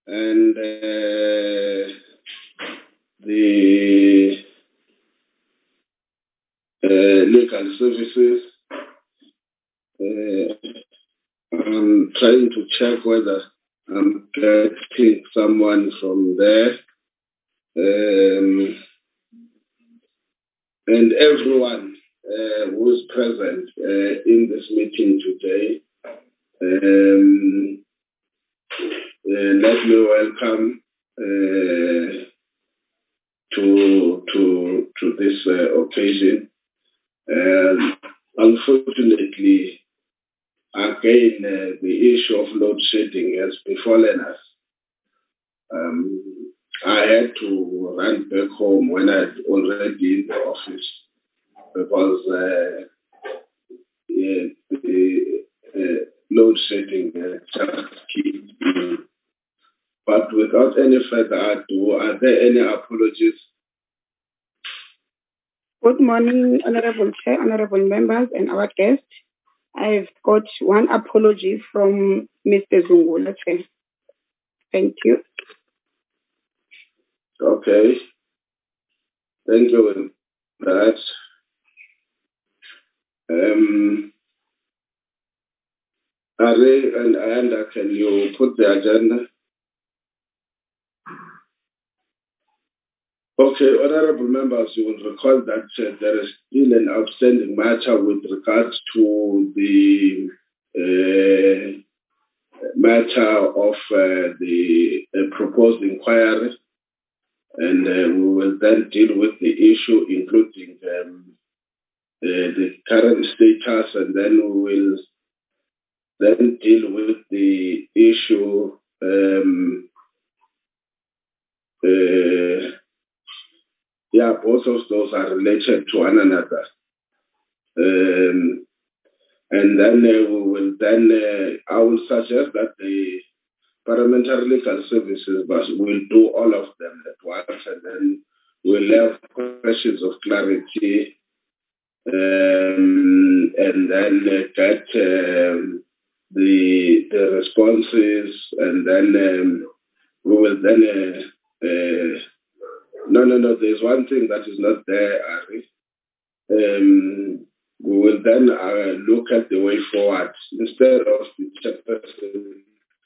and the legal services. I'm trying to check whether I'm getting someone from there. And everyone who is present in this meeting today, let me welcome to this occasion. Unfortunately, again, the issue of load shedding has befallen us. I had to run back home when I was already in the office because the load shedding just keeps. But without any further ado, are there any apologies? Good morning, Honorable Chair, Honorable Members, and our guest. I've got one apology from Mr. Zungula. Thank you. Okay. Thank you for that. Ari and Ayanda, can you put the agenda? Okay, honorable members, you will recall that there is still an outstanding matter with regards to the matter of the proposed inquiry, and we will then deal with the issue, including the current status, and then we will then deal with the issue both of those are related to one another. And then I will suggest that the parliamentary legal services will do all of them at once, and then we'll have questions of clarity, and then get the responses, and then we will then no, there's one thing that is not there, Ari. We will then look at the way forward instead of the chairperson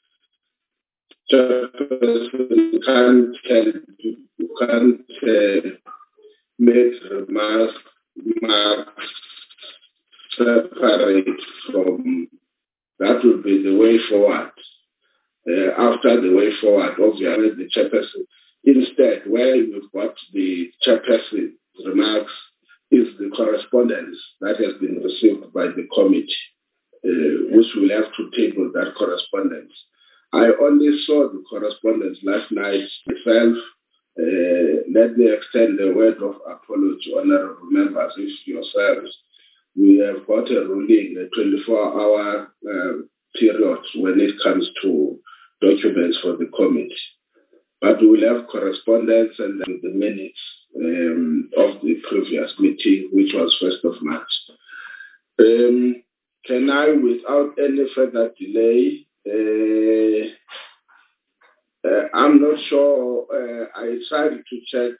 can't make remarks separate from that would be the way forward. After the way forward, obviously the chairperson. Instead, where you've got the chairperson remarks is the correspondence that has been received by the committee, which will have to table that correspondence. I only saw the correspondence last night myself. Let me extend a word of apology, honorable members, if yourselves. We have got a ruling, a 24-hour period when it comes to documents for the committee. But we will have correspondence and then the minutes of the previous meeting, which was 1st of March. Can I, without any further delay, I'm not sure, I tried to check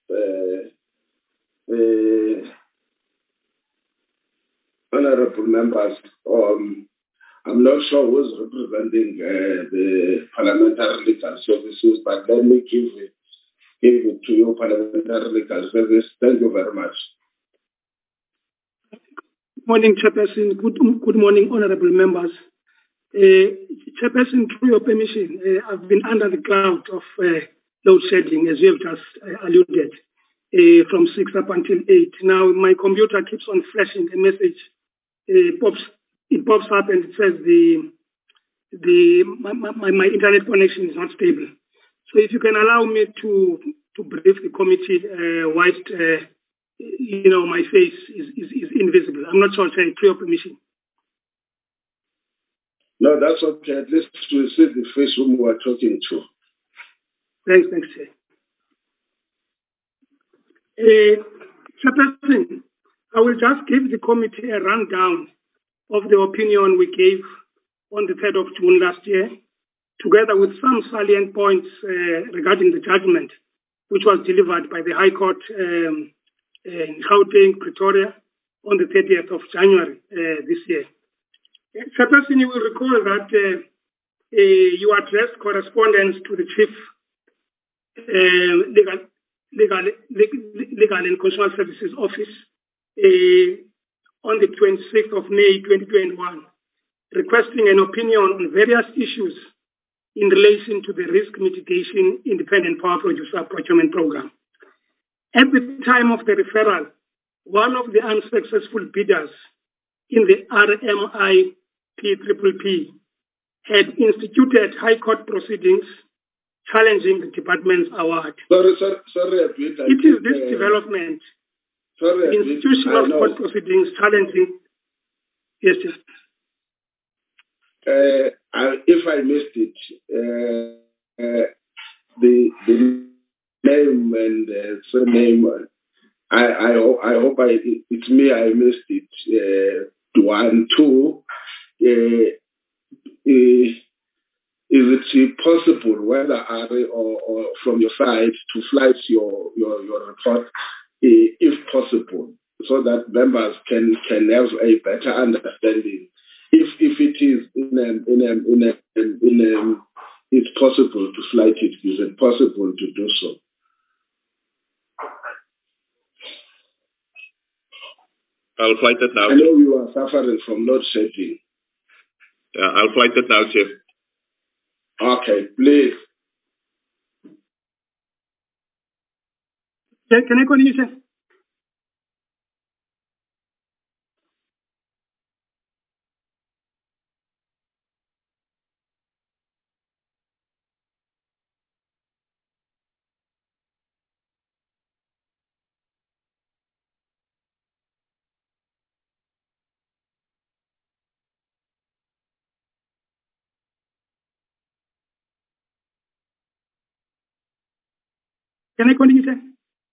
honorable members, I'm not sure who's representing the parliamentary legal services, but let me give it to you, parliamentary legal service. Thank you very much. Good morning, Chairperson. Good morning, honorable members. Chairperson, through your permission, I've been under the cloud of load shedding, as you have just alluded, from 6 up until 8. Now, my computer keeps on flashing a message. It pops up and it says my internet connection is not stable. So if you can allow me to brief the committee whilst my face is invisible. I'm not sure, Chair, through your permission. No, that's okay. At least to see the face whom we are talking to. Thanks, Chair. Chairperson, I will just give the committee a rundown of the opinion we gave on the 3rd of June last year together with some salient points regarding the judgment, which was delivered by the High Court in Gauteng, Pretoria, on the 30th of January this year. Chairperson, you will recall that you addressed correspondence to the Chief Legal and Constitutional Services Office on the 26th of May 2021, requesting an opinion on various issues in relation to the Risk Mitigation Independent Power Producer Procurement Program. At the time of the referral, one of the unsuccessful bidders in the RMI PPP had instituted High Court proceedings challenging the department's award. Sorry, it is this development, the institution of court proceedings challenging. Yes, yes. If I missed it, the name and surname, I hope it's me. I missed it. 1, 2. Is it possible, whether Ari or from your side, to flight your report, if possible, so that members can have a better understanding? If it is it's possible to flight it. Is it possible to do so? I'll flight it now. I know you are suffering from load shedding. Yeah, I'll flight it now, Chief. Okay, please. Can I continue, sir? Can I continue, sir?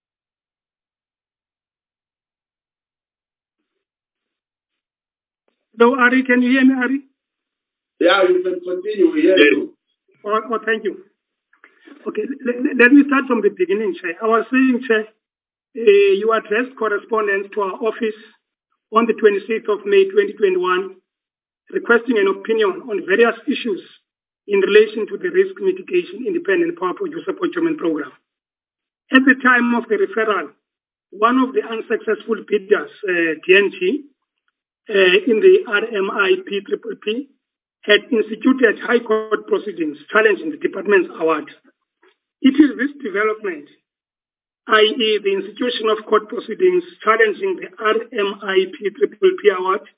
Hello, Ari, can you hear me, Ari? Yeah, you can continue. We hear you. Oh, thank you. Okay, let me start from the beginning, Chair. I was saying, Chair, you addressed correspondence to our office on the 26th of May 2021, requesting an opinion on various issues in relation to the Risk Mitigation Independent Power Producer Procurement Program. At the time of the referral, one of the unsuccessful bidders, DNG, in the RMI PPP, had instituted High Court proceedings challenging the department's award. It is this development, i.e. the institution of court proceedings challenging the RMI PPP award,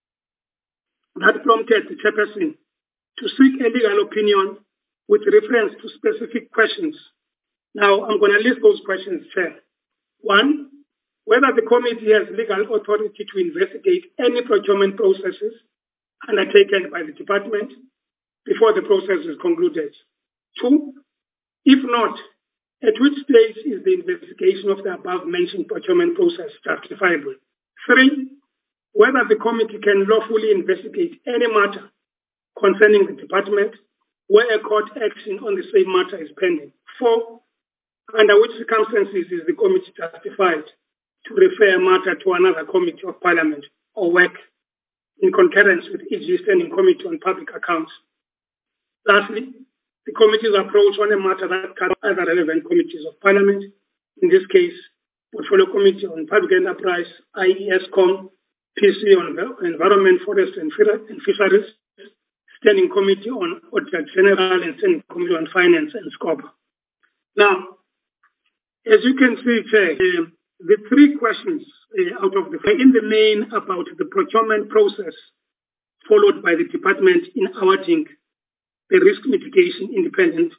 that prompted the chairperson to seek a legal opinion with reference to specific questions. Now, I'm going to list those questions, Chair. 1, whether the committee has legal authority to investigate any procurement processes undertaken by the department before the process is concluded. 2, if not, at which stage is the investigation of the above-mentioned procurement process justifiable? 3, whether the committee can lawfully investigate any matter concerning the department where a court action on the same matter is pending. 4, under which circumstances is the committee justified to refer a matter to another committee of parliament or work in concurrence with each standing committee on public accounts. Lastly, the committee's approach on a matter that covers other relevant committees of parliament, in this case, Portfolio Committee on Public Enterprise, IESCOM, PC on Environment, Forest and Fisheries, Standing Committee on Auditor General, and Standing Committee on Finance and Scope. Now, as you can see, Chair, the 3 questions out of the 5 in the main about the procurement process followed by the department in awarding the Risk Mitigation Independent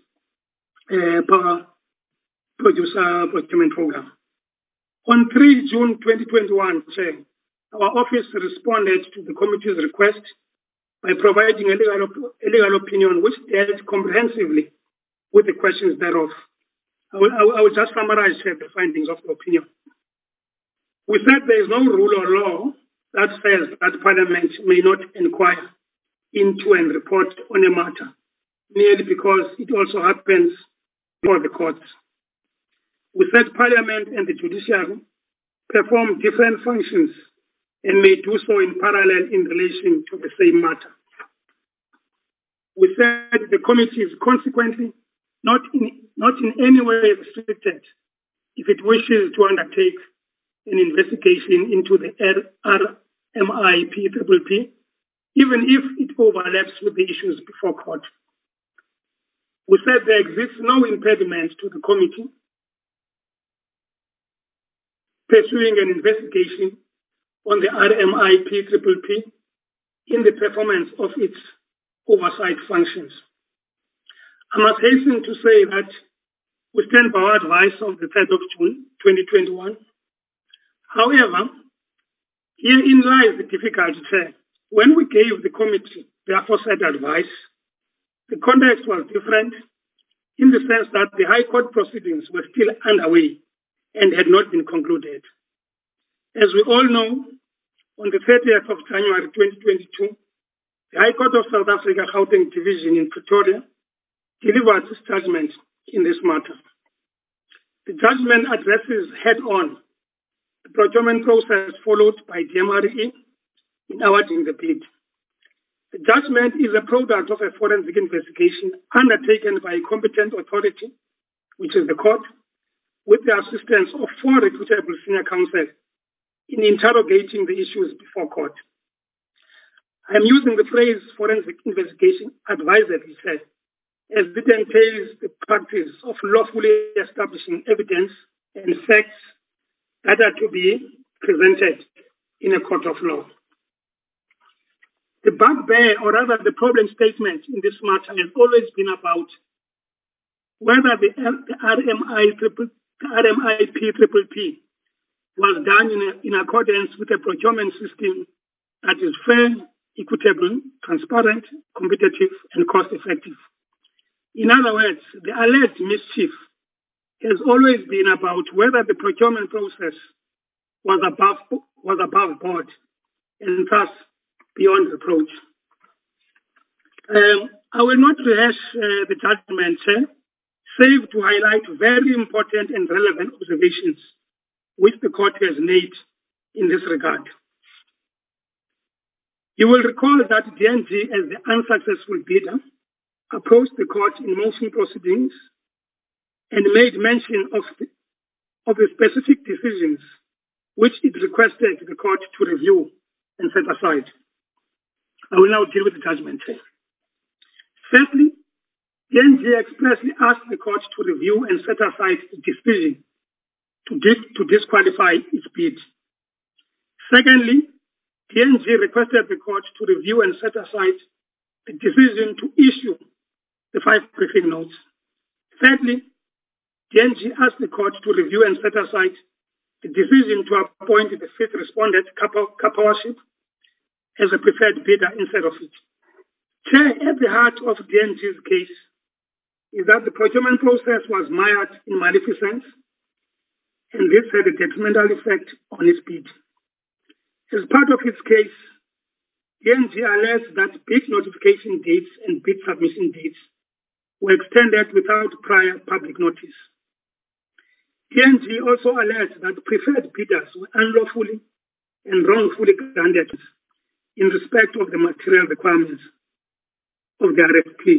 Power Producer Procurement Program. On 3 June 2021, Chair, our office responded to the committee's request by providing a legal opinion which dealt comprehensively with the questions thereof. I will just summarize the findings of the opinion. We said there is no rule or law that says that Parliament may not inquire into and report on a matter merely because it also happens before the courts. We said Parliament and the judiciary perform different functions and may do so in parallel in relation to the same matter. We said the committee is consequently not in any way restricted if it wishes to undertake an investigation into the RMIPPP, even if it overlaps with the issues before court. We said there exists no impediment to the committee pursuing an investigation on the RMIPPP in the performance of its oversight functions. I must hasten to say that we stand by our advice of the 3rd of June 2021. However, herein lies the difficulty. When we gave the committee the aforesaid advice, the context was different in the sense that the High Court proceedings were still underway and had not been concluded. As we all know, on the 30th of January 2022, the High Court of South Africa Gauteng Division in Pretoria delivered its judgment in this matter. The judgment addresses head-on the procurement process followed by DMRE in awarding the bid. The judgment is a product of a forensic investigation undertaken by a competent authority, which is the court, with the assistance of 4 reputable senior counsel in interrogating the issues before court. I am using the phrase forensic investigation advisedly, as it entails the practice of lawfully establishing evidence and facts that are to be presented in a court of law. The bugbear, or rather the problem statement in this matter, has always been about whether the RMIPPP was done in accordance with a procurement system that is fair, equitable, transparent, competitive, and cost-effective. In other words, the alleged mischief has always been about whether the procurement process was above board and thus beyond reproach. I will not rehash the judgment, save to highlight very important and relevant observations which the court has made in this regard. You will recall that DNG, as the unsuccessful bidder, approached the court in motion proceedings and made mention of the specific decisions which it requested the court to review and set aside. I will now deal with the judgment. Firstly, DNG expressly asked the court to review and set aside the decision to disqualify its bid. Secondly, DNG requested the court to review and set aside the decision to issue the 5 briefing notes. Thirdly, DNG asked the court to review and set aside the decision to appoint the 5th respondent, Kapowership, as a preferred bidder instead of it. Chair, at the heart of DNG's case is that the procurement process was mired in maleficence, and this had a detrimental effect on its bid. As part of its case, DNG alleged that bid notification dates and bid submission dates were extended without prior public notice. DNG also alleged that preferred bidders were unlawfully and wrongfully granted in respect of the material requirements of the RFP.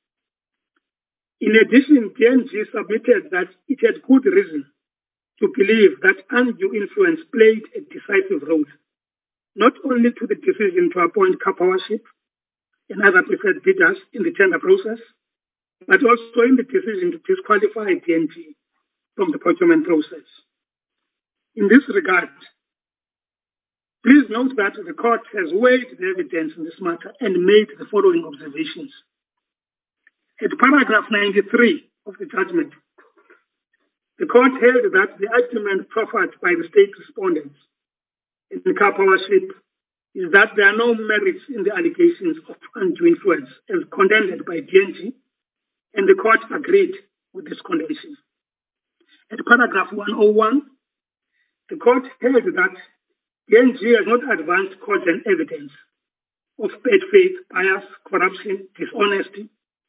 In addition, DNG submitted that it had good reason to believe that undue influence played a decisive role, not only to the decision to appoint Kapowership and other preferred bidders in the tender process, but also in the decision to disqualify DNG from the procurement process. In this regard, please note that the court has weighed the evidence in this matter and made the following observations. At paragraph 93 of the judgment, the court held that the argument proffered by the state respondents in the Kapowership is that there are no merits in the allegations of undue influence as condemned by DNG, and the court agreed with this condemnation. At paragraph 101, the court held that DNG has not advanced cogent evidence of bad faith, bias, corruption, dishonesty,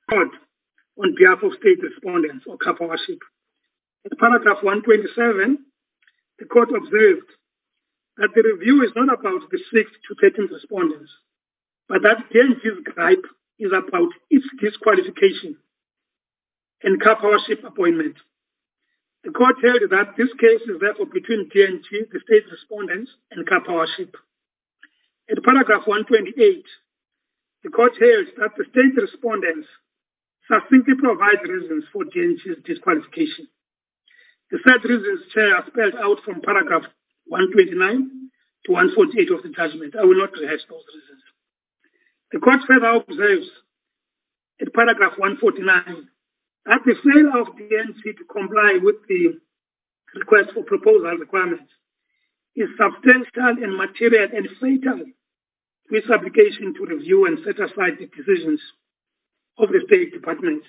court on behalf of state respondents or car powership. At paragraph 127, the court observed that the review is not about the 6th to 13th respondents, but that DNG's gripe is about its disqualification and car powership appointment. The court held that this case is therefore between DNG, the state respondents, and car powership. At paragraph 128, the court held that the state respondents succinctly provide reasons for DNG's disqualification. The said reasons, Chair, are spelled out from paragraph 129 to 148 of the judgment. I will not rehash those reasons. The court further observes at paragraph 149 that the failure of DNG to comply with the request for proposal requirements is substantial and material and fatal to its application to review and set aside the decisions of the State Department.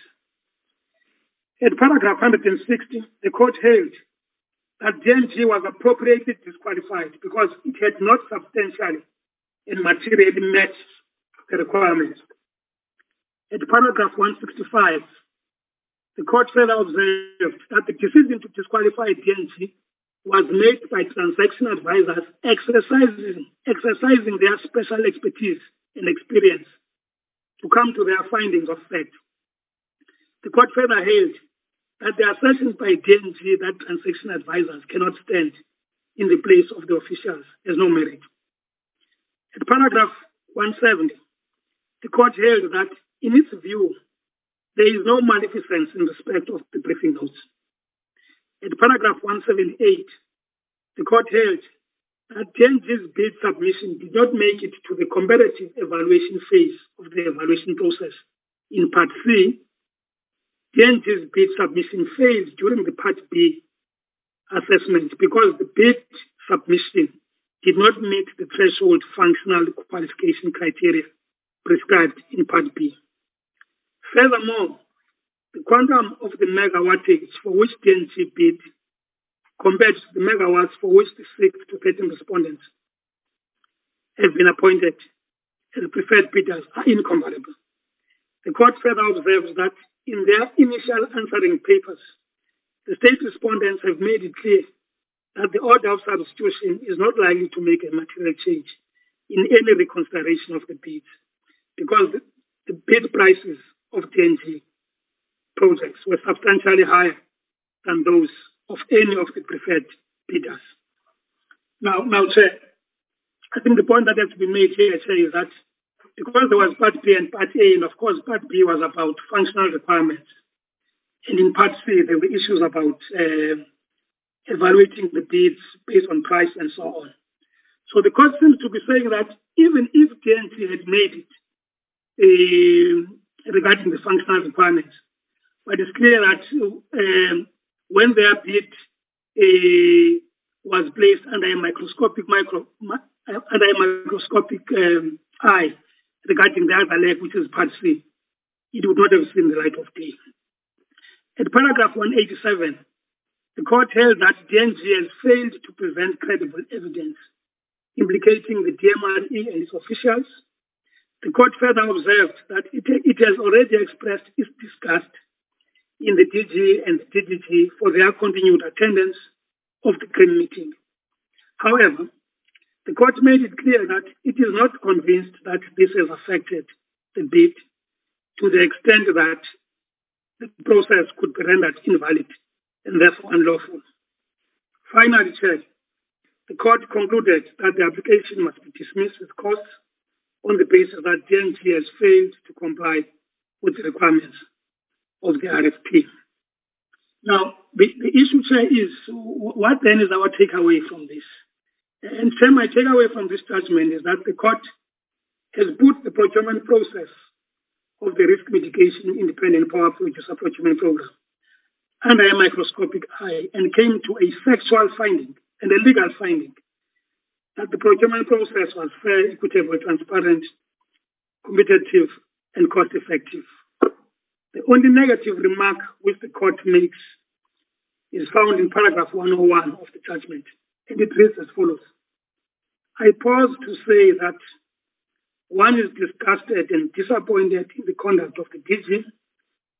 At paragraph 160, the court held that DNG was appropriately disqualified because it had not substantially and materially met the requirements. At paragraph 165, the court further observed that the decision to disqualify DNG was made by transaction advisors exercising their special expertise and experience to come to their findings of fact. The court further held that the assertions by DNG that transaction advisors cannot stand in the place of the officials has no merit. At paragraph 170, the court held that in its view, there is no maleficence in respect of the briefing notes. At paragraph 178, the court held that DNG's bid submission did not make it to the comparative evaluation phase of the evaluation process. In Part C, DNG's bid submission failed during the Part B assessment because the bid submission did not meet the threshold functional qualification criteria prescribed in Part B. Furthermore, the quantum of the megawattage for which DNG bid compared to the megawatts for which the 6th to 13th respondents have been appointed as preferred bidders are incomparable. The court further observes that in their initial answering papers, the state respondents have made it clear that the order of substitution is not likely to make a material change in any reconsideration of the bids because the bid prices of DNG projects were substantially higher than those of any of the preferred bidders. Now, Chair, I think the point that has to be made here, Chair, is that because there was Part B and Part A, and of course Part B was about functional requirements, and in Part C there were issues about evaluating the bids based on price and so on. So the court seems to be saying that even if DNG had made it regarding the functional requirements, but it's clear that when their bid was placed under a microscopic eye regarding the other leg, which is Part C, it would not have seen the light of day. At paragraph 187, the court held that DNG has failed to present credible evidence implicating the DMRE and its officials. The court further observed that it has already expressed its disgust in the DG and the DDG for their continued attendance of the CRIM meeting. However, the court made it clear that it is not convinced that this has affected the bid to the extent that the process could be rendered invalid and therefore unlawful. Finally, Chair, the court concluded that the application must be dismissed with cause on the basis that DNG has failed to comply with the requirements of the RFP. Now, the issue, Chair, is what then is our takeaway from this? And Chair, my takeaway from this judgment is that the court has put the procurement process of the risk mitigation independent power producer procurement program under a microscopic eye and came to a factual finding and a legal finding that the procurement process was fair, equitable, transparent, competitive, and cost-effective. The only negative remark which the court makes is found in paragraph 101 of the judgment, and it reads as follows. I pause to say that one is disgusted and disappointed in the conduct of the DG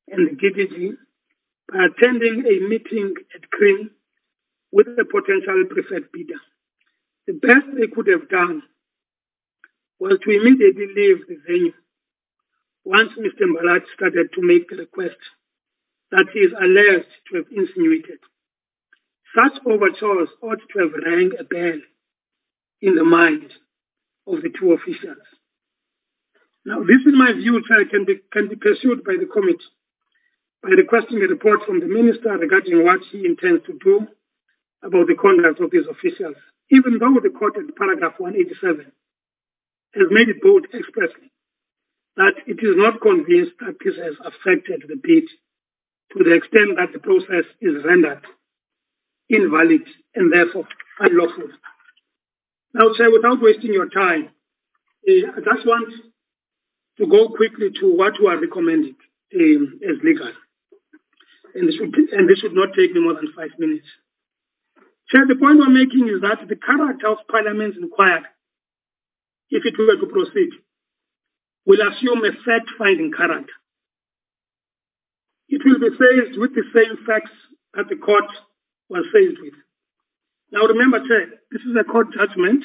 and the GDG by attending a meeting at CRIM with a potential preferred bidder. The best they could have done was to immediately leave the venue once Mr. Mbalat started to make the request that he is alleged to have insinuated. Such overtures ought to have rang a bell in the mind of the two officials. Now, this, in my view, can be pursued by the committee by requesting a report from the minister regarding what he intends to do about the conduct of these officials, even though the court at paragraph 187 has made it bold expressly that it is not convinced that this has affected the bid to the extent that the process is rendered invalid and therefore unlawful. Now, Chair, without wasting your time, I just want to go quickly to what we are recommending as legal. And this should not take me more than 5 minutes. Chair, the point we're making is that the character of Parliament's inquiry, if it were to proceed, will assume a fact-finding character. It will be faced with the same facts that the court was faced with. Now remember, Chair, this is a court judgment.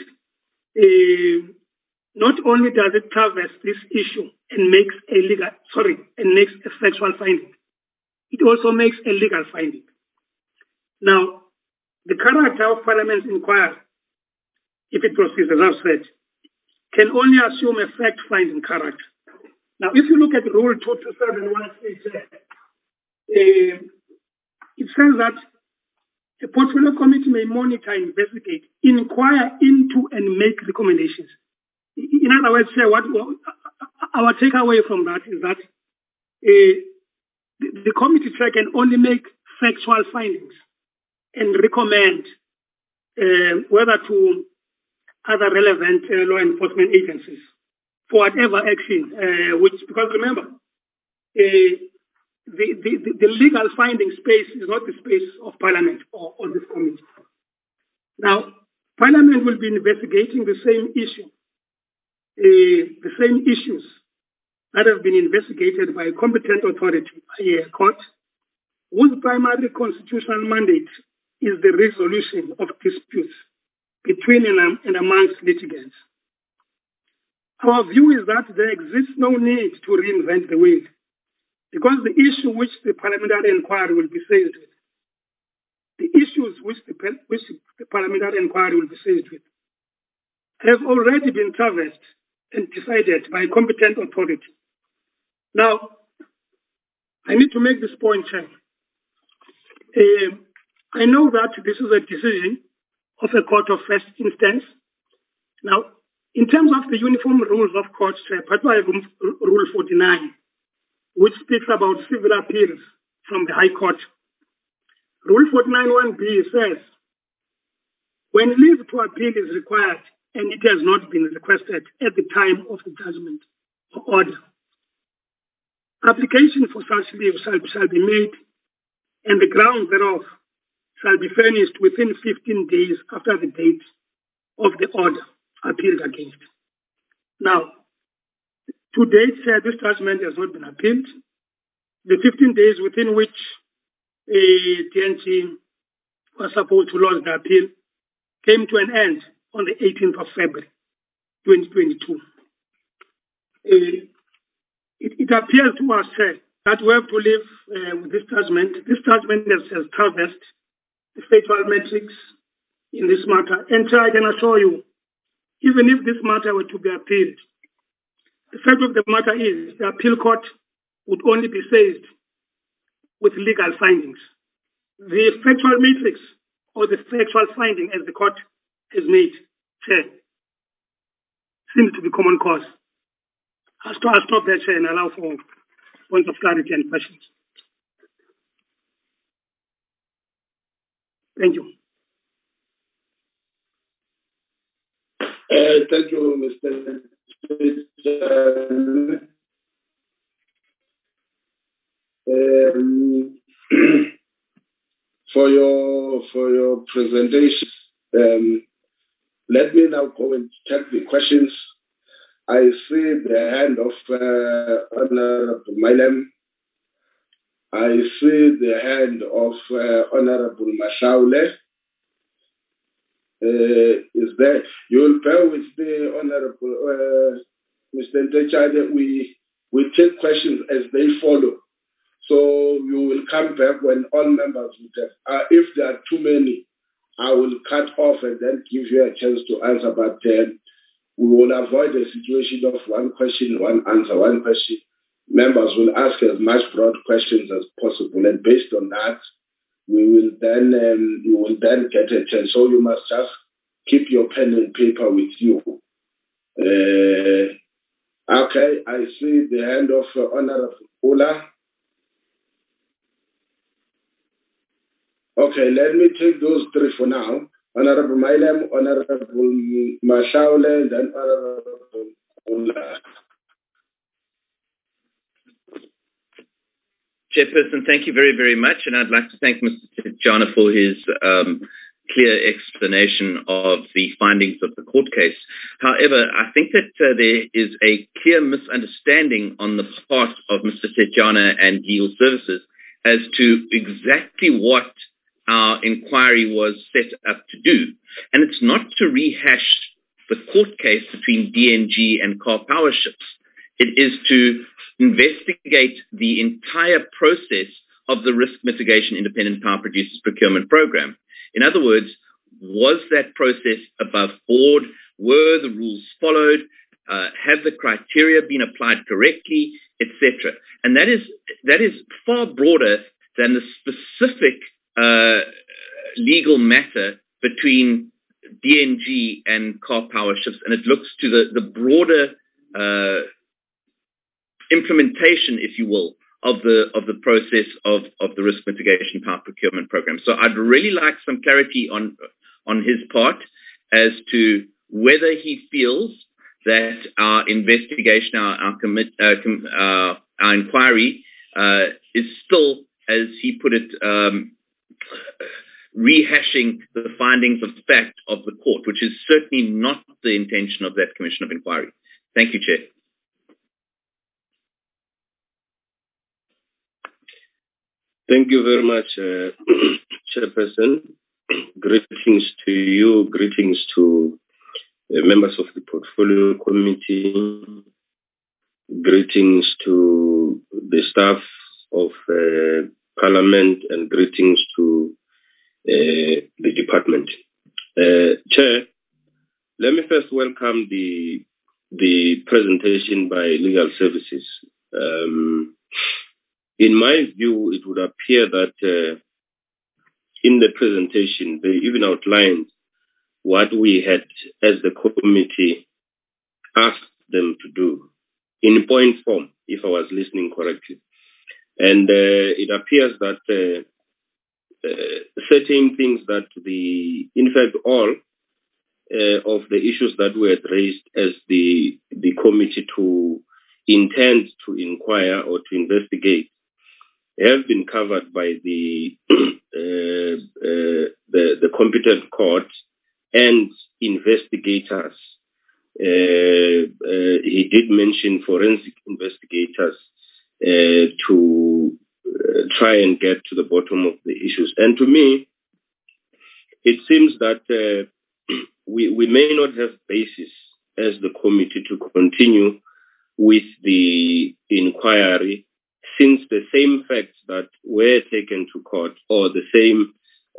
Not only does it traverse this issue and makes a factual finding, it also makes a legal finding. Now, the character of Parliament's inquiry, if it proceeds, as I've said, can only assume a fact-finding character. Now, if you look at Rule 227(1)(3), it says that the Portfolio Committee may monitor, investigate, inquire into, and make recommendations. In other words, Chair, what our takeaway from that is that the committee, Chair, can only make factual findings and recommend whether to other relevant law enforcement agencies for whatever action, because remember, the legal finding space is not the space of Parliament or this committee. Now, Parliament will be investigating the same issue, the same issues that have been investigated by a competent authority, a court, whose primary constitutional mandate is the resolution of disputes between and amongst litigants. Our view is that there exists no need to reinvent the wheel, because the issue which the parliamentary inquiry will be faced with, the issues which the parliamentary inquiry will be faced with, have already been traversed and decided by a competent authority. Now, I need to make this point, Chair. I know that this is a decision of a court of first instance. Now, in terms of the uniform rules of court, Chair, particularly Rule 49, which speaks about civil appeals from the High Court, Rule 49(1)(b) says, when leave to appeal is required and it has not been requested at the time of the judgment or order, application for such leave shall be made, and the ground thereof shall be furnished within 15 days after the date of the order appealed against. Now, to date, this judgment has not been appealed. The 15 days within which DNG was supposed to lodge the appeal came to an end on the 18th of February, 2022. It appears to us, that we have to live with this judgment. This judgment has traversed the factual metrics in this matter. And I can assure you, even if this matter were to be appealed, the fact of the matter is the appeal court would only be faced with legal findings. The factual matrix or the factual finding, as the court has made, seems to be common cause. I'll stop there, Chair, and allow for points of clarity and questions. Thank you. Thank you, Mr. For your presentation. Let me now go and check the questions. I see the hand of Honorable Milem. I see the hand of Honorable Mashaule. Is there? You will bear with the Honorable Mr. Ntechade. We take questions as they follow. So you will come back when all members will have. If there are too many, I will cut off and then give you a chance to answer. But we will avoid a situation of one question, one answer, one question. Members will ask as much broad questions as possible, and based on that, we will then you will then get a chance. So you must just keep your pen and paper with you. Okay, I see the hand of Honorable Ola. Okay, let me take those three for now. Honorable Mailem, Honorable Mashaule, and then Honorable Ola. Chairperson, thank you very, very much. And I'd like to thank Mr. Tejana for his clear explanation of the findings of the court case. However, I think that there is a clear misunderstanding on the part of Mr. Tejana and Legal Services as to exactly what our inquiry was set up to do. And it's not to rehash the court case between DNG and Car Power Ships. It is to investigate the entire process of the Risk Mitigation Independent Power Producers Procurement Program. In other words, was that process above board? Were the rules followed? Have the criteria been applied correctly, etc.? And that is far broader than the specific legal matter between DNG and Car Power Ships, and it looks to the broader implementation, if you will, of the process of the Risk Mitigation Power Procurement Program. So I'd really like some clarity on his part as to whether he feels that our investigation, our inquiry is still, as he put it, rehashing the findings of fact of the court, which is certainly not the intention of that Commission of Inquiry. Thank you, Chair. Thank you very much, Chairperson. Greetings to you, greetings to members of the Portfolio Committee, greetings to the staff of Parliament, and greetings to the department. Chair, let me first welcome the presentation by Legal Services. In my view, it would appear that in the presentation, they even outlined what we had, as the committee, asked them to do in point form, if I was listening correctly. And it appears that certain things that in fact, all of the issues that were raised as the committee to intend to inquire or to investigate have been covered by the competent court and investigators. He did mention forensic investigators to try and get to the bottom of the issues. And to me, it seems that we may not have basis as the committee to continue with the inquiry, since the same facts that were taken to court, or the same,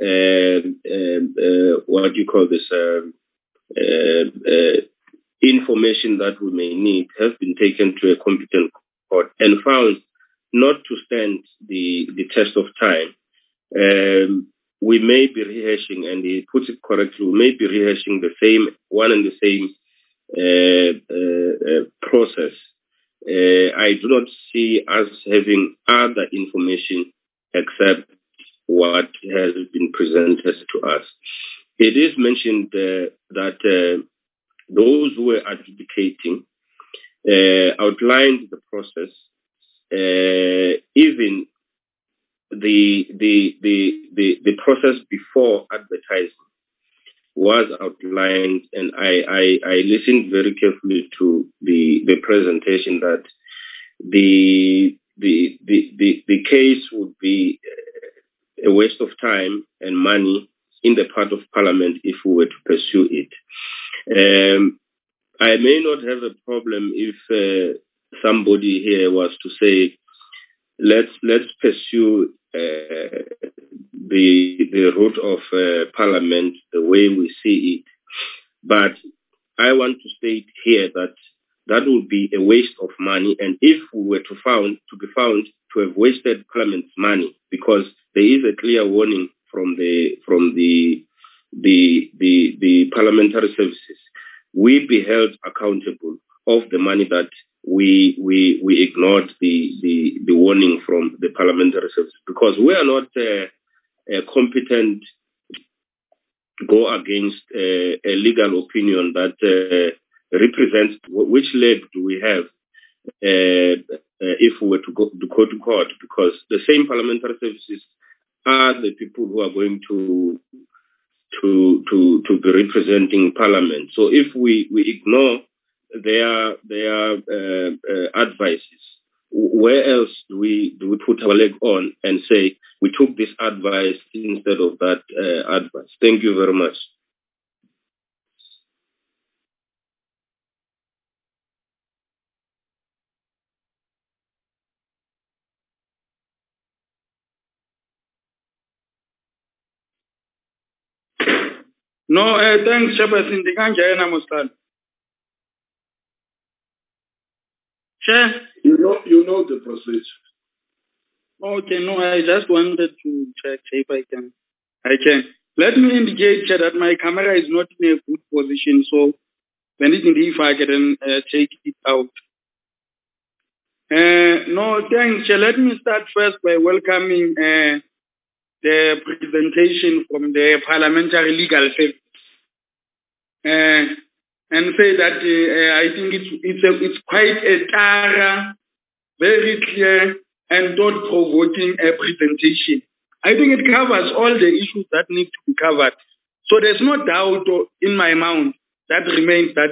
information that we may need, has been taken to a competent court and found not to stand the test of time. We may be rehashing, and he puts it correctly, we may be rehashing the same one and the same process. I do not see us having other information except what has been presented to us. It is mentioned that those who were adjudicating outlined the process, even the process before advertising was outlined, and I listened very carefully to the presentation, that the the case would be a waste of time and money in the part of Parliament if we were to pursue it. I may not have a problem if somebody here was to say, let's pursue the route of Parliament the way we see it. But I want to state here that that would be a waste of money, and if we were to be found to have wasted Parliament's money, because there is a clear warning from the parliamentary services, we be held accountable of the money that we ignored the warning from the parliamentary services, because we are not competent go against a legal opinion that represents which leg do we have if we were to go to court, because the same parliamentary services are the people who are going to be representing Parliament. So if we ignore their advices, where else do we put our leg on and say we took this advice instead of that advice? Thank you very much. No, thanks, Chairperson. Chair? You know the procedure. Okay, no, I just wanted to check if I can. Let me indicate, Chair, that my camera is not in a good position, so when it if I can take it out. No, thanks, Chair. Let me start first by welcoming the presentation from the Parliamentary Legal Service. And say that I think it's quite a thorough, very clear and thought-provoking presentation. I think it covers all the issues that need to be covered. So there's no doubt in my mind that remains that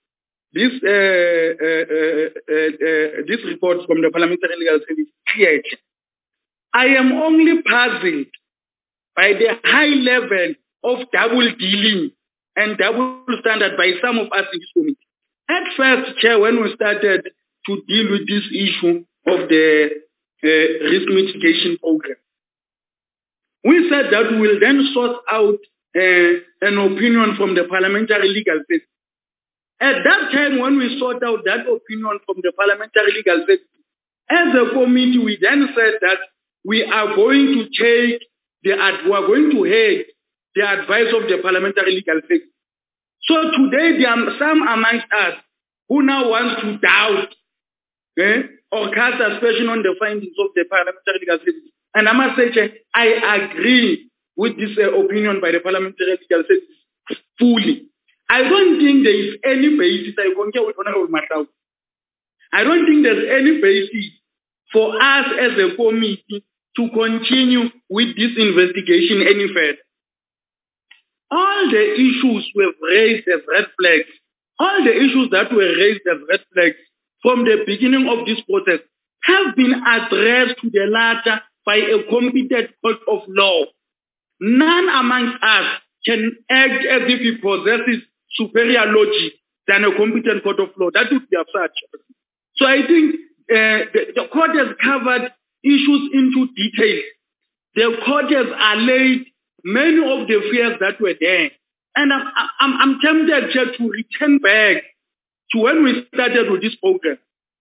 this report from the Parliamentary Legal Service is clear. I am only puzzled by the high level of double dealing and double standard by some of us in this committee. At first, Chair, when we started to deal with this issue of the risk mitigation program, we said that we will then sort out an opinion from the Parliamentary Legal Service. At that time, when we sort out that opinion from the Parliamentary Legal Service, as a committee, we then said that we are going to take we are going to heed the advice of the Parliamentary Legal Service. So today there are some amongst us who now want to doubt or cast aspersion on the findings of the Parliamentary Legal Service. And I must say, I agree with this opinion by the Parliamentary Legal Service fully. I don't think there is any basis, I concur with Honorable Matau. I don't think there's any basis for us as a committee to continue with this investigation any further. All the issues were raised as red flags, all the issues that were raised as red flags from the beginning of this process have been addressed to the latter by a competent court of law. None amongst us can act as if he possesses superior logic than a competent court of law. That would be absurd. So I think the court has covered issues into detail. The court has allayed many of the fears that were there. And I'm tempted to return back to when we started with this program.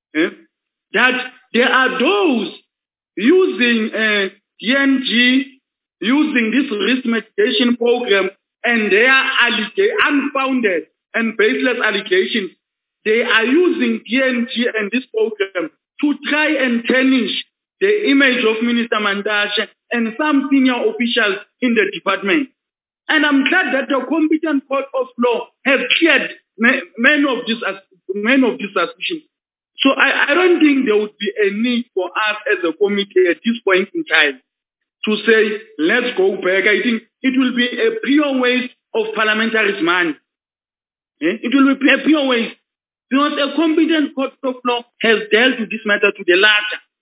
That there are those using DNG, using this risk mitigation program, and they are unfounded and baseless allegations. They are using DNG and this program to try and tarnish the image of Minister Mantashe and some senior officials in the department. And I'm glad that the competent court of law has cleared many of these suspicions. So I don't think there would be a need for us as a committee at this point in time to say, let's go back. I think it will be a pure waste of parliamentaries' money. It will be a pure waste. Because a competent court of law has dealt with this matter to the latter.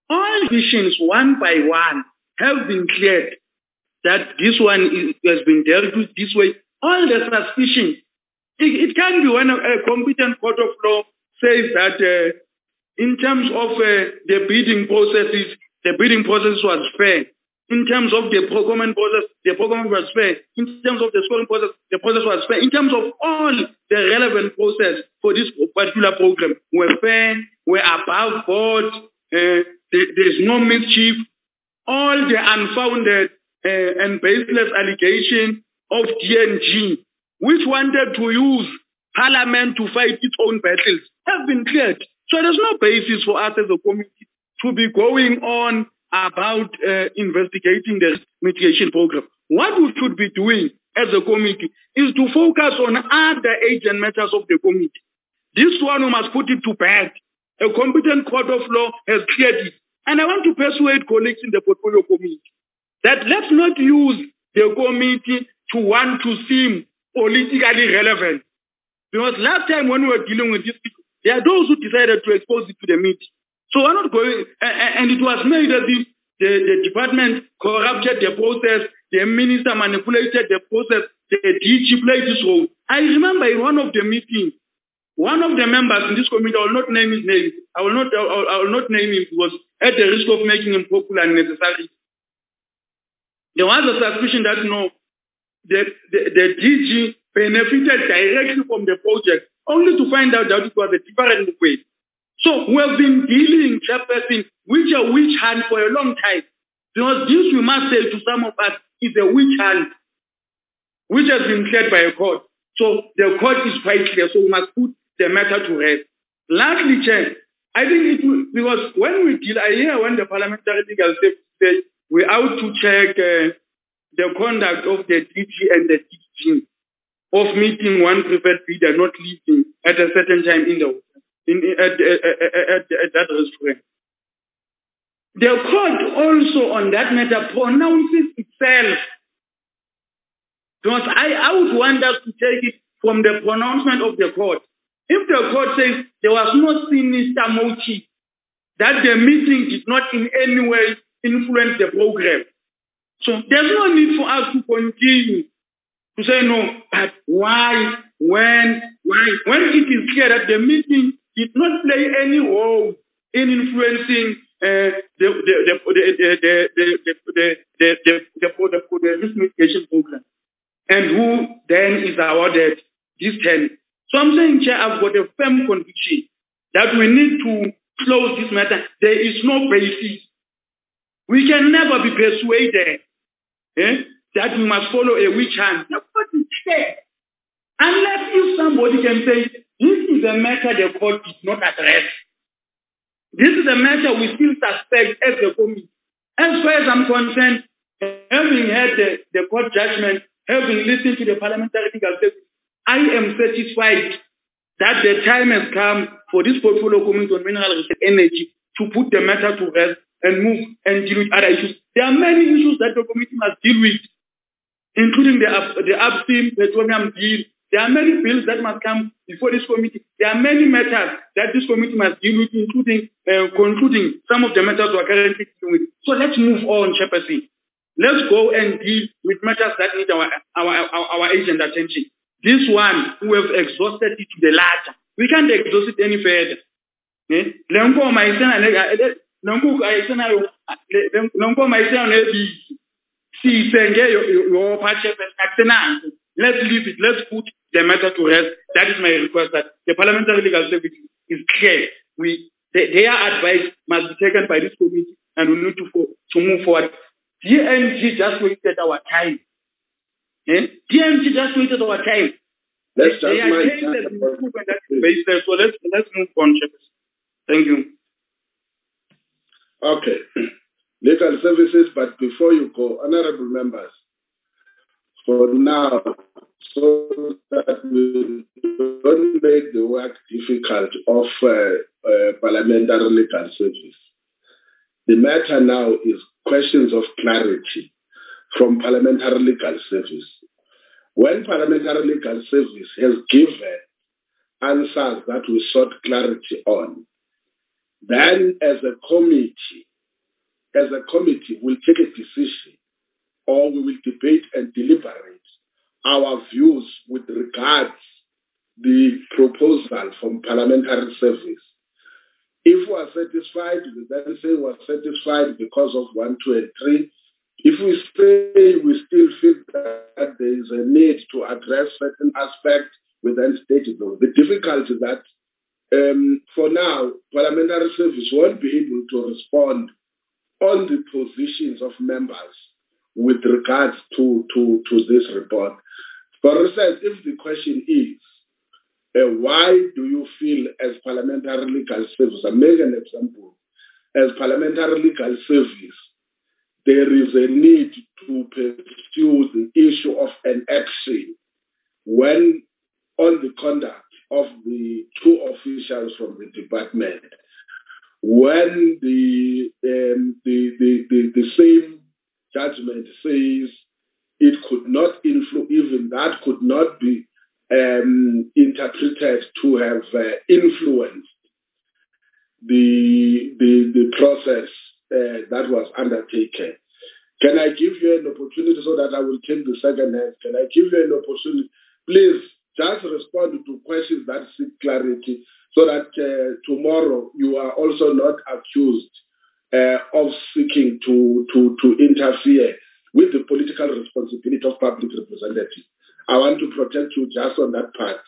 all visions one by one have been cleared that this one has been dealt with this way. All the suspicion, it can be when a competent court of law says that in terms of the bidding process was fair. In terms of the procurement process was fair. In terms of the scoring process was fair. In terms of all the relevant process for this particular program were fair, were above board, there's no mischief. All the unfounded and baseless allegation of DNG, which wanted to use Parliament to fight its own battles, have been cleared. So there's no basis for us as a committee to be going on about investigating the mitigation program. What we should be doing as a committee is to focus on other agent matters of the committee. This one we must put it to bed. A competent court of law has cleared it. And I want to persuade colleagues in the portfolio committee that let's not use the committee to want to seem politically relevant. Because last time when we were dealing with this people, there are those who decided to expose it to the media. So we're not going, and it was made that the department corrupted the process, the minister manipulated the process, the DG played this role. I remember in one of the meetings, one of the members in this committee, I will not name his name, I will not name him, was at the risk of making him popular and necessary. There was a suspicion that the DG benefited directly from the project, only to find out that it was a different way. So we have been dealing, Chairperson, with a witch hunt for a long time. Because this, we must say to some of us, is a witch hunt, which has been cleared by a court. So the court is quite clear, so we must put the matter to rest. Lastly, Chair, I think it will, because when we deal, I hear when the Parliamentary Legal Service say we're out to check the conduct of the DG and the DG of meeting one preferred bidder, not leaving at a certain time in the at that restaurant. The court also on that matter pronounces itself. Because I would want us to take it from the pronouncement of the court. If the court says there was no sinister motive, that the meeting did not in any way influence the program. So there's no need for us to continue to say no, but why, when it is clear that the meeting did not play any role in influencing the mitigation program, and who then is awarded this 10. So I'm saying, Chair, I've got a firm conviction that we need to close this matter. There is no basis. We can never be persuaded that we must follow a witch hunt. The court is clear. Unless if somebody can say, this is a matter the court did not address. This is a matter we still suspect as a committee. As far as I'm concerned, having heard the court judgment, having listened to the Parliamentary Legal Service, I am satisfied that the time has come for this portfolio committee on mineral resources and energy to put the matter to rest and move and deal with other issues. There are many issues that the committee must deal with, including the upstream petroleum deal. There are many bills that must come before this committee. There are many matters that this committee must deal with, including concluding some of the matters we are currently dealing with. So let's move on, Chairperson. Let's go and deal with matters that need our agent attention. This one, we have exhausted it to the latter. We can't exhaust it any further. Let's leave it. Let's put the matter to rest. That is my request, that the Parliamentary Legal Service is clear. Their advice must be taken by this committee, and we need to move forward. DNG just wasted our time. DNG just wasted our time. Let's so let's move on, Chairperson. Thank you. Okay. Legal services, but before you go, honorable members, for now, so that we don't make the work difficult of Parliamentary Legal Service, the matter now is questions of clarity from Parliamentary Legal Service. When Parliamentary Legal Service has given answers that we sought clarity on, then as a committee, as a committee, will take a decision or we will debate and deliberate our views with regards the proposal from parliamentary service. If we are satisfied, we then say we are satisfied because of 1, 2, and 3. If we say we still feel that there is a need to address certain aspects, we then state it. The difficulty is that for now, parliamentary service won't be able to respond on the positions of members with regards to this report. For instance, if the question is, why do you feel as parliamentary legal service, I'll make an example, as parliamentary legal service, there is a need to pursue the issue of an action when on the conduct of the 2 officials from the department, when the same judgment says it could not influence, even that could not be interpreted to have influenced the process that was undertaken. Can I give you an opportunity so that I will take the second hand? Can I give you an opportunity? Please just respond to questions that seek clarity so that tomorrow you are also not accused of seeking to interfere with the political responsibility of public representatives. I want to protect you just on that part.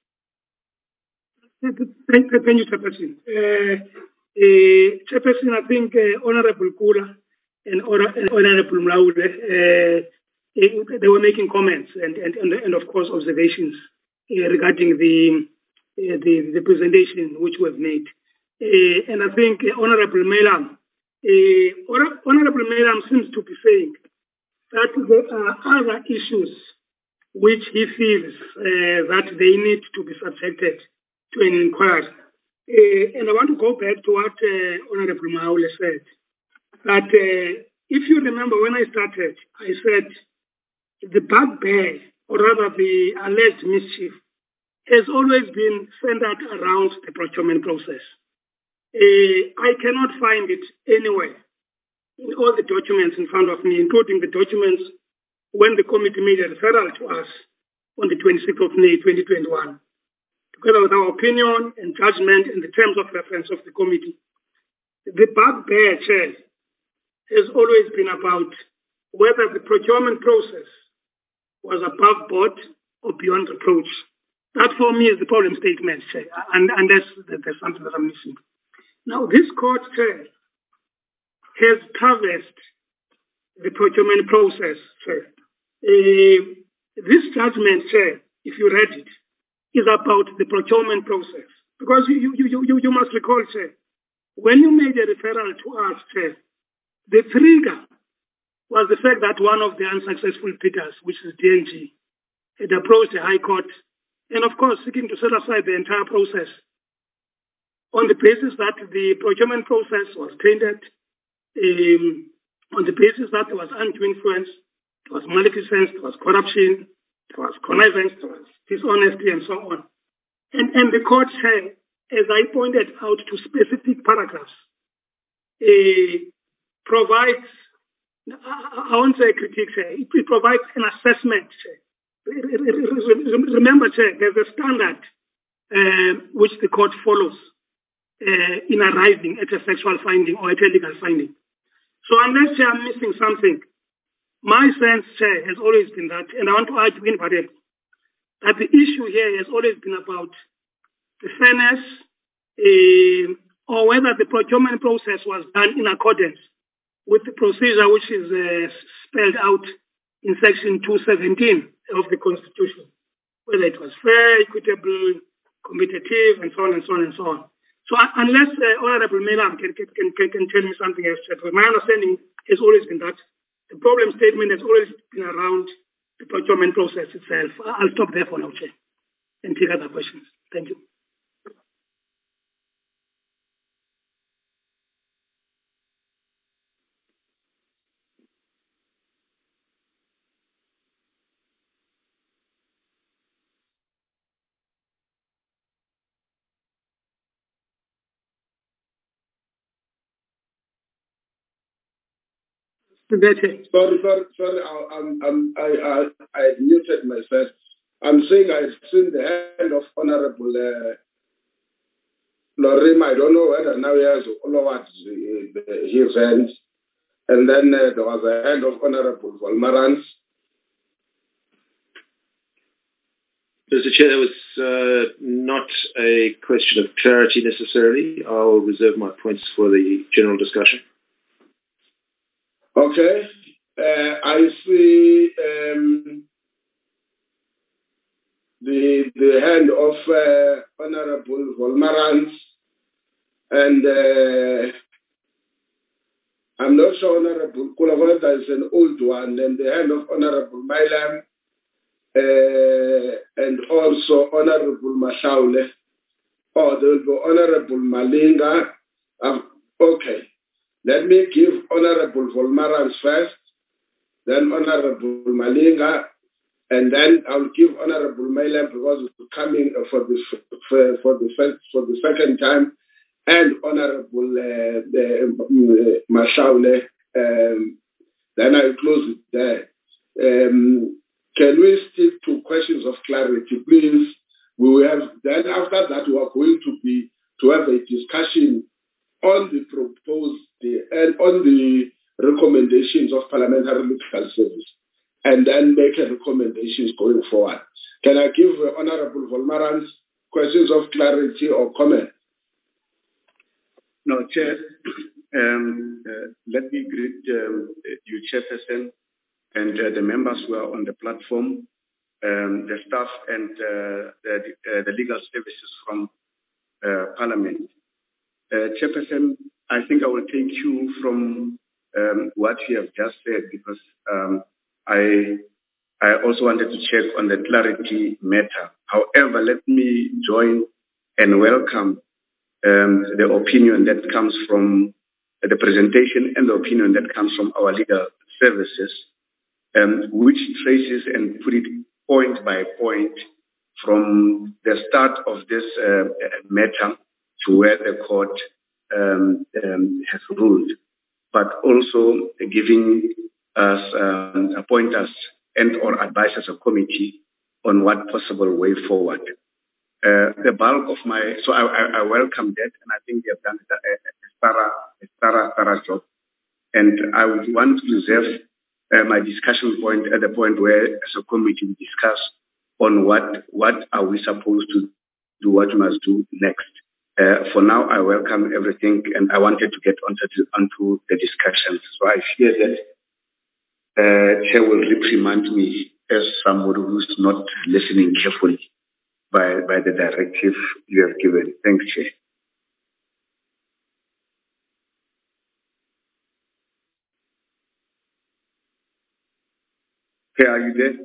Thank you, Chairperson. Chairperson, I think Honorable Kula and Honorable Mlaule, they were making comments and of course observations regarding the presentation which was made. And I think Honorable Melam seems to be saying that there are other issues which he feels that they need to be subjected to an inquiry. And I want to go back to what Honorable Maule said, that if you remember when I started, I said the bugbear, or rather the alleged mischief, has always been centered around the procurement process. I cannot find it anywhere in all the documents in front of me, including the documents when the committee made a referral to us on the 26th of May 2021, together with our opinion and judgment and the terms of reference of the committee. The bugbear, Chair, has always been about whether the procurement process was above board or beyond reproach. That for me is the problem statement, Chair, unless there's something that I'm missing. Now, this court, Chair, has traversed the procurement process, Chair. This judgment, Chair, if you read it, is about the procurement process. Because you must recall, Chair, when you made a referral to us, Chair, the trigger was the fact that one of the unsuccessful bidders, which is DNG, had approached the High Court and, of course, seeking to set aside the entire process on the basis that the procurement process was tainted, on the basis that there was undue influence, there was malfeasance, there was corruption, there was connivance, there was dishonesty, and so on. And the court said, as I pointed out to specific paragraphs, provides, I won't say critique, it provides an assessment. Remember, there's a standard which the court follows in arriving at a factual finding or at a legal finding. So unless I'm missing something, my sense, Chair, has always been that, and I want to argue invariably, that the issue here has always been about the fairness or whether the procurement process was done in accordance with the procedure which is spelled out in Section 217 of the Constitution, whether it was fair, equitable, competitive, and so on and so on and so on. So unless Honorable Melam can tell me something else, my understanding has always been that the problem statement has always been around the procurement process itself. I'll stop there for now, Chair, and take other questions. Thank you. Sorry. I muted myself. I'm saying I've seen the hand of Honorable Lorima. I don't know whether now he has followed his hand. And then there was a hand of Honorable Volmarans. Mr. Chair, that was not a question of clarity necessarily. I'll reserve my points for the general discussion. Okay. I see the hand of Honorable Volmarans, and I'm not sure Honorable Kulavota is an old one, and the hand of Honorable Mailam, and also Honorable Mashaule. Oh, there will be Honorable Malinga. Okay. Let me give Honorable Volmarans first, then Honorable Malinga, and then I'll give Honorable Mailam because it's coming for the second time, and Honorable Mashaule. Then I'll close it there. Can we stick to questions of clarity, please? We will have, then after that we are going to have a discussion on the proposed and on the recommendations of Parliamentary Legal Service, and then make a recommendations going forward. Can I give Honorable Volmarans questions of clarity or comment? No, Chair. Let me greet you, Chairperson, and the members who are on the platform, the staff and the legal services from Parliament. Chairperson, I think I will take you from what you have just said, because I also wanted to check on the clarity matter. However, let me join and welcome the opinion that comes from the presentation and the opinion that comes from our legal services, which traces and put it point by point from the start of this matter to where the court has ruled, but also giving us pointers and or advice as a committee on what possible way forward. The bulk of I welcome that, and I think they have done a thorough job. And I would want to reserve my discussion point at the point where, as a committee, we discuss on what are we supposed to do, what we must do next. For now, I welcome everything, and I wanted to get onto the discussions. So I fear that Chair will reprimand me as somebody who's not listening carefully by the directive you have given. Thanks, Chair. Okay, are you there?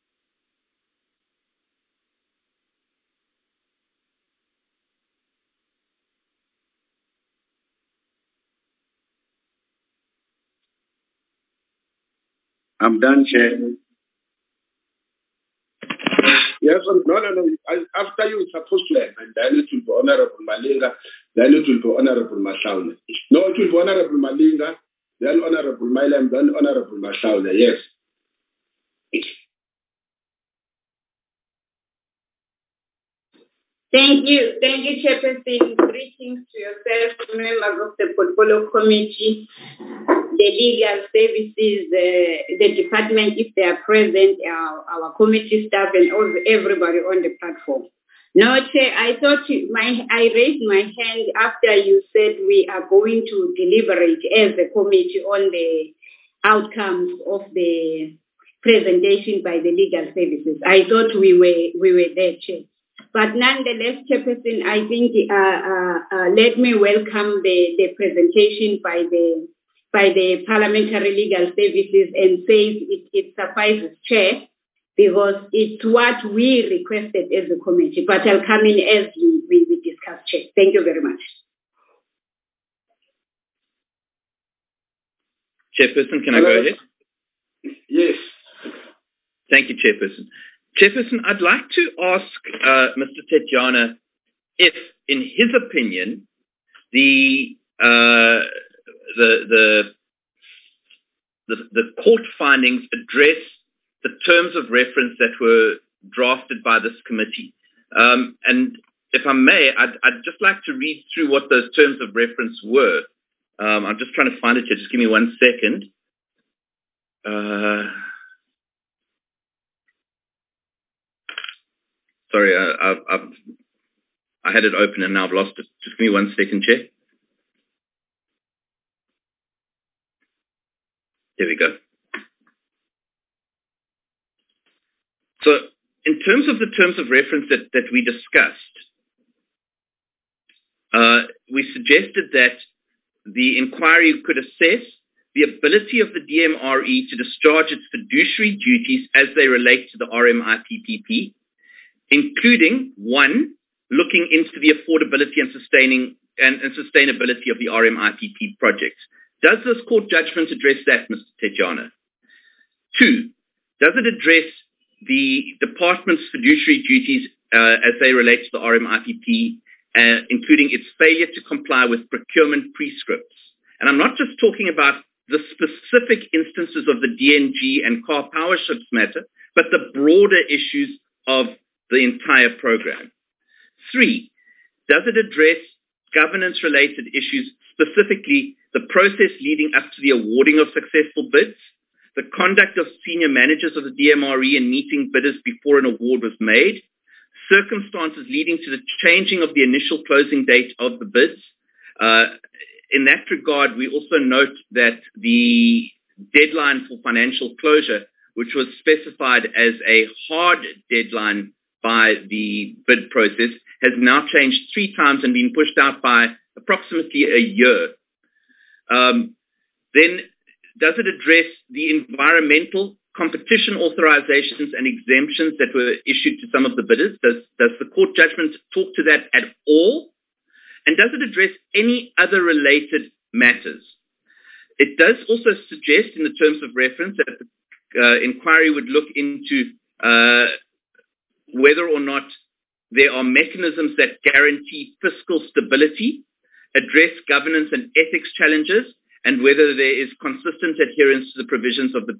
I'm done, Chair. Yes, no. After you, it's supposed to end, and then it will be Honorable Malinga, then it will be Honorable Mashaule. No, it will be Honorable Malinga, then Honorable Mailam, then Honorable Mashaule. Yes. Thank you, Chairperson. Greetings to yourself, members of the Portfolio Committee, the legal services, the department, if they are present, our committee staff, and also everybody on the platform. No, Chair, I thought I raised my hand after you said we are going to deliberate as a committee on the outcomes of the presentation by the legal services. I thought we were there, Chair. But nonetheless, Chairperson, I think let me welcome the presentation by the Parliamentary Legal Services, and says it suffices, Chair, because it's what we requested as a committee. But I'll come in as we discuss, Chair. Thank you very much. Chairperson, can I go ahead? Yes. Thank you, Chairperson. Chairperson, I'd like to ask Mr. Tetjana if, in his opinion, the the court findings address the terms of reference that were drafted by this committee. And if I may, I'd just like to read through what those terms of reference were. I'm just trying to find it here. Just give me 1 second. Sorry, I had it open and now I've lost it. Just give me 1 second, Chair. There we go. So in terms of the terms of reference that we discussed, we suggested that the inquiry could assess the ability of the DMRE to discharge its fiduciary duties as they relate to the RMIPPP, including, 1, looking into the affordability and sustainability of the RMIPP project. Does this court judgment address that, Mr. Tejana? 2, does it address the department's fiduciary duties as they relate to the RMIPP, including its failure to comply with procurement prescripts? And I'm not just talking about the specific instances of the DNG and car power ships matter, but the broader issues of the entire program. 3, does it address governance-related issues, specifically the process leading up to the awarding of successful bids, the conduct of senior managers of the DMRE in meeting bidders before an award was made, circumstances leading to the changing of the initial closing date of the bids? In that regard, we also note that the deadline for financial closure, which was specified as a hard deadline by the bid process, has now changed 3 times and been pushed out by approximately a year. Then, does it address the environmental competition authorizations and exemptions that were issued to some of the bidders? Does the court judgment talk to that at all? And does it address any other related matters? It does also suggest in the terms of reference that the inquiry would look into whether or not there are mechanisms that guarantee fiscal stability, address governance and ethics challenges, and whether there is consistent adherence to the provisions of the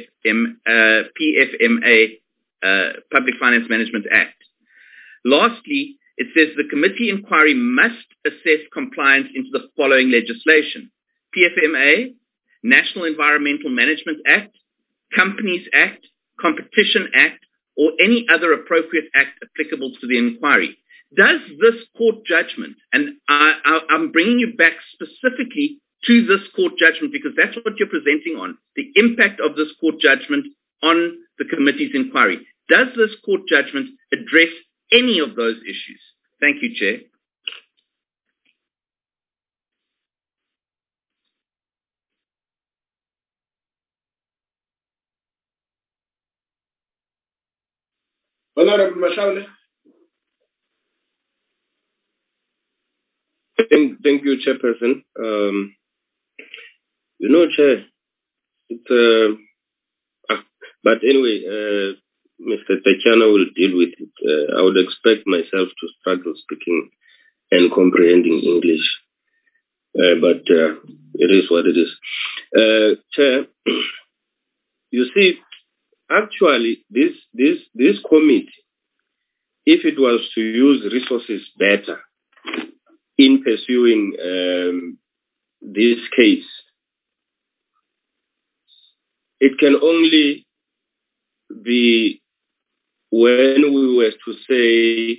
PFMA, Public Finance Management Act. Lastly, it says the committee inquiry must assess compliance into the following legislation: PFMA, National Environmental Management Act, Companies Act, Competition Act, or any other appropriate act applicable to the inquiry. Does this court judgment, and I'm bringing you back specifically to this court judgment because that's what you're presenting on, the impact of this court judgment on the committee's inquiry. Does this court judgment address any of those issues? Thank you, Chair. Honorable Mashaule. Thank you, Chairperson. Chair, but anyway, Mr. Tejana will deal with it. I would expect myself to struggle speaking and comprehending English, but it is what it is. Chair, you see, actually, this committee, if it was to use resources better in pursuing this case, it can only be when we were to say,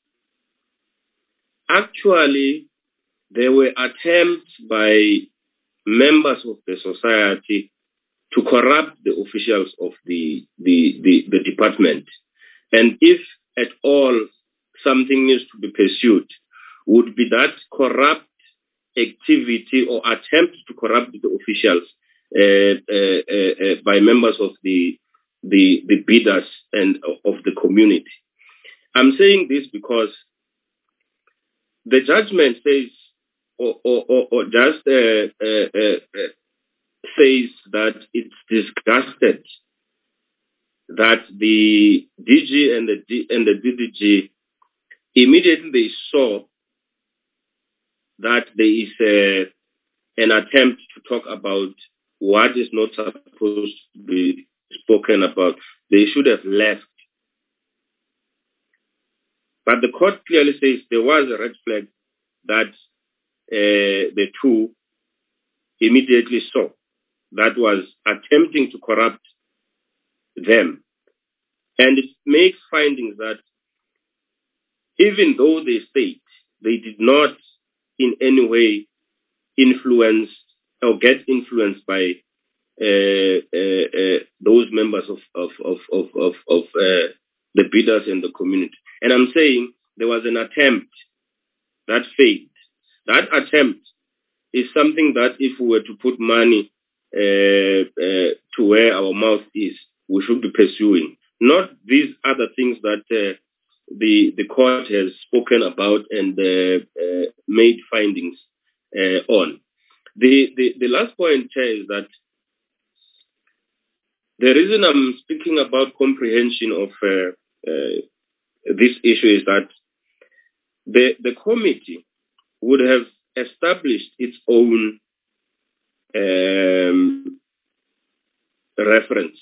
actually, there were attempts by members of the society to corrupt the officials of the department. And if at all something needs to be pursued, would be that corrupt activity or attempt to corrupt the officials by members of the bidders and of the community. I'm saying this because the judgment says, or just says that it's disgusted that the DG and the DDG immediately they saw that there is an attempt to talk about what is not supposed to be spoken about. They should have left. But the court clearly says there was a red flag that the two immediately saw that was attempting to corrupt them. And it makes findings that even though they state they did not in any way influence or get influenced by those members of the bidders in the community. And I'm saying there was an attempt that failed. That attempt is something that if we were to put money to where our mouth is, we should be pursuing. Not these other things that the court has spoken about and made findings on. The last point is that the reason I'm speaking about comprehension of this issue is that the committee would have established its own reference.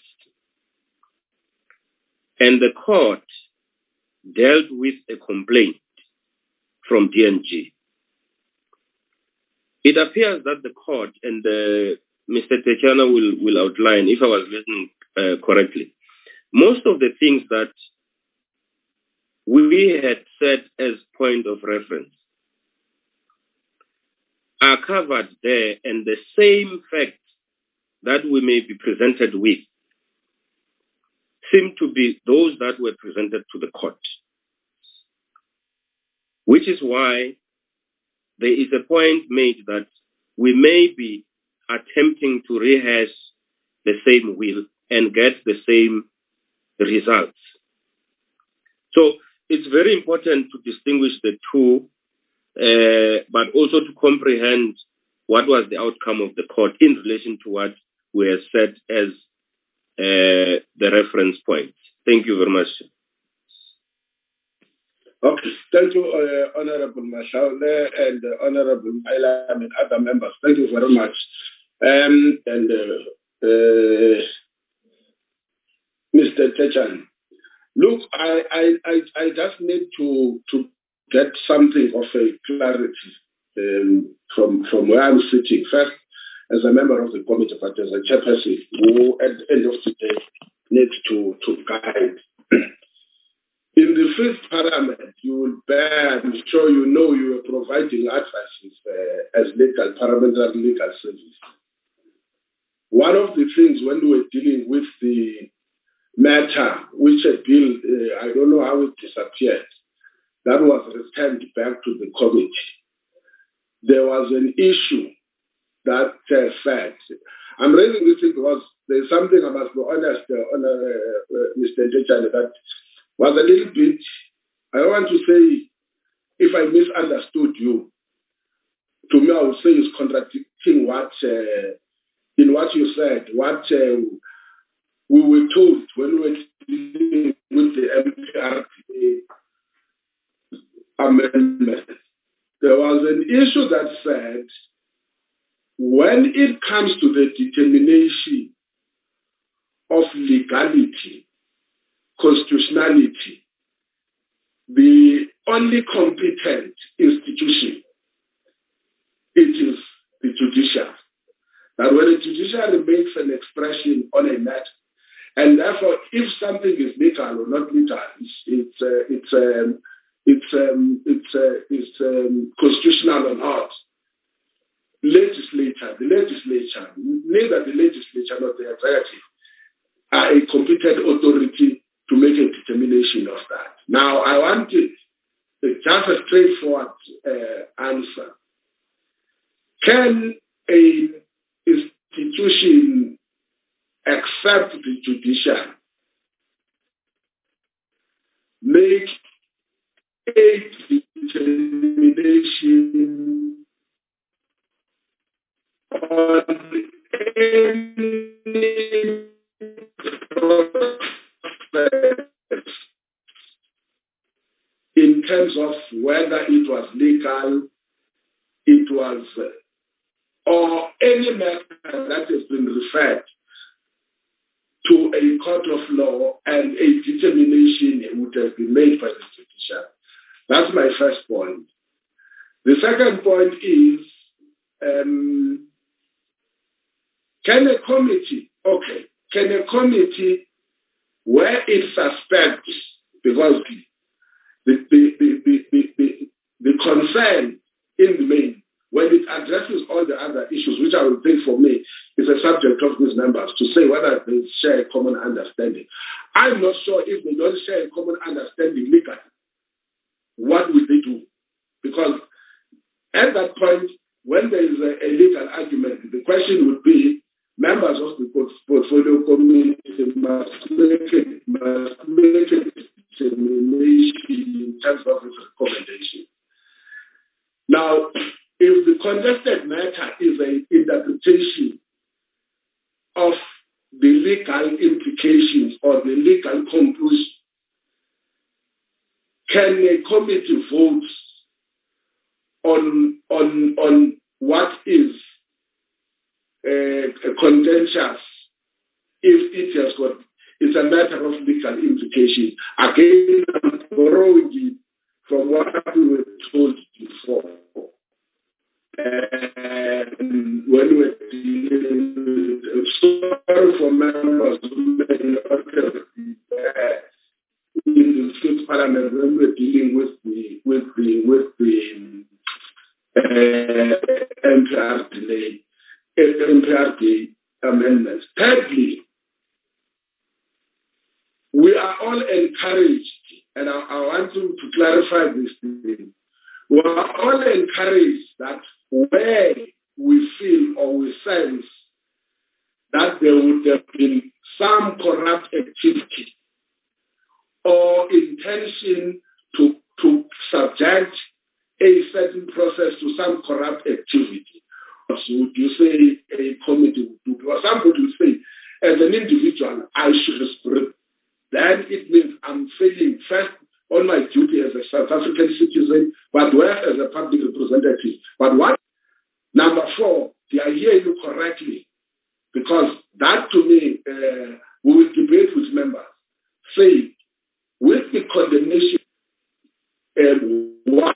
And the court dealt with a complaint from DNG. It appears that the court, and Mr. Techana will outline, if I was listening correctly, most of the things that we had set as point of reference are covered there, and the same facts that we may be presented with seem to be those that were presented to the court. Which is why there is a point made that we may be attempting to rehash the same wheel and get the same results. So it's very important to distinguish the two, but also to comprehend what was the outcome of the court in relation to what we have set as the reference point. Thank you very much. Okay, thank you, Honorable Mashaule and Honorable Ilam and other members. Thank you very much. Mr. Techan, look, I just need to get something of a clarity from where I'm sitting. First, as a member of the committee, but as a chairperson who, at the end of the day, needs to guide. In the fifth parliament, you will bear, I'm sure you know, you are providing advices as parliamentary legal service. One of the things when we were dealing with the matter, which a bill, I don't know how it disappeared, that was returned back to the committee. There was an issue that said, I'm raising this thing because there's something I must be honest, Mr. Techan, that was a little bit, I don't want to say, if I misunderstood you, to me I would say it's contradicting what, in what you said, what we were told when we were dealing with the MPRDA amendment. There was an issue that said, when it comes to the determination of legality, constitutionality, the only competent institution, it is the judiciary. That when the judiciary makes an expression on a matter, and therefore, if something is legal or not legal, it's constitutional or not, the legislature, neither the legislature nor the executive are a competent authority to make a determination of that. Now, I want just a straightforward answer. Can an institution accept the judiciary, make a determination on any in terms of whether it was legal, it was, or any matter that has been referred to a court of law and a determination would have been made by the judiciary. That's my first point. The second point is, can a committee, where it suspects, because the concern in the main, when it addresses all the other issues, which I would think for me is a subject of these members, to say whether they share a common understanding. I'm not sure if they don't share a common understanding legally, what will they do? Because at that point, when there is a legal argument, the question would be, members of the portfolio committee must make a determination in terms of its recommendation. Now, if the contested matter is an interpretation of the legal implications or the legal conclusion, can a committee vote on what is contentious if it has got, it's a matter of legal implication? Again, I'm borrowing it from what we were told before. And when we were dealing with, sorry for members who may not have been there in the Fifth Parliament, when we were dealing with the MPRD amendments. Thirdly, we are all encouraged, and I want to clarify this thing. We are all encouraged that where we feel or we sense that there would have been some corrupt activity or intention to subject a certain process to some corrupt activity, would you say a committee would do? Or somebody would say, as an individual, I should respond. Then it means I'm failing first on my duty as a South African citizen, but where as a public representative. But what? Number 4, did I hear you correctly? Because that to me, we will debate with members. Say, with the condemnation, what?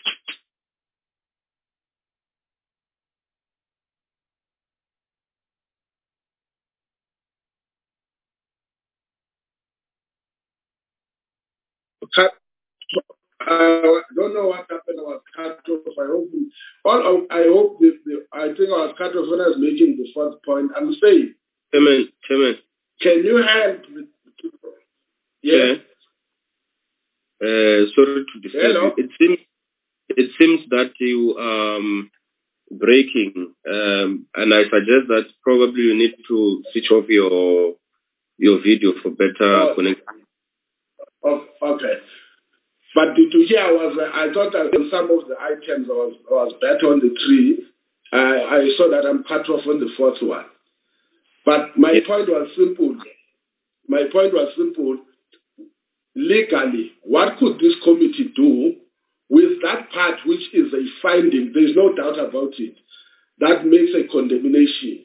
I don't know what happened. I was cut off. I think I was cut off when I was making the first point. I'm saying, Chairman. Can you help? Yeah. Sorry to disturb you. It seems that you breaking, and I suggest that probably you need to switch off your video for better connection. Okay. But did you hear? I thought that in some of the items I was better on the 3. I saw that I'm cut off on the 4th one. But my point was simple. Legally, what could this committee do with that part which is a finding? There's no doubt about it. That makes a condemnation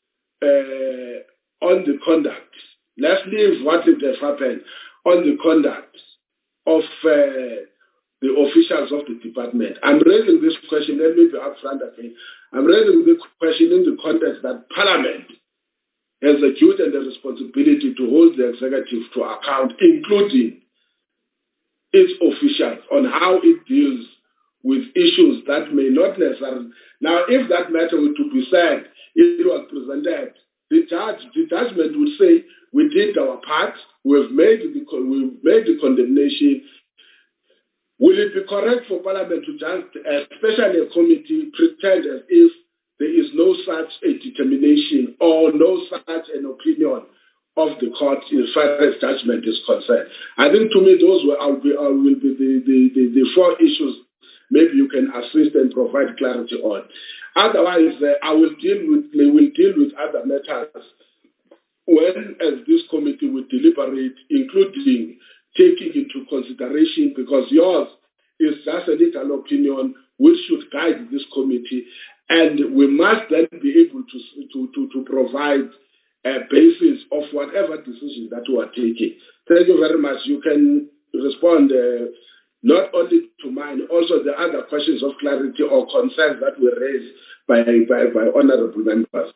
on the conduct. Let's leave what did have happened on the conduct of the officials of the department. I'm raising this question, let me be upfront again. I'm raising this question in the context that Parliament has a duty and a responsibility to hold the executive to account, including its officials, on how it deals with issues that may not necessarily. Now, if that matter were to be said, it was presented, the judgment would say, we did our part, we've made the condemnation. Will it be correct for Parliament to just, especially a committee, pretend as if there is no such a determination or no such an opinion of the court as far as judgment is concerned? I think to me those will be the 4 issues maybe you can assist and provide clarity on. Otherwise, we will deal with other matters when, as this committee will deliberate, including taking into consideration, because yours is just a legal opinion which should guide this committee, and we must then be able to provide a basis of whatever decision that we are taking. Thank you very much. You can respond not only to mine, also the other questions of clarity or concerns that were raised by honorable members.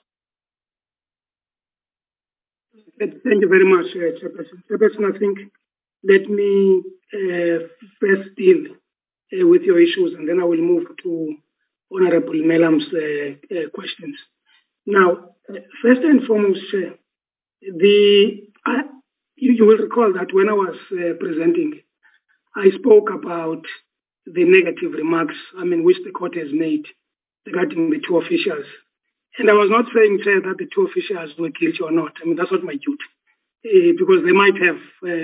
Thank you very much, Chairperson. Chairperson, I think let me first deal with your issues, and then I will move to Honorable Melam's questions. Now, first and foremost, you will recall that when I was presenting, I spoke about the negative remarks, which the court has made regarding the two officials. And I was not saying, Chair, that the two officials were guilty or not. That's not my duty, because they might have,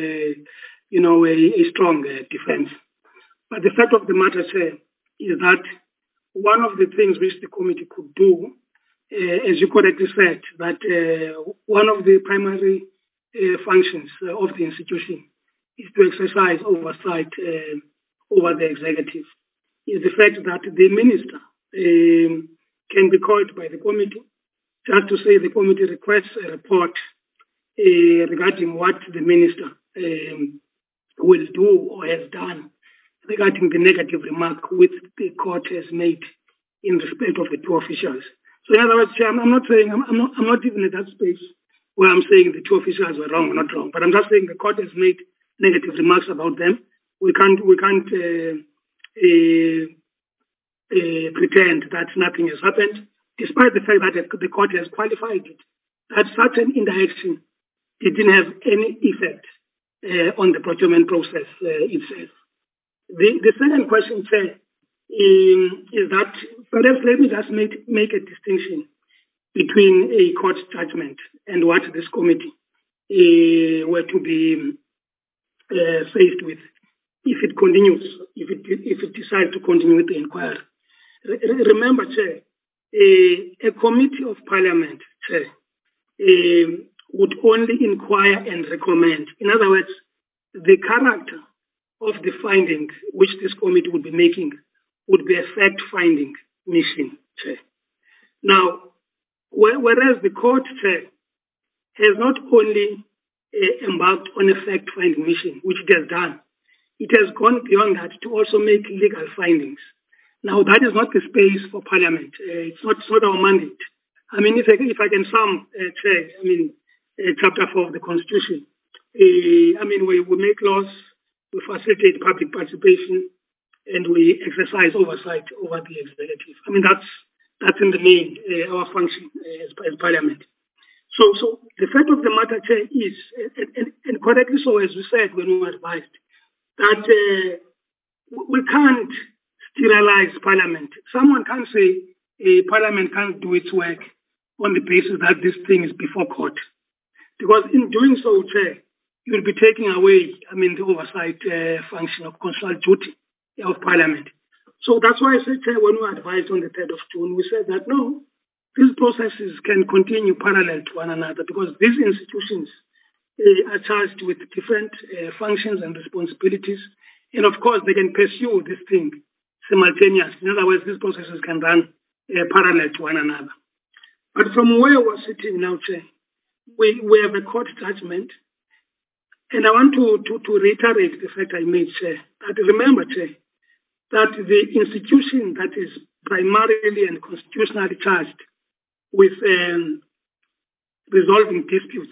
a strong defense. But the fact of the matter, Chair, is that one of the things which the committee could do, as you correctly said, that one of the primary functions of the institution is to exercise oversight over the executive, is the fact that the minister can be called by the committee just to say the committee requests a report regarding what the minister will do or has done regarding the negative remark which the court has made in respect of the two officials. So in other words, I'm not saying, I'm not even at that space where I'm saying the two officials were wrong or not wrong, but I'm just saying the court has made negative remarks about them. We can't pretend that nothing has happened, despite the fact that the court has qualified it, that such an interaction didn't have any effect on the procurement process itself. The second question, Chair, is that perhaps let me just make a distinction between a court judgment and what this committee were to be faced with if it continues, if it decides to continue with the inquiry. Remember, Chair, a committee of parliament, Chair, would only inquire and recommend. In other words, the character of the finding which this committee would be making would be a fact-finding mission, Chair. Now, whereas the court, Chair, has not only embarked on a fact-finding mission, which it has done, it has gone beyond that to also make legal findings. Now, that is not the space for Parliament. It's not our mandate. If I can sum, Chair, Chapter 4 of the Constitution, we make laws, we facilitate public participation, and we exercise oversight over the executive. That's in the main our function as Parliament. So the fact of the matter, Chair, is, and correctly so, as we said when we were advised, that we can't sterilize Parliament. Someone can say Parliament can't do its work on the basis that this thing is before court. Because in doing so, Chair, you'll be taking away, the oversight function of constitutional duty of Parliament. So that's why I said, Chair, when we were advised on the 3rd of June, we said that no, these processes can continue parallel to one another because these institutions are charged with different functions and responsibilities. And of course, they can pursue this thing simultaneously. In other words, these processes can run parallel to one another. But from where we're sitting now, Chair, we have a court judgment. And I want to reiterate the fact I made, Chair, that remember, Chair, that the institution that is primarily and constitutionally charged with resolving disputes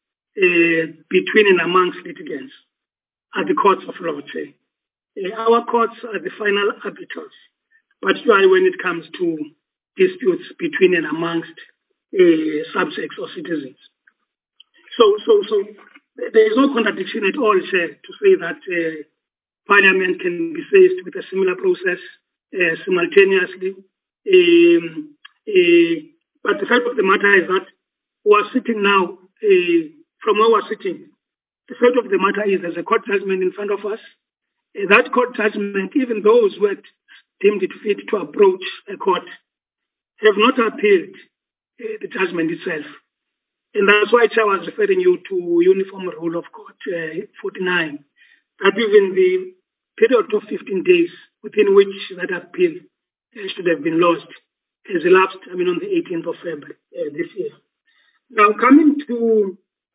between and amongst litigants are the courts of law, Chair. Our courts are the final arbiters, particularly when it comes to disputes between and amongst subjects or citizens. So there is no contradiction at all, Chair, to say that Parliament can be faced with a similar process simultaneously. But the fact of the matter is that we are sitting now, from where we're sitting, the fact of the matter is there's a court judgment in front of us. That court judgment, even those who had deemed it fit to approach a court, have not appealed the judgment itself. And that's why I was referring you to Uniform Rule of Court 49, that even the period of 15 days within which that appeal should have been lost has elapsed, on the 18th of February this year. Now, coming to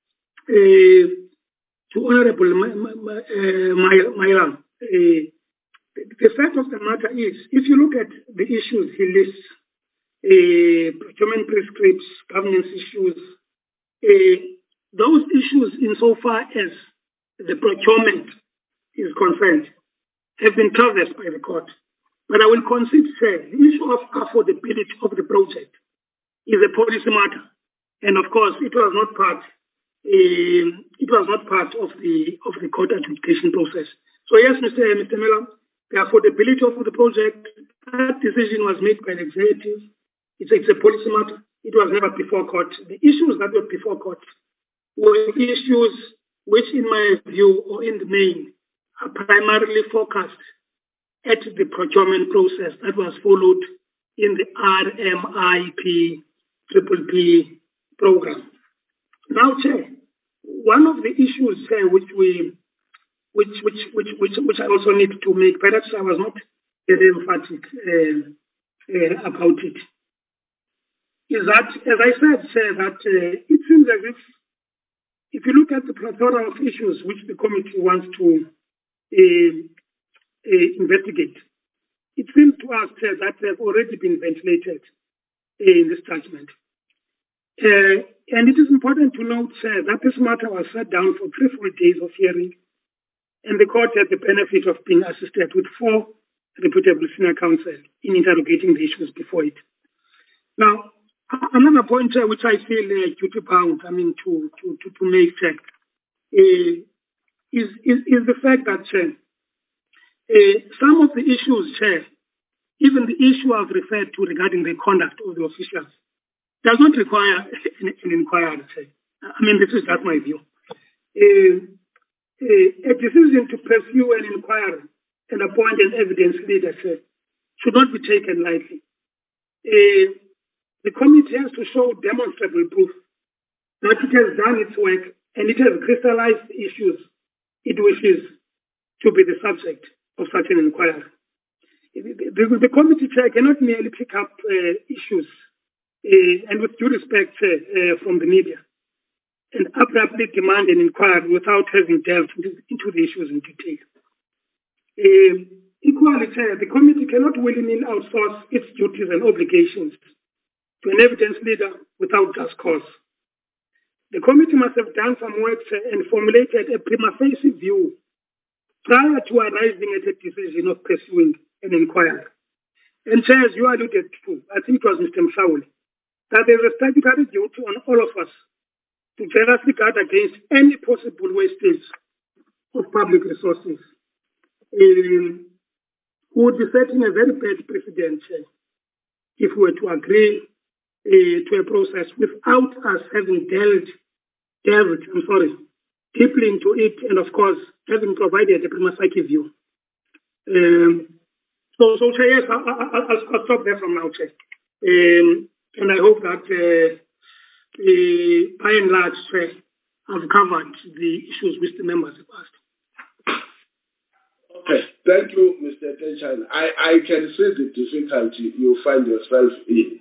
Honorable Mailam, the fact of the matter is, if you look at the issues he lists, procurement prescripts, governance issues, those issues insofar as the procurement is concerned have been traversed by the court. But I will concede, sir, the issue of affordability of the project is a policy matter. And of course, it was not part of the court adjudication process. So yes, Mr. Miller, the affordability of the project, that decision was made by the executive. It's a policy matter. It was never before court. The issues that were before court were issues which, in my view, or in the main, are primarily focused at the procurement process that was followed in the RMIP PPP program. Now, Chair, one of the issues which I also need to make, perhaps I was not very emphatic about it, is that, as I said, Chair, that it seems as if you look at the plethora of issues which the committee wants to investigate, it seems to us, Chair, that they have already been ventilated in this judgment. And it is important to note, Chair, that this matter was sat down for 3 full days of hearing, and the court had the benefit of being assisted with 4 reputable senior counsel in interrogating the issues before it. Now, another point, Chair, which I feel duty bound, to make, Chair, is the fact that, Chair, some of the issues, Chair, even the issue I've referred to regarding the conduct of the officials, does not require an inquiry, Chair. This is just my view. A decision to pursue an inquiry and appoint an evidence leader, Chair, should not be taken lightly. The committee has to show demonstrable proof that it has done its work and it has crystallized the issues it wishes to be the subject of such an inquiry. The committee, Chair, cannot merely pick up issues and with due respect from the media and abruptly demand an inquiry without having delved into the issues in detail. Equally, Chair, the committee cannot willy-nilly outsource its duties and obligations to an evidence leader without just cause. The committee must have done some work, Chair, and formulated a prima facie view prior to arriving at a decision of pursuing an inquiry. And, Chair, as you alluded to, I think it was Mr. Msauli, that there is a statutory duty on all of us to jealously guard against any possible wastage of public resources. We would be setting a very bad precedent, Chair, if we were to agree to a process without us having delved deeply into it, and of course having provided a prima facie view. So Chair, yes, I'll stop there from now, Chair. And I hope that by and large, Chair, I've covered the issues which the members have asked. Okay, thank you, Mr. Tenchan. I can see the difficulty you find yourself in.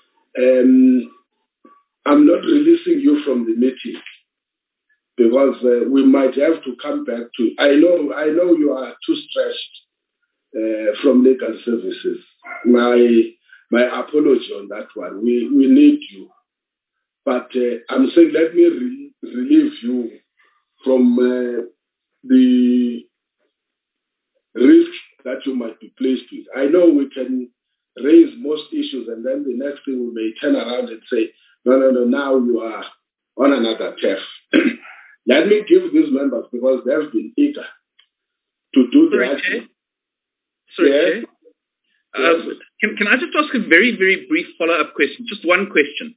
I'm not releasing you from the meeting because we might have to come back to. I know you are too stressed from legal services. My apology on that one. We need you, but I'm saying let me relieve you from the risk that you might be placed with. I know we can raise most issues and then the next thing we may turn around and say, no, now you are on another turf. Let me give these members, because they have been eager to do that. Sorry, Chair. Can I just ask a very, very brief follow-up question? Just one question.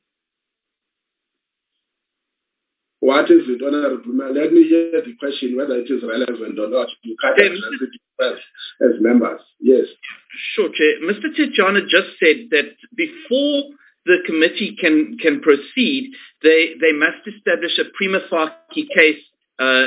What is it, Honorable? Let me hear the question, whether it is relevant or not. You can't address it as members. Yes. Sure, Chair. Mr. Tijana just said that before the committee can proceed, they must establish a prima facie case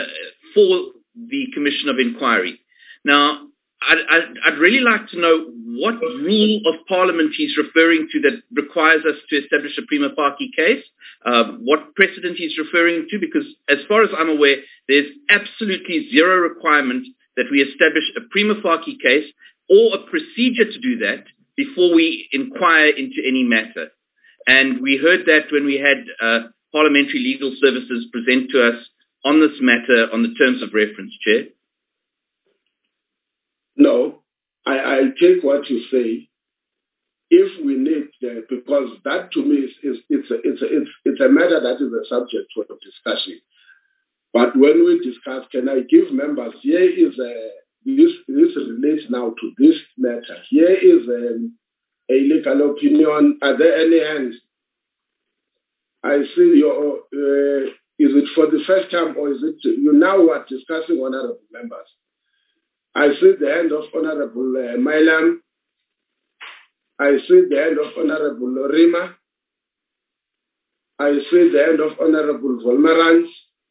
for the Commission of Inquiry. Now, I'd really like to know what rule of parliament he's referring to that requires us to establish a prima facie case, what precedent he's referring to, because as far as I'm aware, there's absolutely zero requirement that we establish a prima facie case or a procedure to do that before we inquire into any matter. And we heard that when we had Parliamentary Legal Services present to us on this matter on the terms of reference, Chair. No, I take what you say. If we need, because that to me it's a matter that is a subject for discussion. But when we discuss, can I give members, here is this relates now to this matter. Here is a legal opinion. Are there any hands? I see your, is it for the first time or is it, you now are discussing honorable members? I see the hand of Honorable Mailam. I see the hand of Honorable Lorima. I see the hand of Honorable Volmarans.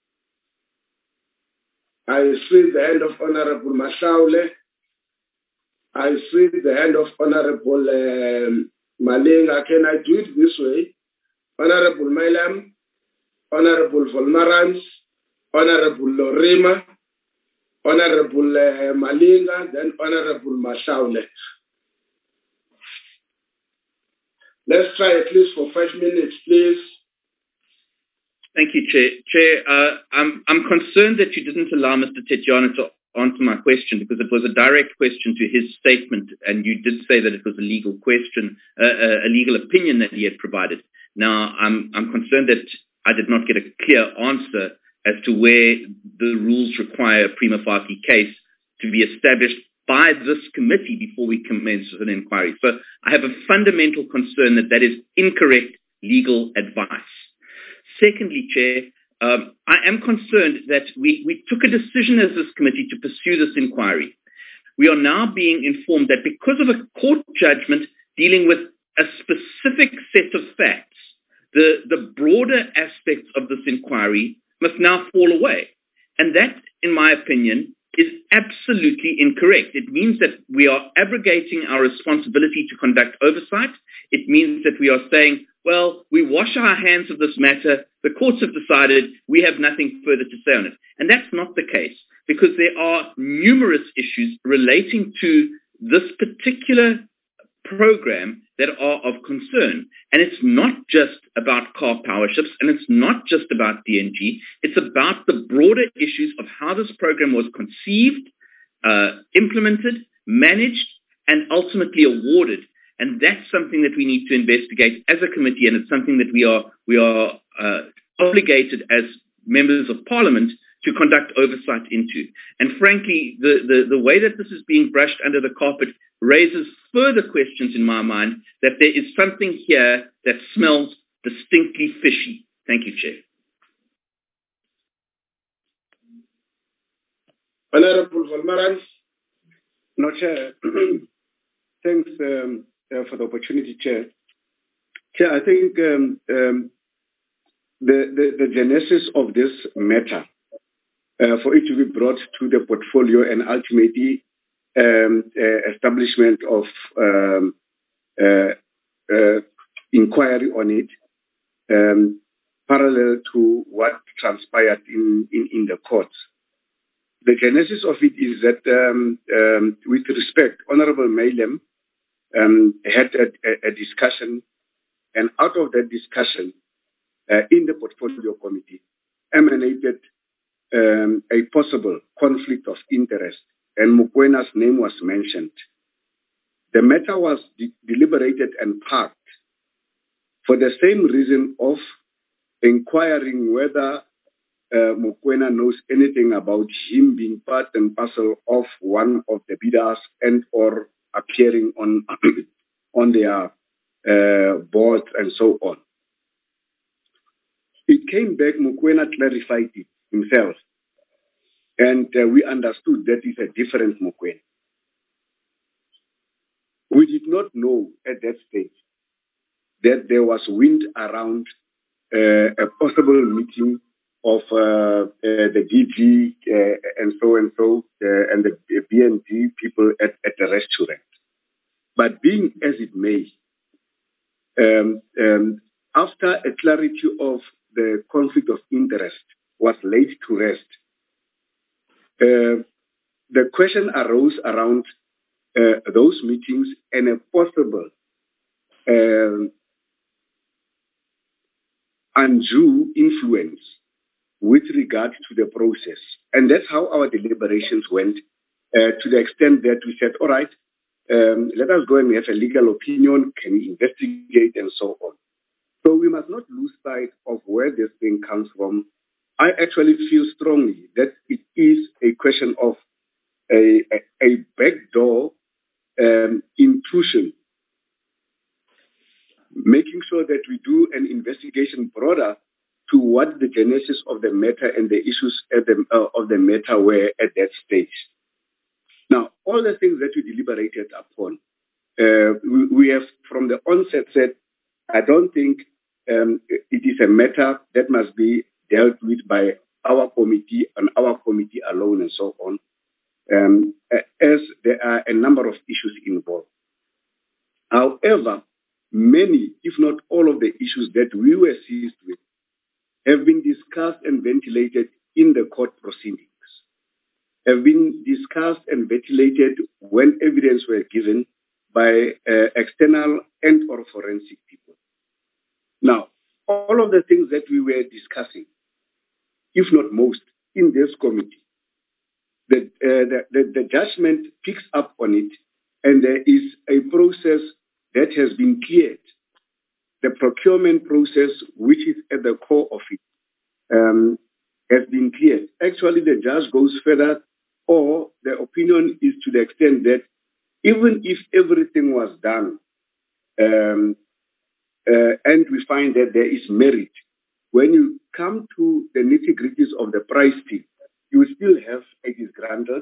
I see the hand of Honorable Mashaule. I see the hand of Honorable Malinga. Can I do it this way? Honorable Mailam, Honorable Volmarans, Honorable Lorima, Honorable Malinga, then Honorable Mashaule. Let's try at least for 5 minutes, please. Thank you, Chair. Chair, I'm concerned that you didn't allow Mr. Tetjana to answer my question because it was a direct question to his statement, and you did say that it was a legal question, a legal opinion that he had provided. Now, I'm concerned that I did not get a clear answer as to where the rules require a prima facie case to be established by this committee before we commence with an inquiry. So I have a fundamental concern that that is incorrect legal advice. Secondly, Chair, I am concerned that we took a decision as this committee to pursue this inquiry. We are now being informed that because of a court judgment dealing with a specific set of facts, the broader aspects of this inquiry must now fall away. And that, in my opinion, is absolutely incorrect. It means that we are abrogating our responsibility to conduct oversight. It means that we are saying, well, we wash our hands of this matter. The courts have decided we have nothing further to say on it. And that's not the case, because there are numerous issues relating to this particular program that are of concern. And it's not just about car power ships, and it's not just about DNG. It's about the broader issues of how this program was conceived, implemented, managed, and ultimately awarded. And that's something that we need to investigate as a committee, and it's something that we are obligated as members of Parliament to conduct oversight into. And frankly, the way that this is being brushed under the carpet raises further questions in my mind that there is something here that smells distinctly fishy. Thank you, Chair. Honorable Volmarans. No, Chair. Thanks for the opportunity, Chair. Chair, I think the genesis of this matter, for it to be brought to the portfolio and ultimately establishment of inquiry on it, parallel to what transpired in the courts. The genesis of it is that, with respect, Honorable Mailem had a discussion, and out of that discussion, in the portfolio committee, emanated a possible conflict of interest, and Mokwena's name was mentioned. The matter was deliberated and parked for the same reason of inquiring whether Mokwena knows anything about him being part and parcel of one of the bidders and or appearing on on their boards and so on. It came back, Mokwena clarified it himself, and we understood that it's a different Mokwena. We did not know at that stage that there was wind around a possible meeting of the DG and the BND people at the restaurant. But being as it may, after a clarity of the conflict of interest was laid to rest, the question arose around those meetings and a possible undue influence with regard to the process. And that's how our deliberations went, to the extent that we said, all right, let us go and have a legal opinion, can we investigate, and so on. So we must not lose sight of where this thing comes from. I actually feel strongly that it is a question of a backdoor intrusion, making sure that we do an investigation broader to what the genesis of the matter and the issues of the matter were at that stage. Now, all the things that we deliberated upon, we have from the onset said, I don't think it is a matter that must be dealt with by our committee and our committee alone and so on, as there are a number of issues involved. However, many, if not all of the issues that we were seized with have been discussed and ventilated in the court proceedings, have been discussed and ventilated when evidence were given by external and or forensic people. Now, all of the things that we were discussing, if not most, in this committee, the judgment picks up on it, and there is a process that has been cleared. The procurement process, which is at the core of it, has been cleared. Actually, the judge goes further, or the opinion is to the extent that even if everything was done, and we find that there is merit, when you come to the nitty-gritties of the price thing, you will still have a disgruntled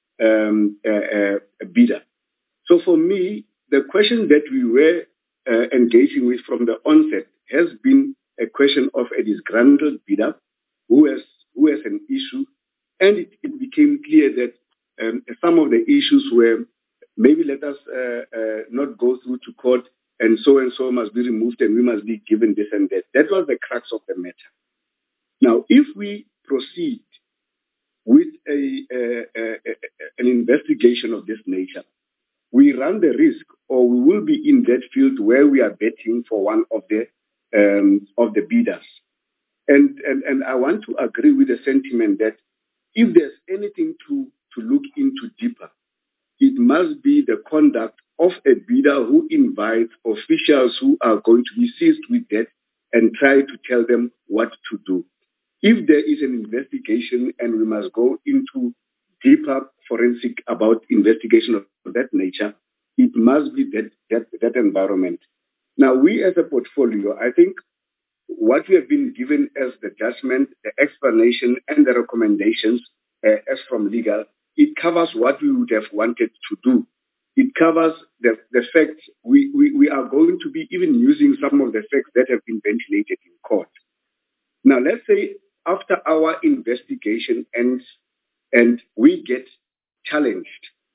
bidder. So for me, the question that we were engaging with from the onset has been a question of a disgruntled bidder who has an issue, and it became clear that some of the issues were, maybe let us not go through to court, and so must be removed, and we must be given this and that. That was the crux of the matter. Now, if we proceed with an investigation of this nature, we run the risk, or we will be in that field where we are betting for one of the bidders. And I want to agree with the sentiment that if there's anything to look into deeper, it must be the conduct of a bidder who invites officials who are going to be seized with that and try to tell them what to do. If there is an investigation and we must go into deeper forensic about investigation of that nature, it must be that environment. Now, we as a portfolio, I think what we have been given as the judgment, the explanation, and the recommendations as from legal, it covers what we would have wanted to do. It covers the facts. We are going to be even using some of the facts that have been ventilated in court. Now, let's say after our investigation ends and we get challenged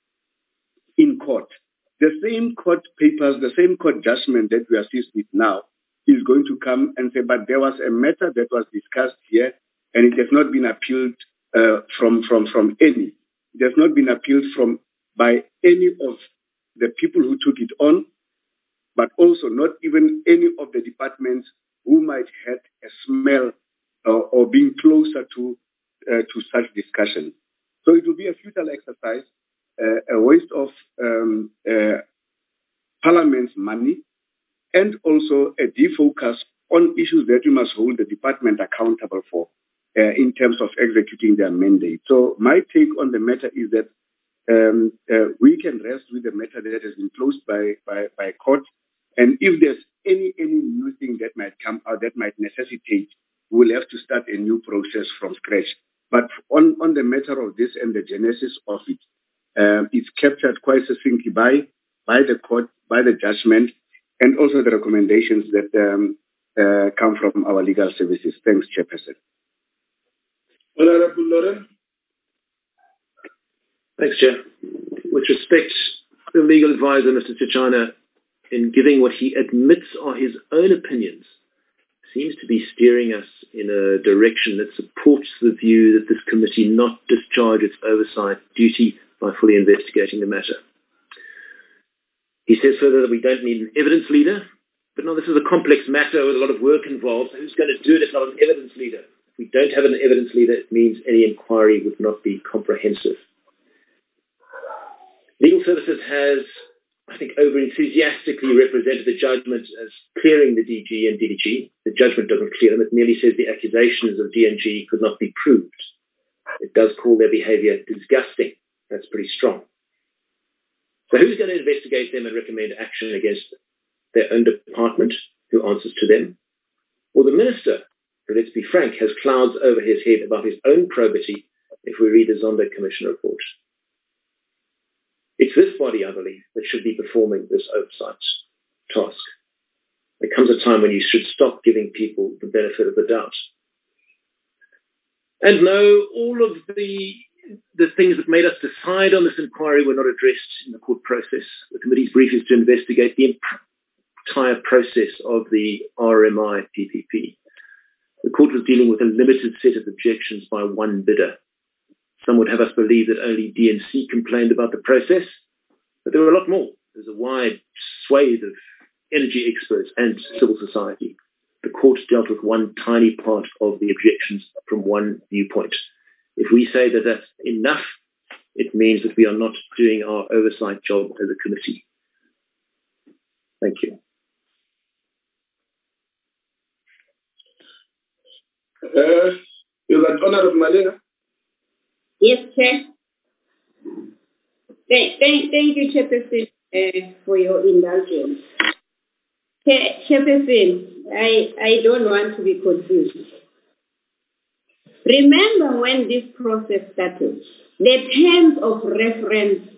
in court, the same court papers, the same court judgment that we are seized with now is going to come and say, but there was a matter that was discussed here and it has not been appealed from any. It has not been appealed by any of the people who took it on, but also not even any of the departments who might have a smell or being closer to such discussion. So it will be a futile exercise, a waste of Parliament's money, and also a defocus on issues that we must hold the department accountable for in terms of executing their mandate. So my take on the matter is that we can rest with the matter that has been closed by court, and if there's any new thing that might come out that might necessitate, we'll have to start a new process from scratch. But on the matter of this and the genesis of it, it's captured quite succinctly by the court, by the judgment, and also the recommendations that come from our legal services. Thanks, Chairperson. Honorable Lauren. Thanks, Chair. With respect, the legal advisor, Mr. Tchana, in giving what he admits are his own opinions, seems to be steering us in a direction that supports the view that this committee not discharge its oversight duty by fully investigating the matter. He says further that we don't need an evidence leader, but no, this is a complex matter with a lot of work involved. So who's going to do it if not an evidence leader? If we don't have an evidence leader, it means any inquiry would not be comprehensive. Legal Services has, I think, over-enthusiastically represented the judgment as clearing the DG and DDG. The judgment doesn't clear them. It merely says the accusations of DNG could not be proved. It does call their behaviour disgusting. That's pretty strong. So who's going to investigate them and recommend action against their own department, who answers to them? Or the minister, who, let's be frank, has clouds over his head about his own probity if we read the Zondo Commission report. It's this body, I believe, that should be performing this oversight task. There comes a time when you should stop giving people the benefit of the doubt. And no, all of the things that made us decide on this inquiry were not addressed in the court process. The committee's brief is to investigate the entire process of the RMI PPP. The court was dealing with a limited set of objections by one bidder. Some would have us believe that only DNC complained about the process, but there were a lot more. There's a wide swathe of energy experts and civil society. The court dealt with one tiny part of the objections from one viewpoint. If we say that that's enough, it means that we are not doing our oversight job as a committee. Thank you. Is that Honorable Malina? Yes, Chair. Thank you, Chairperson, for your indulgence. Chairperson, I don't want to be confused. Remember when this process started, the terms of reference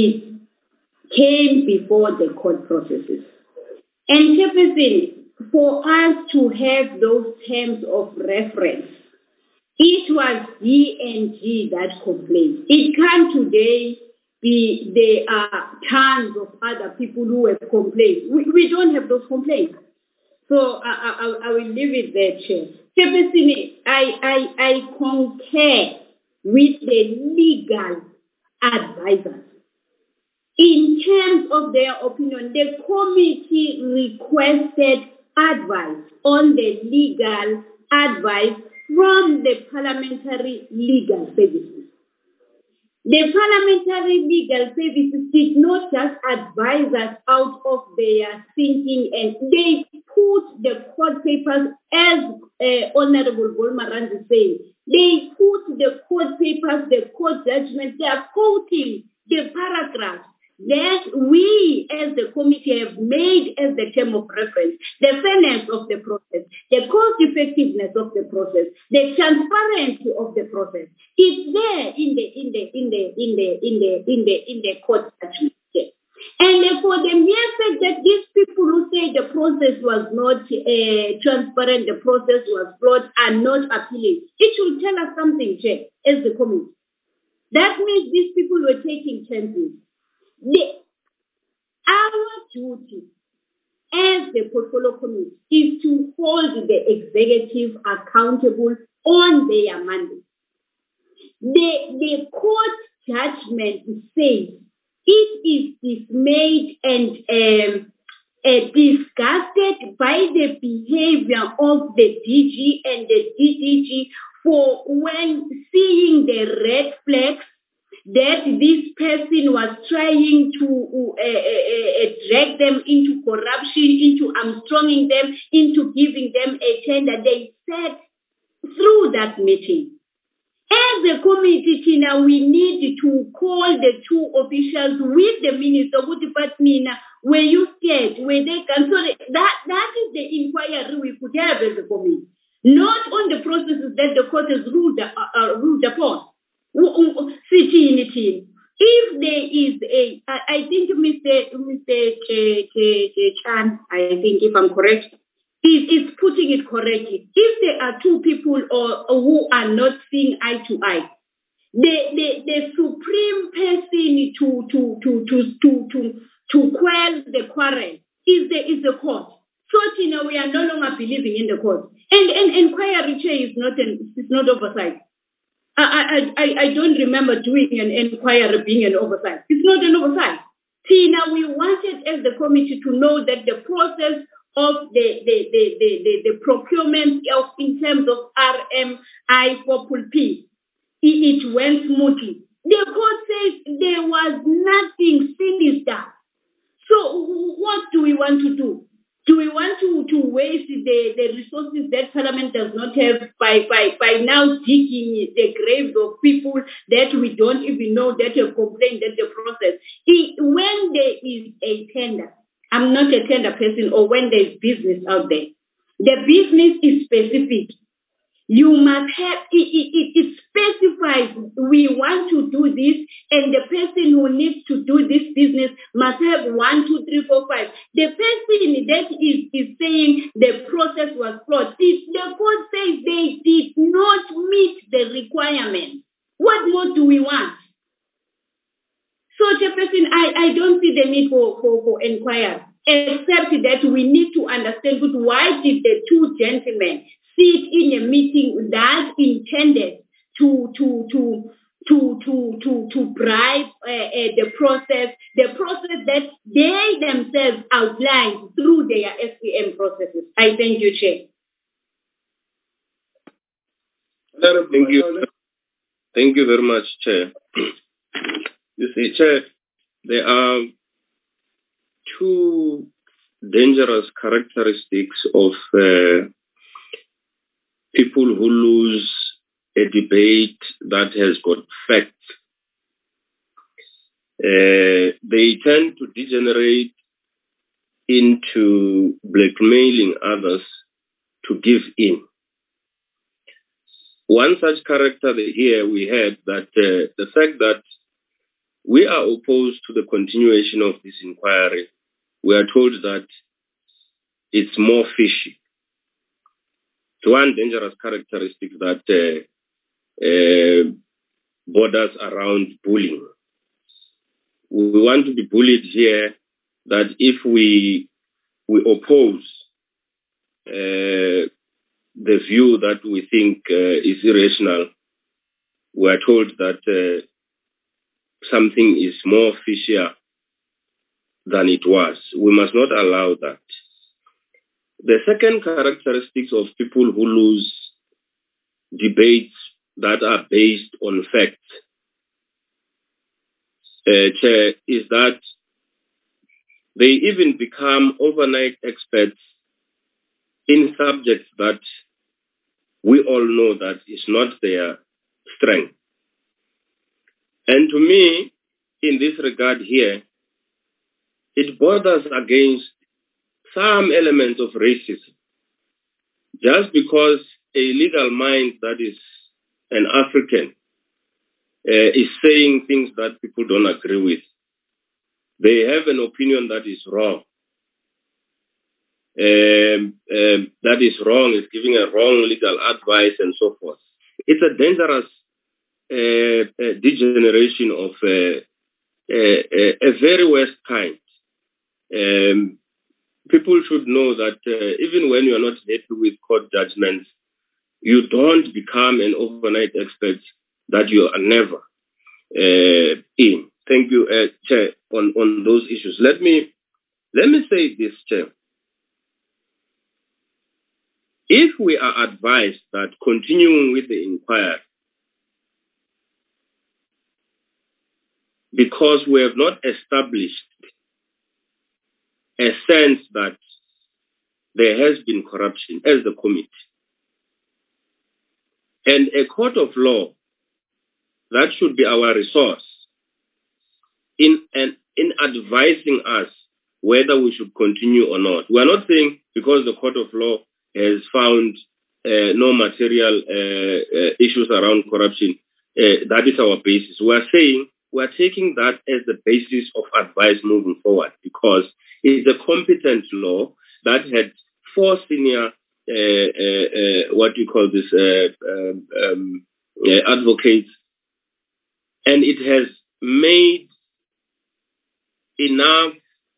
came before the court processes. And Chairperson, for us to have those terms of reference, it was DNG that complained. It can't today be there are tons of other people who have complained. We don't have those complaints. So I will leave it there, Chair. Chairperson, I concur with the legal advisors. In terms of their opinion, the committee requested advice on the legal advice from the Parliamentary Legal Services. The Parliamentary Legal Services did not just advise us out of their thinking, and they put the court papers, as Honorable Bolmarand is saying, they put the court papers, the court judgment, they are quoting the paragraphs that we as the committee have made as the term of reference, the fairness of the process, the cost effectiveness of the process, the transparency of the process. It's there in the court judgment. And for the mere fact that these people who say the process was not transparent, the process was flawed, are not appealing, it should tell us something, Chair, as the committee. That means these people were taking chances. Our duty as the portfolio committee is to hold the executive accountable on their mandate. The court judgment says it is dismayed and disgusted by the behavior of the DG and the DDG for when seeing the red flags that this person was trying to drag them into corruption, into armstronging them, into giving them a tender. They said through that meeting, as a committee, Tina, we need to call the two officials with the minister, were you scared? Were they concerned? That is the inquiry we could have as a committee, not on the processes that the court has ruled upon. City in the team. If there is I think Mr. Chan, I think if I'm correct, is putting it correctly. If there are two people who are not seeing eye to eye, the supreme person to quell the quarrel is the court. So we are no longer believing in the court. And inquiry is not oversight. I don't remember doing an inquiry being an oversight. It's not an oversight. Tina, we wanted as the committee to know that the process of the procurement of in terms of RMI for P, it went smoothly. The court says there was nothing sinister. So what do we want to do? Do we want to waste the resources that Parliament does not have by now digging the graves of people that we don't even know that have complained that the process? When there is a tender, I'm not a tender person, or when there's business out there, the business is specific. You must have, it specifies we want to do this, and the person who needs to do this business must have 1, 2, 3, 4, 5. The person that is saying the process was flawed, the court says they did not meet the requirements. What more do we want? So, Chairperson, I don't see the need for inquiry, except that we need to understand why did the two gentlemen sit in a meeting that intended to bribe the process that they themselves outlined through their SPM processes. I thank you, Chair. Thank you very much, Chair. You see, Chair, there are two dangerous characteristics of people who lose a debate that has got facts. They tend to degenerate into blackmailing others to give in. One such character here we had that the fact that we are opposed to the continuation of this inquiry. We are told that it's more fishy. It's one dangerous characteristic that borders around bullying. We want to be bullied here that if we oppose the view that we think is irrational, we are told that something is more fishier than it was. We must not allow that. The second characteristic of people who lose debates that are based on facts, Chair, is that they even become overnight experts in subjects that we all know that is not their strength. And to me, in this regard here, it borders against some elements of racism. Just because a legal mind that is an African is saying things that people don't agree with, they have an opinion that is wrong. That is wrong, is giving a wrong legal advice and so forth. It's a dangerous degeneration of a very worst kind. People should know that even when you are not happy with court judgments, you don't become an overnight expert that you are never in. Thank you, Chair, on those issues. Let me say this, Chair. If we are advised that continuing with the inquiry, because we have not established a sense that there has been corruption as the committee, and a court of law that should be our resource in advising us whether we should continue or not. We are not saying because the court of law has found no material issues around corruption, that is our basis. We are saying we are taking that as the basis of advice moving forward, because it's a competent law that had 4 senior advocates And it has made enough,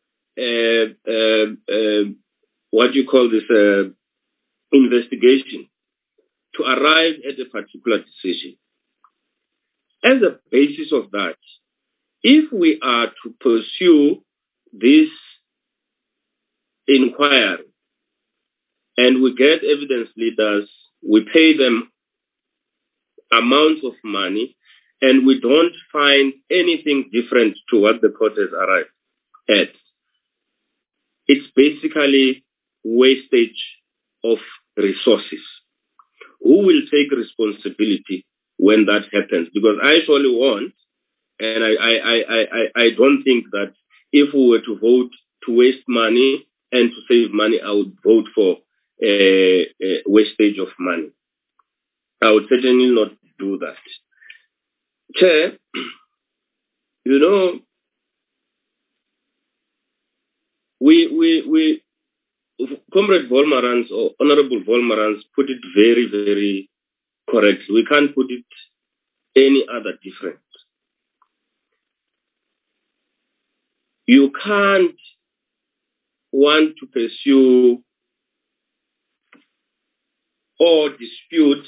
investigation to arrive at a particular decision. As a basis of that, if we are to pursue this inquiry and we get evidence leaders, we pay them amounts of money, and we don't find anything different to what the court has arrived at, it's basically wastage of resources. Who will take responsibility when that happens? Because I surely want, and I don't think that if we were to vote to waste money and to save money, I would vote for a wastage of money. I would certainly not do that. Chair, you know, we Comrade Volmarans or Honorable Volmarans put it very, very correctly. We can't put it any other different. You can't want to pursue or dispute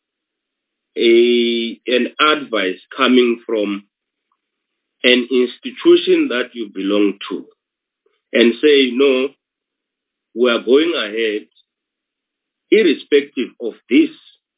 an advice coming from an institution that you belong to and say, no, we are going ahead irrespective of this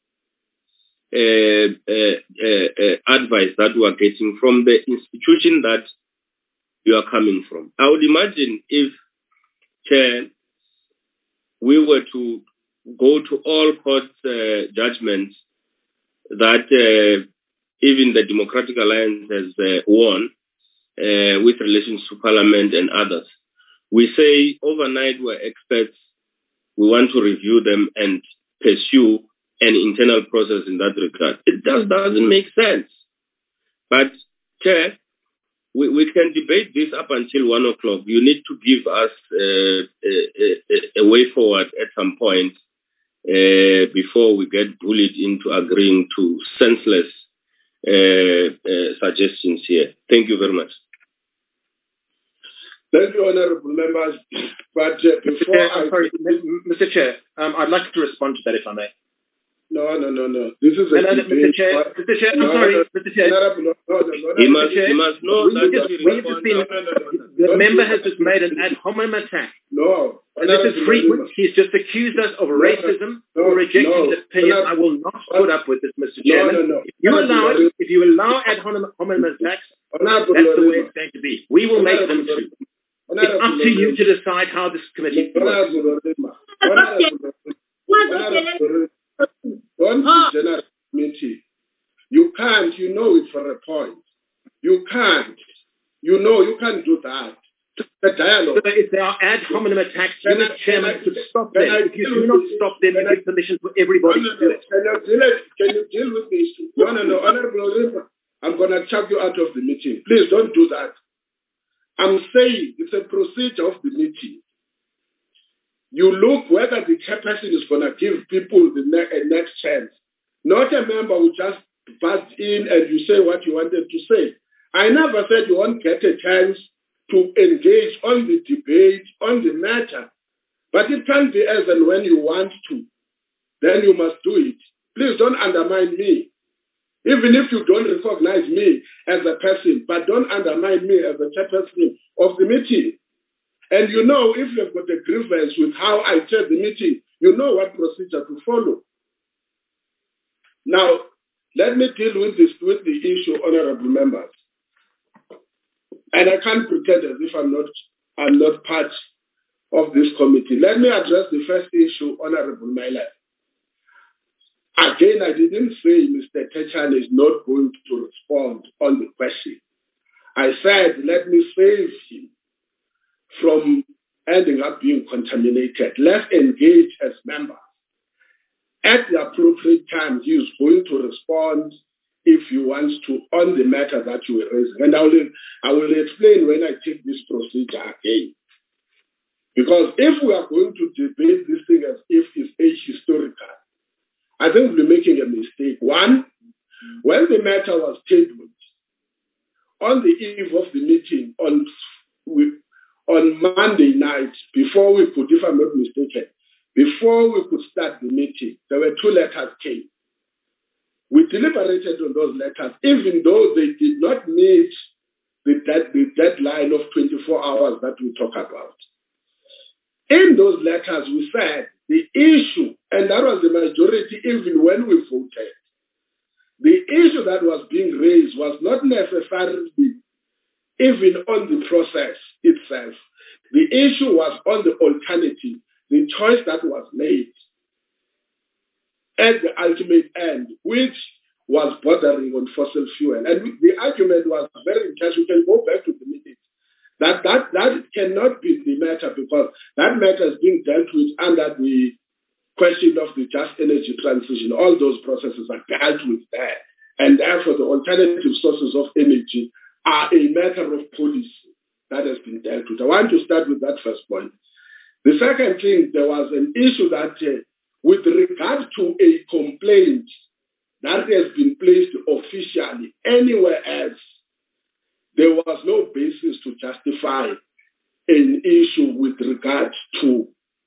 advice that we are getting from the institution that you are coming from. I would imagine if, Chair, we were to go to all court judgments that even the Democratic Alliance has won with relations to Parliament and others. We say overnight we're experts, we want to review them and pursue an internal process in that regard. It just doesn't make sense. But, Chair, we can debate this up until 1 o'clock. You need to give us a way forward at some point before we get bullied into agreeing to senseless suggestions here. Thank you very much. Thank you, honourable members. But Mr. Chair, I'd like to respond to that if I may. No. This is Mr. Chair, I'm sorry, Mr. Chair. He must know that the member has just made an ad hominem attack. No. And this is frequent. He's just accused us of racism or rejecting the opinion. I will not put up with this, Mr. Chairman. No. If you allow ad hominem attacks, that's the way it's going to be. We will make them too. It's up to you to decide how this committee works. Don't be general committee. You can't, you know it for a point. You can't. You know you can't do that. The dialogue. So if there are ad hominem attacks, you as chairman should stop them. If you do not stop them, you give permission for everybody to do it. Can you deal with the issue? No. Honorable Oliver, I'm going to chuck you out of the meeting. Please don't do that. I'm saying it's a procedure of the meeting. You look whether the chairperson is going to give people the next chance. Not a member who just bust in and you say what you wanted to say. I never said you won't get a chance to engage on the debate, on the matter. But it can't be as and when you want to. Then you must do it. Please don't undermine me. Even if you don't recognize me as a person, but don't undermine me as a chairperson of the meeting. And you know, if you've got a grievance with how I chair the meeting, you know what procedure to follow. Now, let me deal with the issue, honorable members. And I can't pretend as if I'm not part of this committee. Let me address the first issue, Honorable Myla. Again, I didn't say Mr. Techan is not going to respond on the question. I said, let me save him from ending up being contaminated. Let's engage as members. At the appropriate time, he is going to respond if he wants to on the matter that you were raising. And I will explain when I take this procedure again. Because if we are going to debate this thing as if it's ahistorical, I think we're making a mistake. One, when the matter was tabled, on the eve of the meeting on Monday night, before we could, if I'm not mistaken, before we could start the meeting, there were 2 letters came. We deliberated on those letters, even though they did not meet the deadline of 24 hours that we talk about. In those letters, we said the issue, and that was the majority even when we voted, the issue that was being raised was not necessarily even on the process itself. The issue was on the alternative, the choice that was made at the ultimate end, which was bordering on fossil fuel. And the argument was very intense. We can go back to the meeting. That cannot be the matter, because that matter is being dealt with under the question of the just energy transition. All those processes are dealt with there. And therefore, the alternative sources of energy are a matter of policy that has been dealt with. I want to start with that first point. The second thing, there was an issue that with regard to a complaint that has been placed officially anywhere else, there was no basis to justify an issue with regard to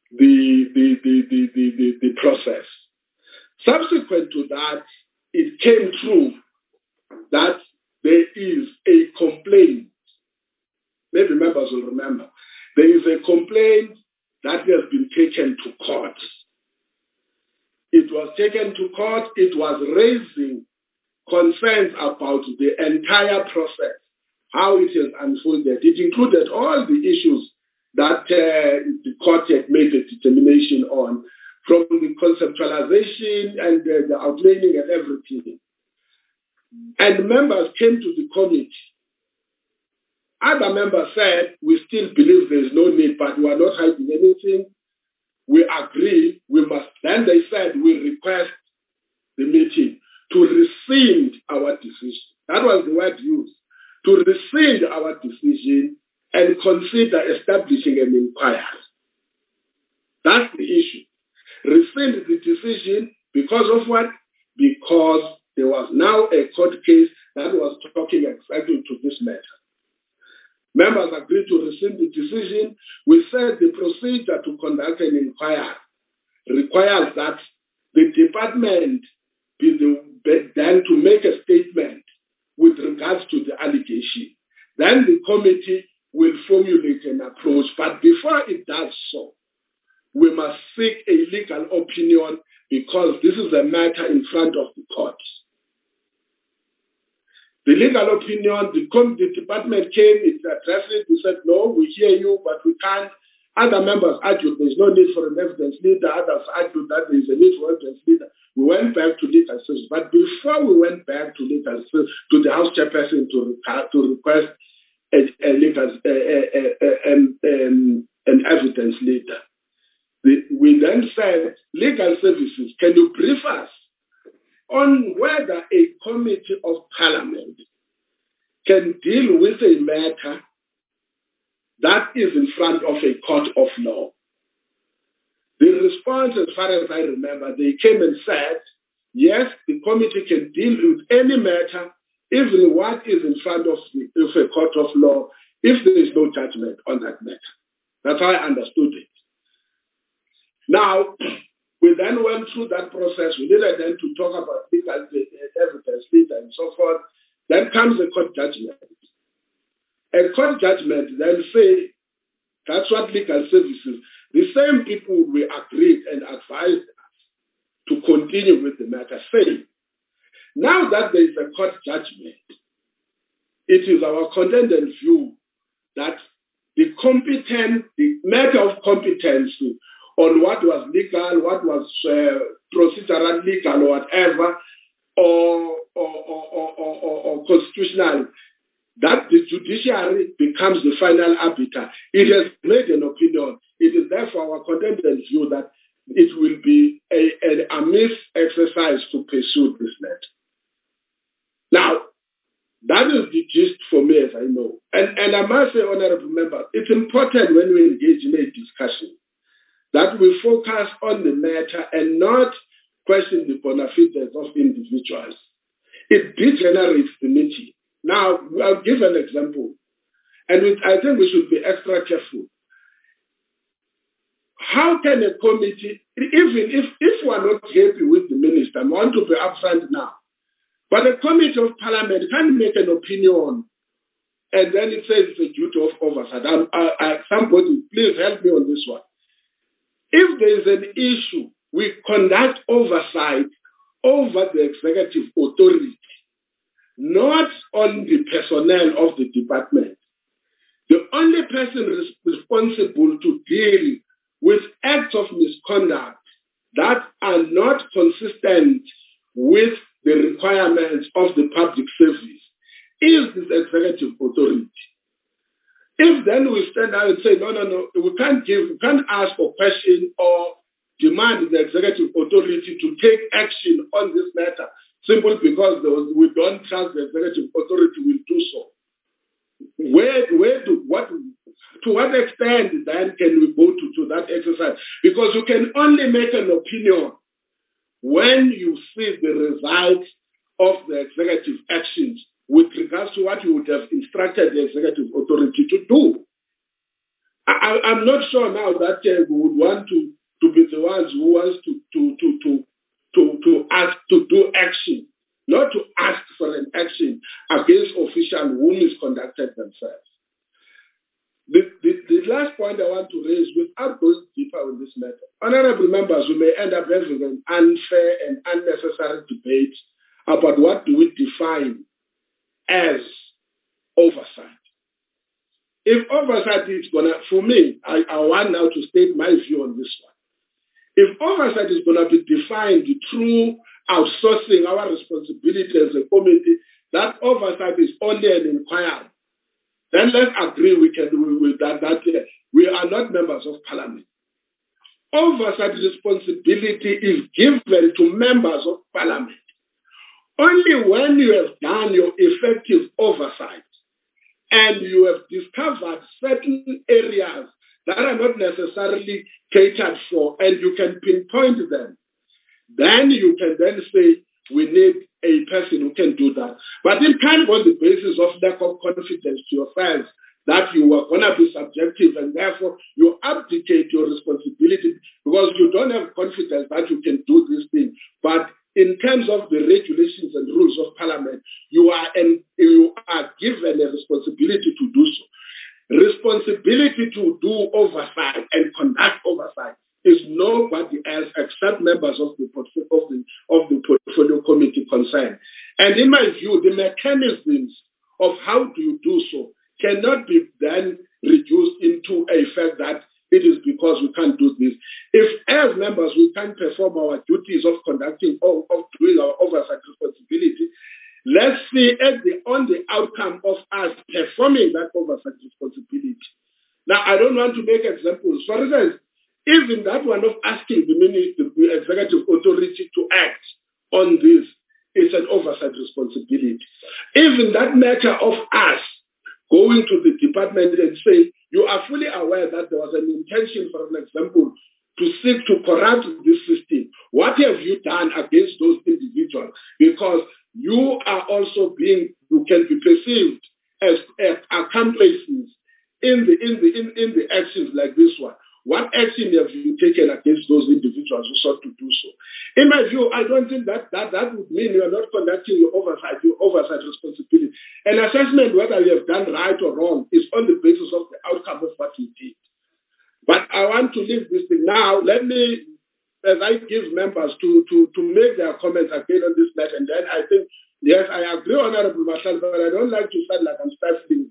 the process. Subsequent to that, it came true that there is a complaint. Maybe members will remember. There is a complaint that has been taken to court. It was taken to court. It was raising concerns about the entire process, how it has unfolded. It included all the issues that the court had made a determination on, from the conceptualization and the outlining and everything. And members came to the committee. Other members said, we still believe there is no need, but we are not hiding anything. We agree, we must. Then they said, we request the meeting to rescind our decision. That was the word used. To rescind our decision and consider establishing an inquiry. That's the issue. Rescind the decision because of what? Because there was now a court case that was talking exactly to this matter. Members agreed to rescind the decision. We said the procedure to conduct an inquiry requires that the department be then to make a statement with regards to the allegation. Then the committee will formulate an approach. But before it does so, we must seek a legal opinion, because this is a matter in front of the court. The legal opinion, the department came, it addressed it, we said, no, we hear you, but we can't. Other members argued there's no need for an evidence leader. Others argued that there's a need for an evidence leader. We went back to legal service. But before we went back to legal service, to the House chairperson to request an evidence leader, we then said, legal services, can you brief us on whether a committee of parliament can deal with a matter that is in front of a court of law? The response, as far as I remember, they came and said, yes, the committee can deal with any matter, even what is in front of a court of law, if there is no judgment on that matter. That's how I understood it. Now, we then went through that process. We needed then to talk about legal evidence, legal and so forth. Then comes a court judgment. A court judgment then say, that's what legal services, the same people we agreed and advised us to continue with the matter, say, now that there is a court judgment, it is our content and view that the matter of competence on what was legal, what was procedural legal or whatever, or constitutional, that the judiciary becomes the final arbiter. It has made an opinion. It is therefore our content and view that it will be an amiss exercise to pursue this matter. Now, that is the gist for me, as I know. And I must say, honorable members, it's important when we engage in a discussion that we focus on the matter and not question the bona fides of individuals. It degenerates the meeting. Now, I'll give an example. And I think we should be extra careful. How can a committee, even if we are not happy with the minister, I want to be upfront now, but a committee of parliament can't make an opinion and then it says it's a duty of oversight. Somebody, please help me on this one. If there is an issue, we conduct oversight over the executive authority, not on the personnel of the department. The only person responsible to deal with acts of misconduct that are not consistent with the requirements of the public service is this executive authority. If then we stand out and say, no, we can't ask for question or demand the executive authority to take action on this matter simply because we don't trust the executive authority will do so. To what extent then can we go to that exercise? Because you can only make an opinion when you see the results of the executive actions with regards to what you would have instructed the executive authority to do. I'm not sure now that we would want to be the ones who wants to ask to do action, not to ask for an action against officials who misconducted themselves. The last point I want to raise, without going deeper on this matter, honorable members, we may end up having an unfair and unnecessary debate about what do we define as oversight. If oversight is for me, I want now to state my view on this one. If oversight is going to be defined through outsourcing our responsibility as a committee, that oversight is only an inquiry. Then let's agree we can do with that we are not members of parliament. Oversight responsibility is given to members of parliament. Only when you have done your effective oversight and you have discovered certain areas that are not necessarily catered for and you can pinpoint them, then you can then say we need a person who can do that. But it can't be on the basis of lack of confidence to yourself that you are going to be subjective and therefore you abdicate your responsibility because you don't have confidence that you can do this thing. But in terms of the regulations and rules of parliament, you are given a responsibility to do so. Responsibility to do oversight and conduct oversight is nobody else except members of the portfolio committee concerned. And in my view, the mechanisms of how do you do so cannot be then reduced into a fact that it is because we can't do this. If as members we can't perform our duties of conducting or of doing our oversight responsibility, let's see on the outcome of us performing that oversight responsibility. Now, I don't want to make examples. For instance, even that one of asking the executive authority to act on this is an oversight responsibility. Even that matter of us going to the department and say, you are fully aware that there was an intention, for an example, to seek to corrupt this system. What have you done against those individuals? Because you are also you can be perceived as accomplices in the actions like this one. What action have you taken against those individuals who sought to do so? In my view, I don't think that would mean you are not conducting your oversight responsibility. An assessment whether you have done right or wrong is on the basis of the outcome of what you did. But I want to leave this thing now. Let me, as I give members to make their comments again on this matter, and then I think, yes, I agree, Honorable Marshall, but I don't like to sound like I'm stifling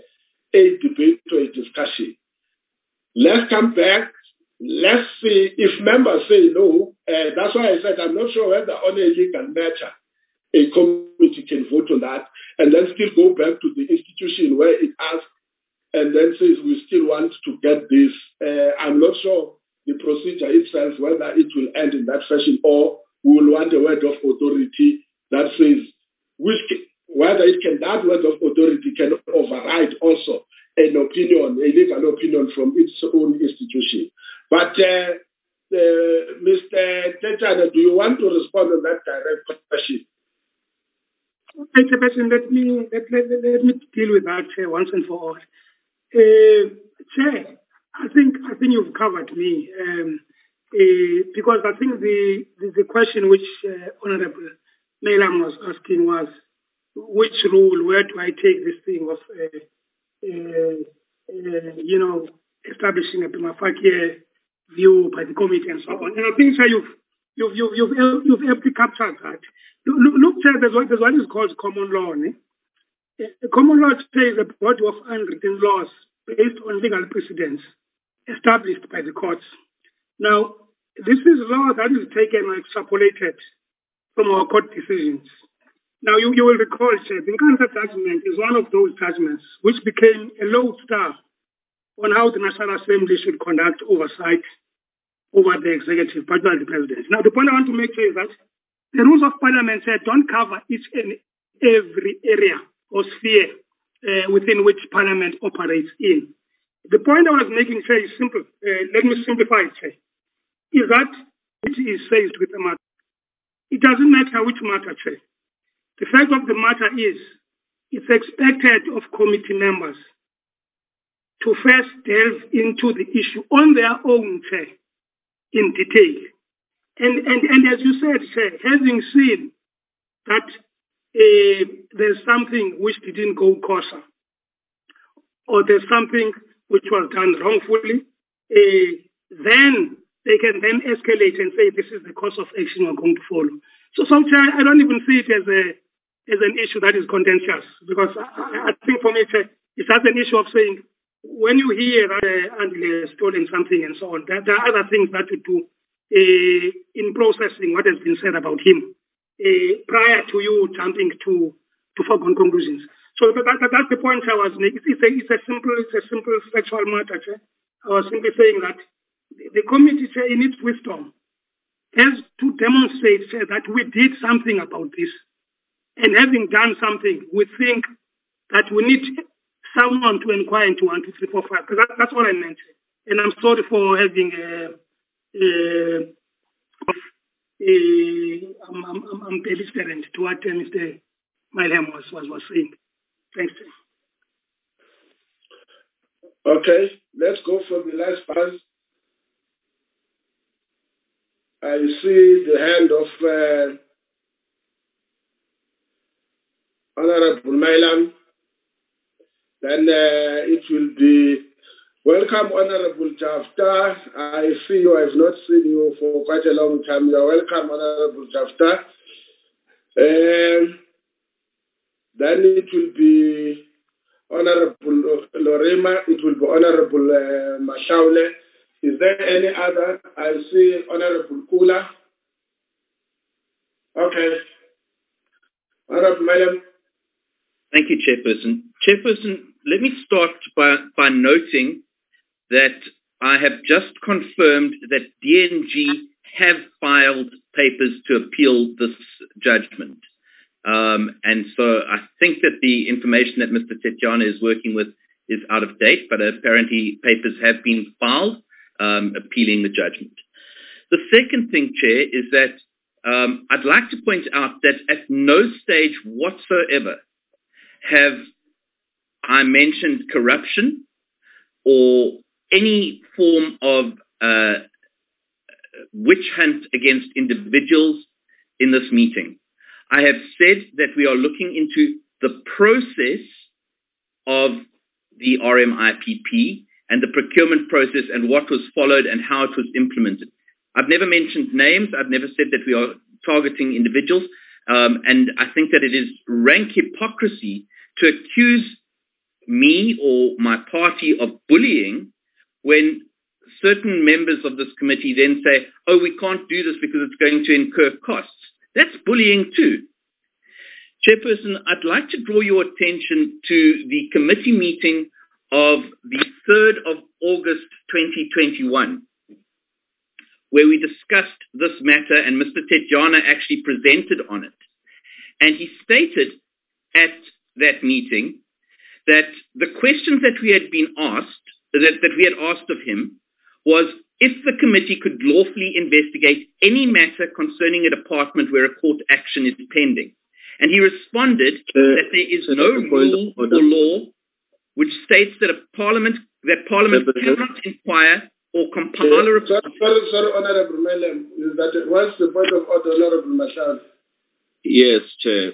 a debate or a discussion. Let's come back. Let's see if members say no. That's why I said I'm not sure whether on a legal matter a committee can vote on that and then still go back to the institution where it asks and then says we still want to get this. I'm not sure the procedure itself, whether it will end in that fashion or we will want a word of authority that says whether that word of authority can override also an opinion, a legal opinion from its own institution. But Mr. Tetshana, do you want to respond on that direct question? Okay, Chairperson, let me deal with that once and for all. Chair, I think you've covered me because I think the question which Honourable Mailam was asking was which rule, where do I take this thing of establishing a prima facie view by the committee and so on. And I think, sir, you've aptly captured that. Look, sir, there's what is called common law. The common law says a body of unwritten laws based on legal precedents established by the courts. Now, this is law that is taken or extrapolated from our court decisions. Now, you will recall, sir, the Nkandla judgment is one of those judgments which became a lodestar on how the National Assembly should conduct oversight over the executive, particularly the president. Now, the point I want to make here is that the rules of parliament don't cover each and every area or sphere within which parliament operates in. The point I was making, sir, is simple. Let me simplify it, sir. Is that it is faced with a matter. It doesn't matter which matter, sir. The fact of the matter is, it's expected of committee members to first delve into the issue on their own, sir, in detail. And as you said, sir, having seen that there's something which didn't go kosher, or there's something which was done wrongfully, then they can then escalate and say, this is the course of action we're going to follow. So, sir, I don't even see it as an issue that is contentious, because I think for me, sir, it's just an issue of saying, when you hear that Andile has stolen something and so on, there are other things that you do in processing what has been said about him prior to you jumping to foregone conclusions. So that's the point I was making. It's a simple factual matter. I was simply saying that the committee, in its wisdom, has to demonstrate that we did something about this, and having done something, we think that we need someone to inquire into 1, 2, 3, 4, 5. Because that's what I meant. And I'm sorry for having I'm belligerent to what Mr. Mailam was saying. Thanks. Okay, let's go for the last pass. I see the hand of Honorable Mailam. Then it will be welcome, Honorable Jafta. I see you. I've not seen you for quite a long time. You're welcome, Honorable Jafta. Then it will be Honorable Lorema. It will be Honorable Mashaule. Is there any other? I see Honorable Kula. Okay. Honorable Madam. Thank you, Chairperson. Chairperson, let me start by noting that I have just confirmed that DNG have filed papers to appeal this judgment. And so I think that the information that Mr. Tetjana is working with is out of date, but apparently papers have been filed appealing the judgment. The second thing, Chair, is that I'd like to point out that at no stage whatsoever have I mentioned corruption or any form of witch hunt against individuals in this meeting. I have said that we are looking into the process of the RMIPP and the procurement process and what was followed and how it was implemented. I've never mentioned names. I've never said that we are targeting individuals. And I think that it is rank hypocrisy to accuse me or my party of bullying when certain members of this committee then say, oh, we can't do this because it's going to incur costs. That's bullying too. Chairperson, I'd like to draw your attention to the committee meeting of the 3rd of August 2021, where we discussed this matter and Mr. Tetjana actually presented on it. And he stated at that meeting that the questions that we had been asked, that we had asked of him, was if the committee could lawfully investigate any matter concerning a department where a court action is pending. And he responded that there is no rule or law which states that Parliament cannot inquire or compile a report. Sorry, Honorable Melem, is that what's the point of order, Honorable Mashal? Yes, Chair.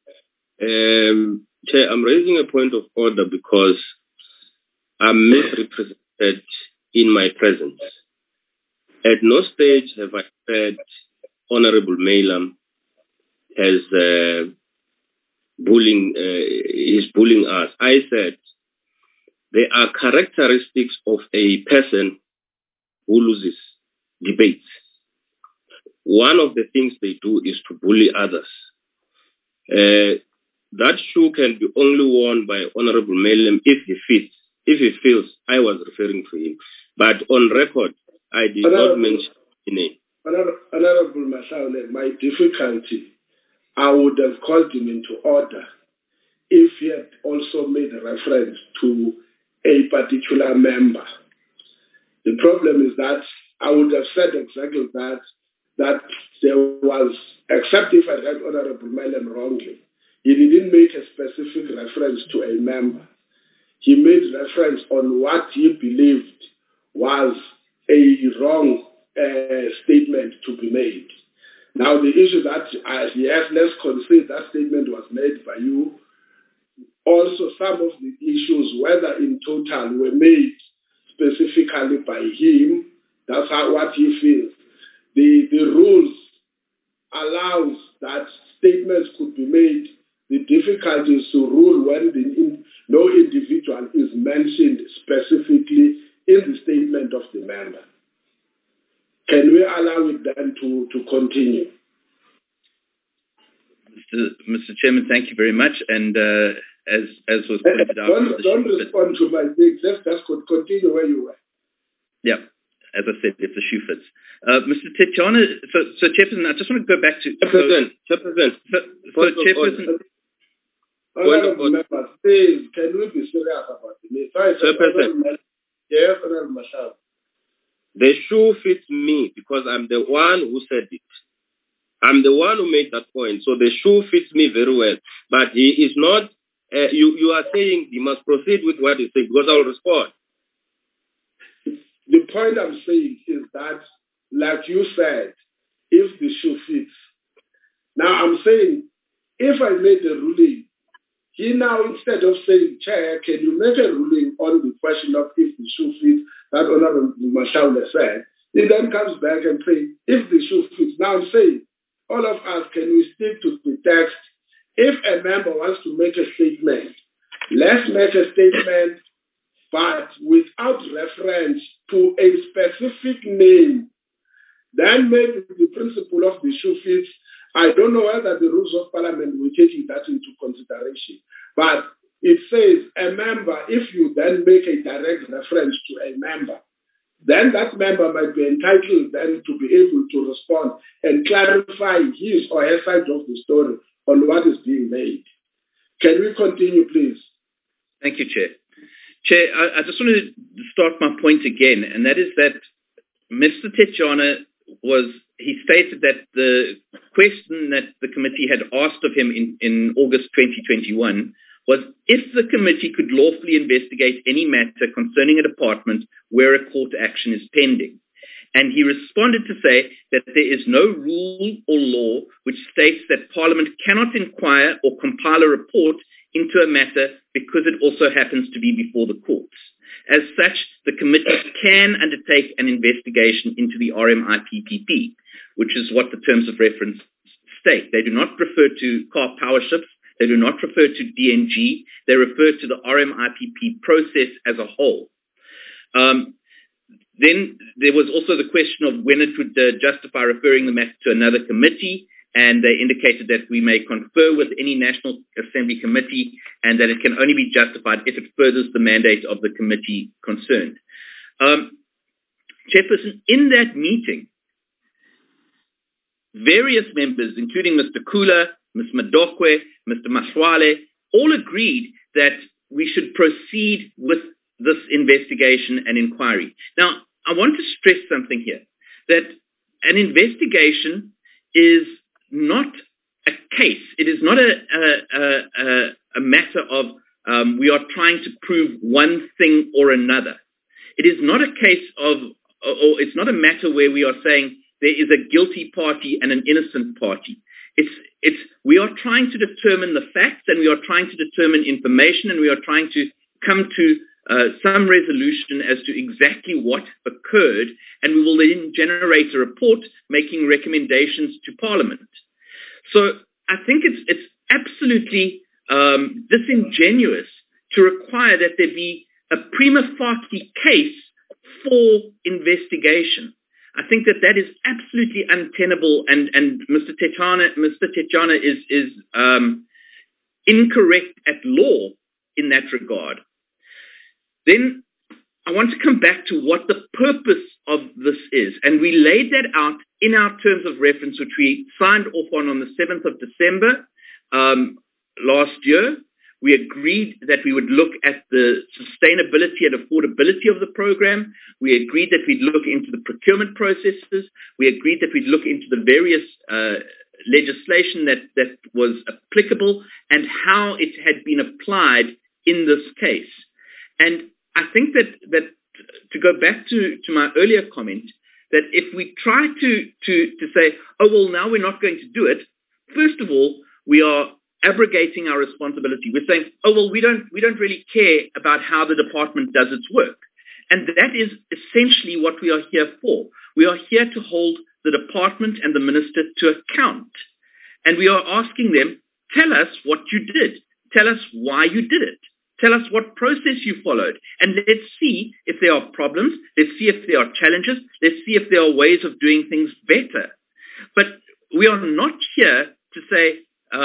Chair, I'm raising a point of order because I'm misrepresented in my presence. At no stage have I said Honorable Melam is bullying us. I said there are characteristics of a person who loses debates. One of the things they do is to bully others. That shoe can be only worn by Honorable Melam if he feels I was referring to him. But on record, I did not mention his name. Honorable Mashaule, my difficulty, I would have called him into order if he had also made a reference to a particular member. The problem is that I would have said exactly that there was, except if I read Honorable Melam wrongly, he didn't make a specific reference to a member. He made reference on what he believed was a wrong statement to be made. Now the issue that, yes, let's concede that statement was made by you. Also, some of the issues, whether in total, were made specifically by him. That's what he feels. The rules allows that statements could be made. The difficulty is to rule when no individual is mentioned specifically in the statement of the member. Can we allow it then to continue? Mr. Chairman, thank you very much. And as was pointed out... Don't respond to my things. Just continue where you were. Yeah. As I said, if the shoe fits. Mr. Tetjana, so Chairperson, I just want to go back to... Chairperson. Chairperson... Honorable members, please, can we be serious about it? Chairperson. Yes, Honorable Mashal. The shoe fits me because I'm the one who said it. I'm the one who made that point. So the shoe fits me very well. But he is not... you are saying he must proceed with what he said because I will respond. The point I'm saying is that, like you said, if the shoe fits. Now I'm saying, if I made a ruling, he now, instead of saying, Chair, can you make a ruling on the question of if the shoe fits, that Honorable Mashaule said, he then comes back and says, if the shoe fits. Now I'm saying, all of us, can we stick to the text? If a member wants to make a statement, let's make a statement, but without reference to a specific name. Then maybe the principle of the shoe fits. I don't know whether the rules of parliament will take that into consideration. But it says a member, if you then make a direct reference to a member, then that member might be entitled then to be able to respond and clarify his or her side of the story on what is being made. Can we continue, please? Thank you, Chair. Chair, I just want to start my point again, and that is that Mr. Tetjana he stated that the question that the committee had asked of him in August 2021 was if the committee could lawfully investigate any matter concerning a department where a court action is pending. And he responded to say that there is no rule or law which states that Parliament cannot inquire or compile a report into a matter because it also happens to be before the courts. As such, the committee can undertake an investigation into the RMIPPP, which is what the terms of reference state. They do not refer to car power ships. They do not refer to DNG. They refer to the RMIPP process as a whole. Then there was also the question of when it would justify referring the matter to another committee, and they indicated that we may confer with any National Assembly committee and that it can only be justified if it furthers the mandate of the committee concerned. Chairperson, in that meeting, various members, including Mr. Kula, Ms. Madokwe, Mr. Mashwale, all agreed that we should proceed with this investigation and inquiry. Now, I want to stress something here, that an investigation is not a case. It is not a matter of we are trying to prove one thing or another. It is not a case of, or it's not a matter where we are saying there is a guilty party and an innocent party. We are trying to determine the facts, and we are trying to determine information, and we are trying to come to some resolution as to exactly what occurred, and we will then generate a report making recommendations to Parliament. So I think it's absolutely disingenuous to require that there be a prima facie case for investigation. I think that is absolutely untenable, and Mr. Tetjana is incorrect at law in that regard. Then I want to come back to what the purpose of this is, and we laid that out in our terms of reference, which we signed off on the 7th of December last year. We agreed that we would look at the sustainability and affordability of the program. We agreed that we'd look into the procurement processes. We agreed that we'd look into the various legislation that was applicable and how it had been applied in this case. And I think that to go back to my earlier comment, that if we try to say, oh, well, now we're not going to do it, first of all, we are abrogating our responsibility. We're saying, oh, well, we don't really care about how the department does its work. And that is essentially what we are here for. We are here to hold the department and the minister to account. And we are asking them, tell us what you did. Tell us why you did it. Tell us what process you followed. And let's see if there are problems. Let's see if there are challenges. Let's see if there are ways of doing things better. But we are not here to say,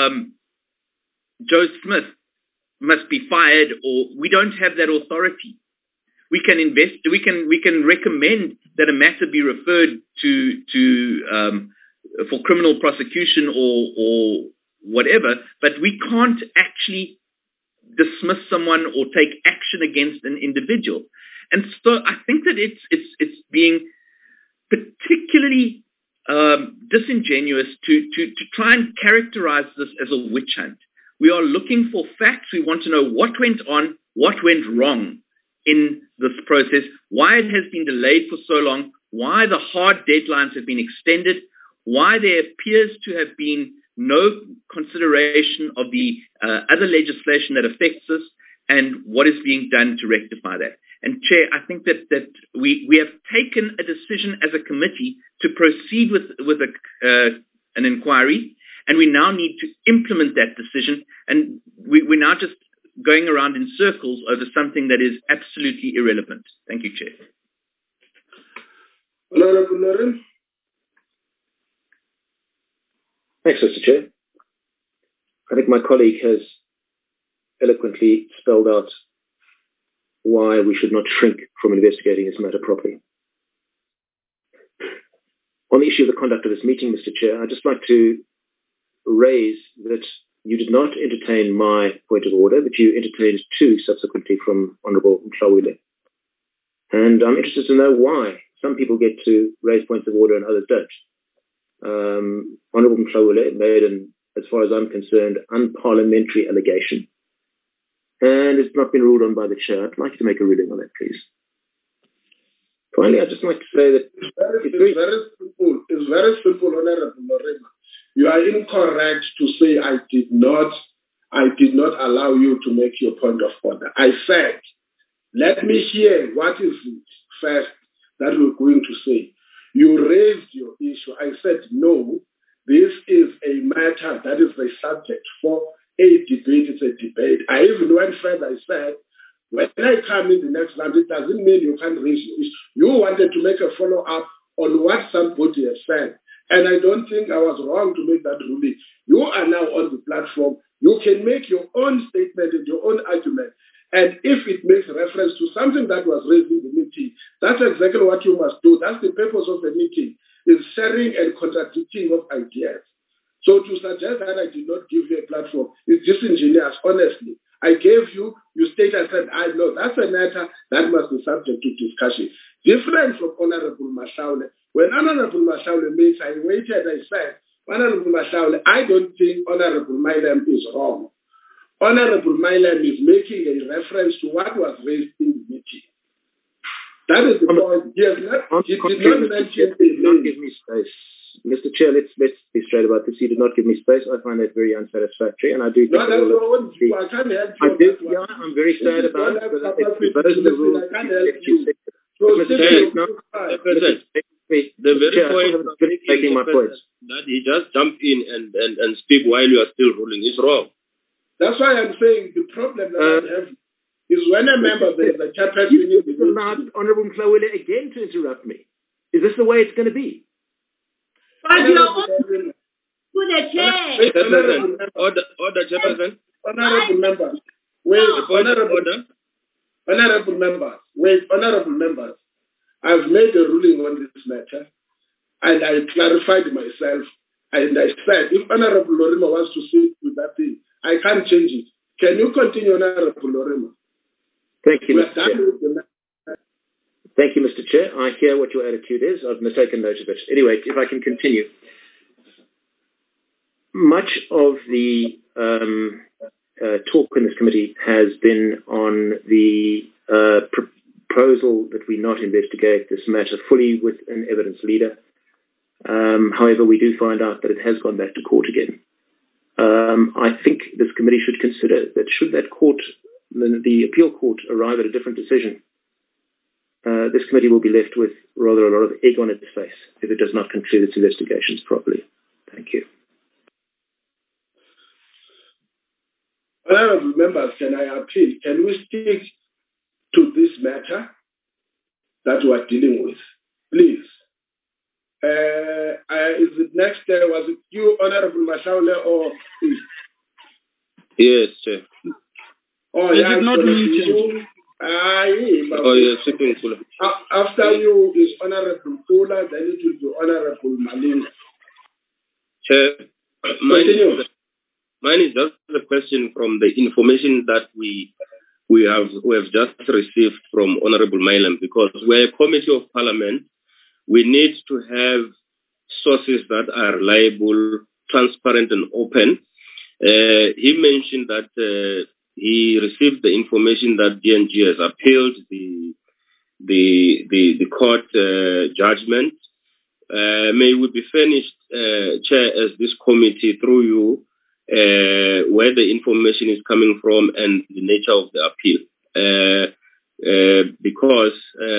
Joe Smith must be fired, or we don't have that authority. We can we can recommend that a matter be referred to for criminal prosecution or whatever, but we can't actually dismiss someone or take action against an individual. And so I think that it's being particularly disingenuous to try and characterize this as a witch hunt. We are looking for facts. We want to know what went on, what went wrong in this process, why it has been delayed for so long, why the hard deadlines have been extended, why there appears to have been no consideration of the other legislation that affects us, and what is being done to rectify that. And Chair, I think that we have taken a decision as a committee to proceed with an inquiry, and we now need to implement that decision. And we're now just going around in circles over something that is absolutely irrelevant. Thank you, Chair. Honorable Noren. Thanks, Mr. Chair. I think my colleague has eloquently spelled out why we should not shrink from investigating this matter properly. On the issue of the conduct of this meeting, Mr. Chair, I'd just like to raise that you did not entertain my point of order, but you entertained two subsequently from Honourable Mhlawile. And I'm interested to know why some people get to raise points of order and others don't. Honourable Mhlawile made an, as far as I'm concerned, unparliamentary allegation. And it's not been ruled on by the chair. I'd like to make a ruling on that, please. Finally, I'd just like to say that it's very simple, Honourable Norema. You are incorrect to say I did not allow you to make your point of order. I said, let me hear what is it first that we're going to say. You raised your issue. I said, no, this is a matter that is the subject for a debate. It's a debate. I even went further. I said, when I come in the next round, it doesn't mean you can't raise your issue. You wanted to make a follow-up on what somebody has said. And I don't think I was wrong to make that ruling. You are now on the platform. You can make your own statement and your own argument. And if it makes reference to something that was raised in the meeting, that's exactly what you must do. That's the purpose of the meeting, is sharing and contradicting of ideas. So to suggest that I did not give you a platform is disingenuous, honestly. I gave you, you stated, I said, I know, that's a matter that must be subject to discussion. Different from Honourable Mhlawile. When Honourable Mhlawile makes, I waited, I said, Honorable Mashaule, I don't think Honorable Milam is wrong. Honorable Milam is making a reference to what was raised in the meeting. That is the point. He did not mention did not give me space. Mr. Chair, let's be straight about this. You did not give me space. I find that very unsatisfactory, and I do think I can't help you. I'm very sad about it, but those are the rules. I can't help you. The very point of making my point that he just jump in and speak while you are still ruling is wrong. That's why I'm saying the problem that I have is when a member of the chairperson... You allowed Honourable Mhlawuli again to interrupt me. Is this the way it's going to be? But you're to the chair. Order, Chairperson. Honourable members. Honourable members. I've made a ruling on this matter, and I clarified myself, and I said, if Honourable Lorima wants to sit with that thing, I can't change it. Can you continue, Honourable Lorima? Thank you, Mr. Chair. Thank you, Mr. Chair. I hear what your attitude is. I've taken note of it. Anyway, if I can continue. Much of the talk in this committee has been on the proposal that we not investigate this matter fully with an evidence leader. However, we do find out that it has gone back to court again. I think this committee should consider that should that court, the appeal court, arrive at a different decision, this committee will be left with rather a lot of egg on its face if it does not conclude its investigations properly. Thank you. Honourable members, can I appeal? Can we stick to this matter that we are dealing with? Please. Is it next? Was it you, Honourable Mashaule, or please? Yes, Chair. Oh, yeah, it's not me. Yes, sitting Kula. After you is Honourable Kula, then it will be Honourable Malinga. Chair, mine is just a question from the information that we have just received from Honourable Milam, because we're a committee of Parliament. We need to have sources that are reliable, transparent, and open. He mentioned that he received the information that DNG has appealed the court judgment. May we be furnished, Chair, as this committee through you, where the information is coming from and the nature of the appeal, because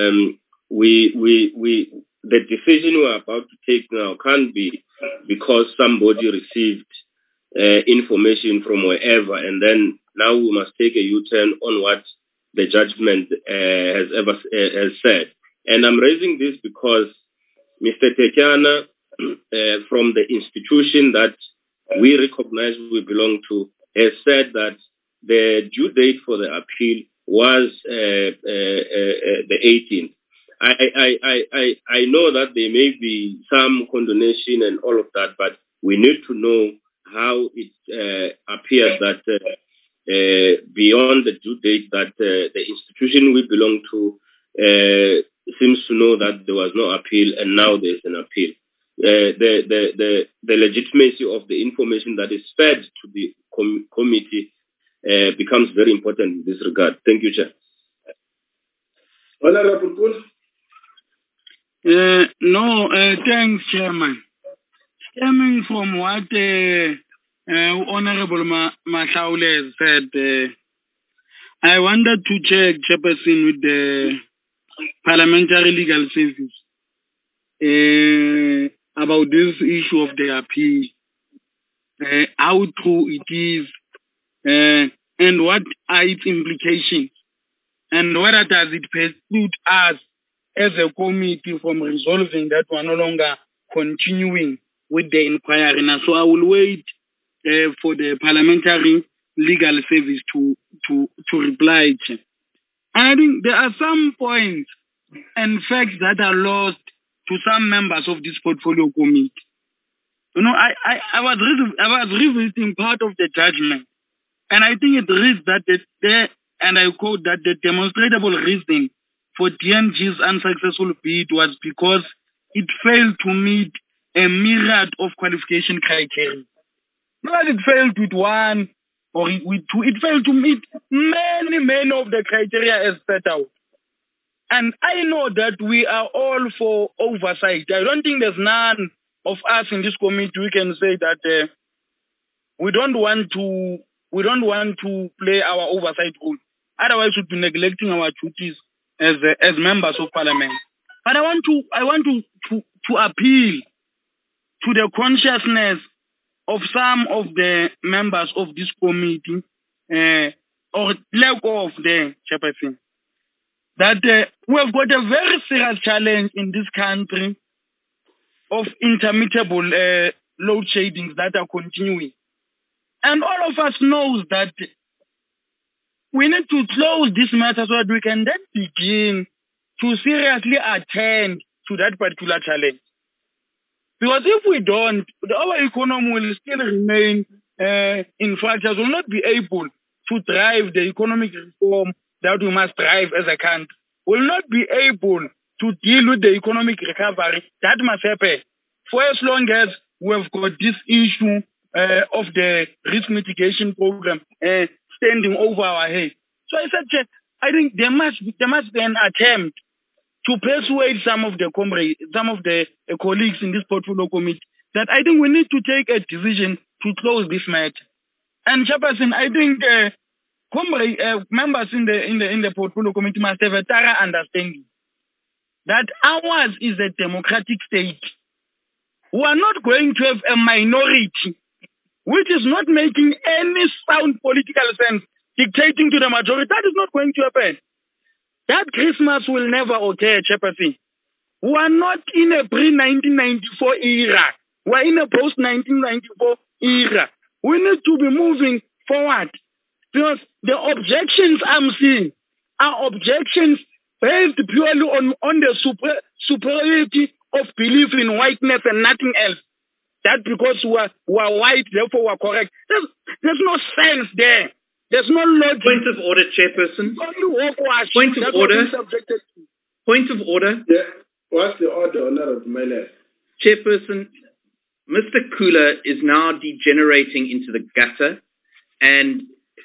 the decision we're about to take now can't be because somebody received information from wherever, and then now we must take a U-turn on what the judgment has said. And I'm raising this because Mr. Tekiana, from the institution that we recognize we belong to, has said that the due date for the appeal was the 18th. I know that there may be some condonation and all of that, but we need to know how it appears that beyond the due date that the institution we belong to seems to know that there was no appeal and now there's an appeal. The legitimacy of the information that is fed to the committee becomes very important in this regard. Thank you, Chair. Honourable Kula? Thanks, Chairman. Stemming from what Honourable Mashaule has said, I wanted to check, Chairperson, with the Parliamentary Legal Service about this issue of the appeal, how true it is, and what are its implications, and whether does it preclude us as a committee from resolving that we're no longer continuing with the inquiry. Now, so I will wait for the Parliamentary Legal Service to reply. And I think there are some points and facts that are lost to some members of this portfolio committee. You know, I was revisiting part of the judgment, and I think it reads that and I quote, that the demonstrable reason for DNG's unsuccessful bid was because it failed to meet a myriad of qualification criteria. Not that it failed with one or with two, it failed to meet many of the criteria as set out. And I know that we are all for oversight. I don't think there's none of us in this committee who can say that we don't want to play our oversight role. Otherwise, we'd be neglecting our duties as members of parliament. But I want to appeal to the consciousness of some of the members of this committee, or lack of the chairperson, that we have got a very serious challenge in this country of intermittable load shadings that are continuing. And all of us knows that we need to close this matter so that we can then begin to seriously attend to that particular challenge. Because if we don't, our economy will still remain in fractures, will not be able to drive the economic reform that we must drive as a country, will not be able to deal with the economic recovery that must happen for as long as we've got this issue of the risk mitigation program standing over our head. So I think there must be an attempt to persuade some of the colleagues in this portfolio committee that I think we need to take a decision to close this matter. And Chairperson, I think members in the portfolio committee must have a thorough understanding that ours is a democratic state. We are not going to have a minority which is not making any sound political sense dictating to the majority. That is not going to happen. That Christmas will never occur, Chairperson. We are not in a pre-1994 era. We are in a post-1994 era. We need to be moving forward because the objections I'm seeing are objections based purely on the superiority of belief in whiteness and nothing else. That because we are white, therefore we are correct. There's no sense there. There's no logic. Point of order, Chairperson. Point of order. Point of order. Yeah. What's the order, Honorable Mele? Chairperson, Mr. Kula is now degenerating into the gutter, and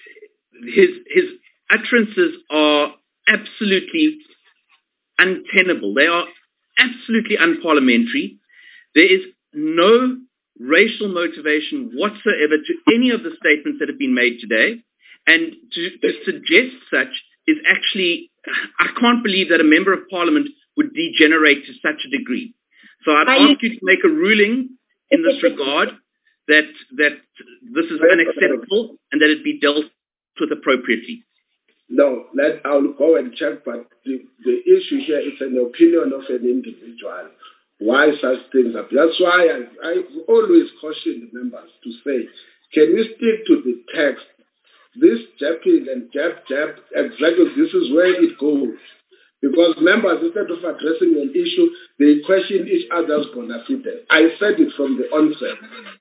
his utterances are absolutely untenable. They are absolutely unparliamentary. There is no racial motivation whatsoever to any of the statements that have been made today. And to suggest such is actually, I can't believe that a member of parliament would degenerate to such a degree. So I'd ask you to make a ruling in this regard that this is unacceptable and that it be dealt with appropriately. No, I'll go and check, but the issue here is an opinion of an individual. Why such things happen? That's why I always caution the members to say, can we stick to the text? This jabbing and jab, exactly this is where it goes. Because members, instead of addressing an issue, they question each other's bona fide. I said it from the onset.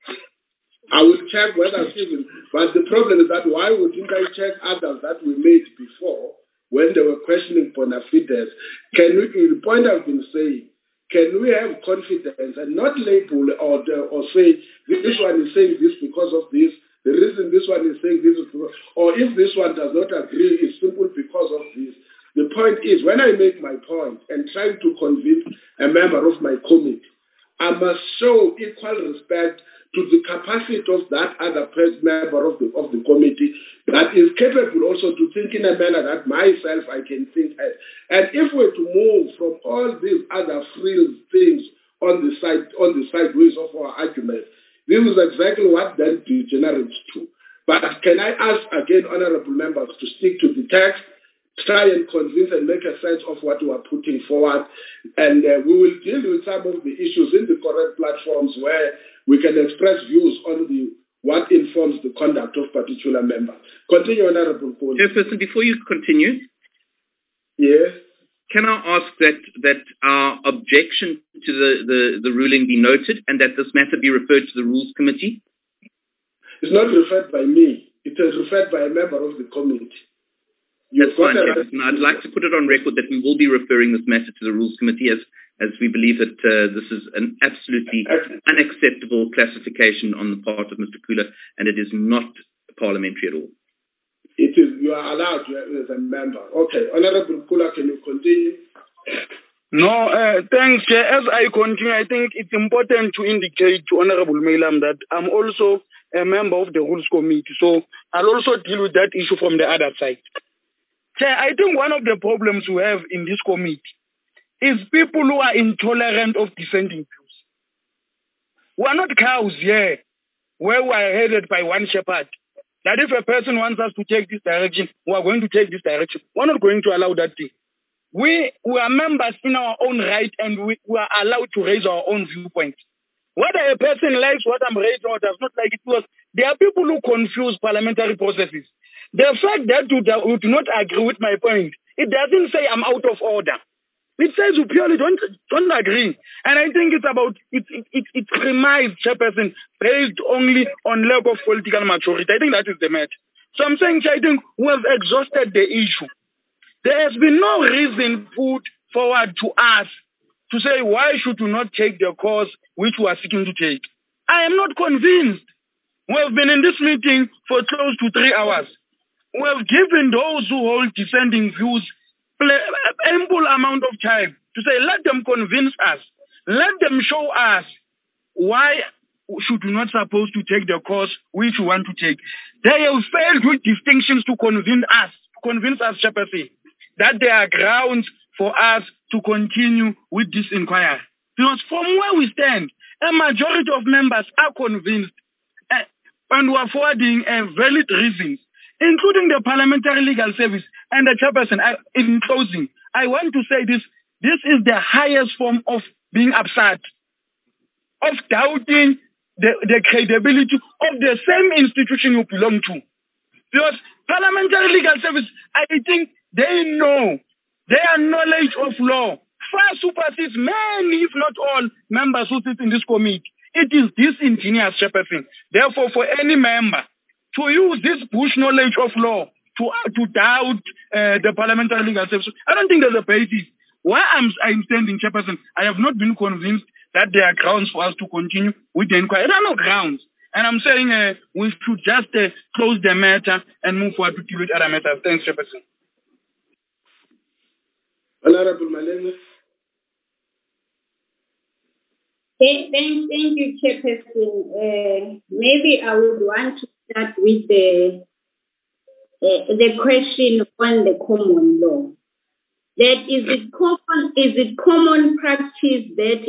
I will check whether even, but the problem is that why wouldn't I check others that we made before when they were questioning bona fides? Can we, the point I've been saying, can we have confidence and not label or say this one is saying this because of this, the reason this one is saying this is because, or if this one does not agree, it's simple because of this. The point is, when I make my point and try to convince a member of my committee, I must show equal respect to the capacity of that other member of the committee that is capable also to think in a manner that myself I can think. And if we're to move from all these other frills things on the sideways of our argument, this is exactly what that degenerates to. But can I ask again, honorable members, to stick to the text, try and convince and make a sense of what we are putting forward, and we will deal with some of the issues in the correct platforms where we can express views on what informs the conduct of particular members. Continue, Honorable Paul. Chairperson, before you continue, yes, can I ask that our objection to the ruling be noted and that this matter be referred to the Rules Committee? It's not referred by me. It is referred by a member of the committee. That's fine, Chairperson. I'd like to put it on record that we will be referring this matter to the Rules Committee as as we believe that this is an absolutely unacceptable classification on the part of Mr. Kula, and it is not parliamentary at all. It is. You are allowed as a member. Okay, Honorable Kula, can you continue? No, thanks, Chair. As I continue, I think it's important to indicate to Honorable Mailam that I'm also a member of the Rules Committee, so I'll also deal with that issue from the other side. Chair, I think one of the problems we have in this committee is people who are intolerant of dissenting views. We are not cows here, where we are headed by one shepherd. That if a person wants us to take this direction, we are going to take this direction. We're not going to allow that thing. We are members in our own right, and we are allowed to raise our own viewpoints. Whether a person likes what I'm raising or does not like it, because there are people who confuse parliamentary processes. The fact that you do not agree with my point, it doesn't say I'm out of order. It says you purely don't agree. And I think it's about, it's premised, Chairperson, based only on lack of political maturity. I think that is the matter. So I'm saying, I think we have exhausted the issue. There has been no reason put forward to us to say why should we not take the course which we are seeking to take. I am not convinced. We have been in this meeting for close to 3 hours. We have given those who hold dissenting views ample amount of time to say, let them convince us. Let them show us why should we not supposed to take the course which we want to take. They have failed with distinctions to convince us, Chairperson, that there are grounds for us to continue with this inquiry. Because from where we stand, a majority of members are convinced and we are forwarding valid reasons, including the Parliamentary Legal Service and the Chairperson. In closing, I want to say this is the highest form of being upset, of doubting the credibility of the same institution you belong to. Because Parliamentary Legal Service, I think they know, their knowledge of law far supersedes many, if not all, members who sit in this committee. It is disingenuous, Chairperson. Therefore, for any member to use this bush knowledge of law to doubt the Parliamentary Legal Service, I don't think there's a basis. Why I'm standing, Chairperson, I have not been convinced that there are grounds for us to continue with the inquiry. There are no grounds. And I'm saying we should just close the matter and move forward to deal with other matters. Thanks, Chairperson. Honorable Malema. Thank you, Chairperson. Maybe I would want to start with the question on the common law. That is it common practice that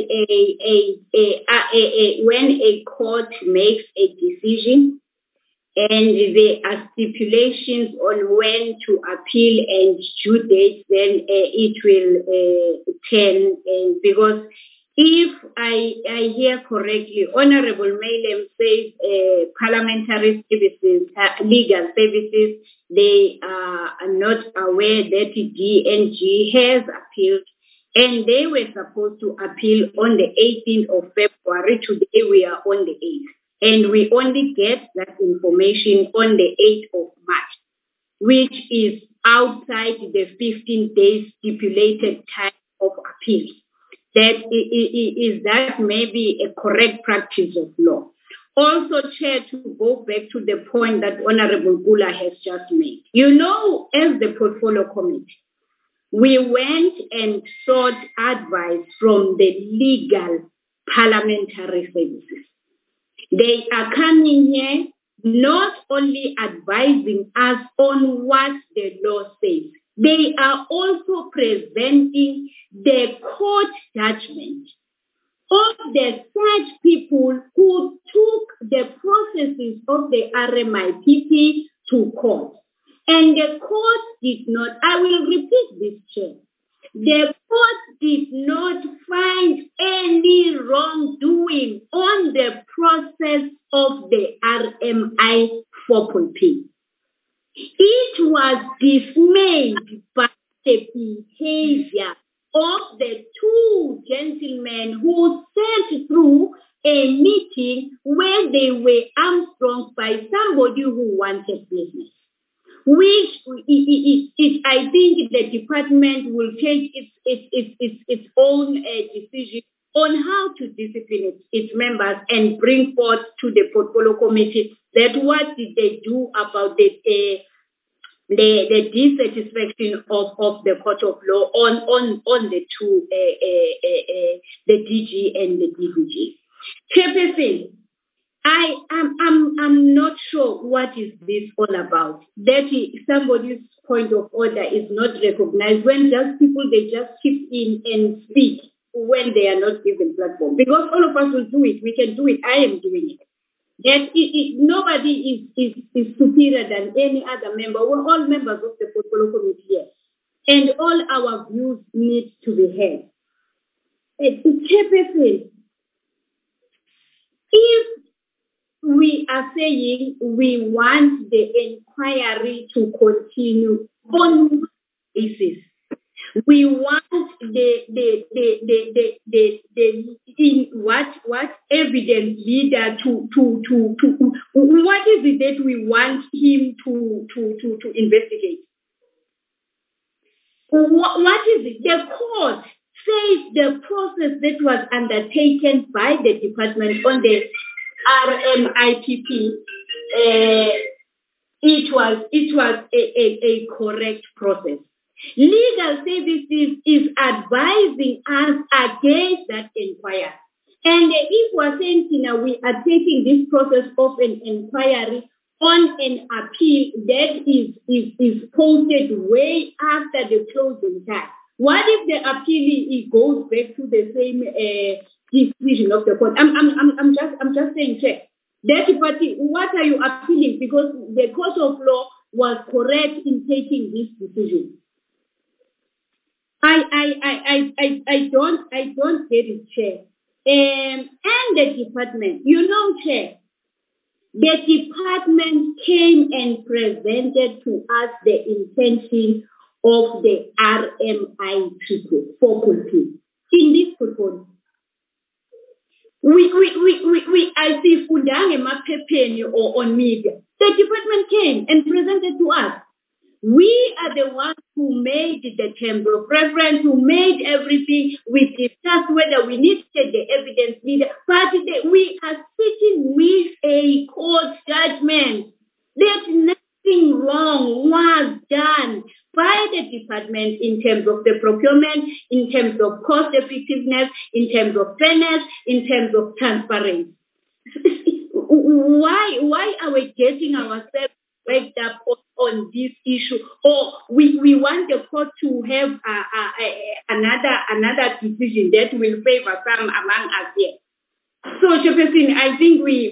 when a court makes a decision and there are stipulations on when to appeal and due dates, then it will turn, because if I hear correctly, Honorable Malem says parliamentary services, legal services, they are not aware that DNG has appealed, and they were supposed to appeal on the 18th of February. Today we are on the 8th, and we only get that information on the 8th of March, which is outside the 15 days stipulated time of appeal. That maybe a correct practice of law. Also, Chair, to go back to the point that Honorable Gula has just made. You know, as the Portfolio Committee, we went and sought advice from the legal parliamentary services. They are coming here not only advising us on what the law says, they are also presenting the court judgment of the such people who took the processes of the RMIPP to court. And the court did not, I will repeat this, Chair, the court did not find any wrongdoing on the process of the RMI 4.P. It was dismayed by the behavior of the two gentlemen who sat through a meeting where they were armstronged by somebody who wanted business, which I think the department will take its its own decision on how to discipline its members and bring forth to the portfolio committee that what did they do about the dissatisfaction of the court of law on the two, the DG and the DVG. Chairperson, I'm not sure what is this all about. That somebody's point of order is not recognized when just people, they just chip in and speak when they are not given platform. Because all of us will do it. We can do it. I am doing it. That nobody is superior than any other member. We're all members of the portfolio committee here. And all our views need to be heard. Chairperson, if we are saying we want the inquiry to continue on what basis? We want what evidence leader to what is it that we want him to investigate? What is it? The court says the process that was undertaken by the department on the RMIPP, it was a correct process. Legal Services is advising us against that inquiry. And if we're saying, we are taking this process of an inquiry on an appeal that is posted way after the closing time. What if the appeal goes back to the same decision of the court? I'm just saying, check. That party, what are you appealing? Because the court of law was correct in taking this decision. I don't get it, Chair. And the department, Chair, the department came and presented to us the intention of the RMIPP in this portfolio. I see Fundang or on media. The department came and presented to us. We are the ones who made the terms of reference, who made everything. We discussed whether we needed the evidence leader, but we are sitting with a court judgment that nothing wrong was done by the department in terms of the procurement, in terms of cost effectiveness, in terms of fairness, in terms of transparency. Why are we getting ourselves worked up on this issue? Or we want the court to have another decision that will favor some among us here. So, Chairperson, I think we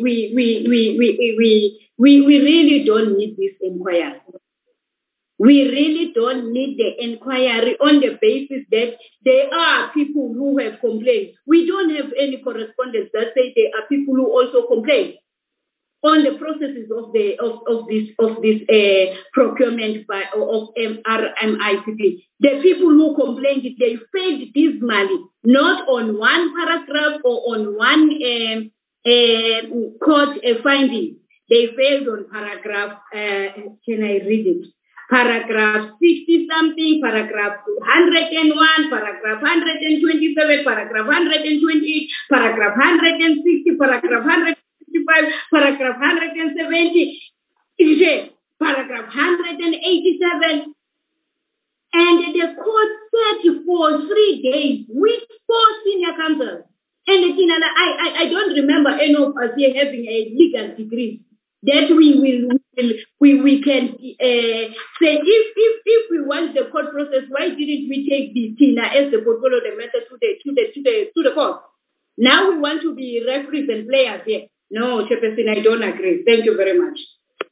really don't need this inquiry. We really don't need the inquiry on the basis that there are people who have complained. We don't have any correspondence that say there are people who also complain on the processes of this procurement of RMIPP. The people who complained, they failed dismally, not on one paragraph or on one court finding. They failed on paragraph. Can I read it? Paragraph 60-something, paragraph 101, paragraph 127, paragraph 128, paragraph 160, paragraph 165, paragraph 170, paragraph 187. And the court sat for 3 days with 4 senior counsels. And I don't remember any of us here having a legal degree that we can say if we want the court process, why didn't we take the TINA as the portfolio the matter to the court? Now we want to be referees and players here. No, Chairperson, I don't agree. Thank you very much.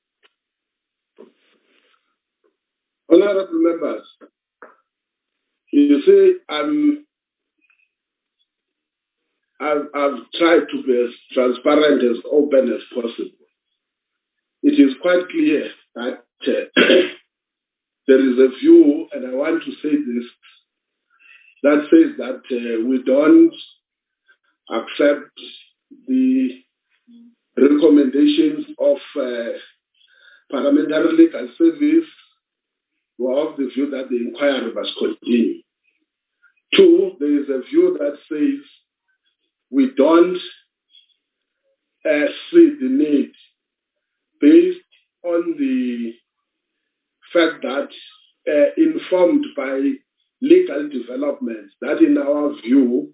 Honorable members, you see, I've tried to be as transparent, as open as possible. It is quite clear that there is a view, and I want to say this, that says that we don't accept the recommendations of Parliamentary Legal Service, who are of the view that the inquiry must continue. Two, there is a view that says we don't see the need based on the fact that informed by legal developments that in our view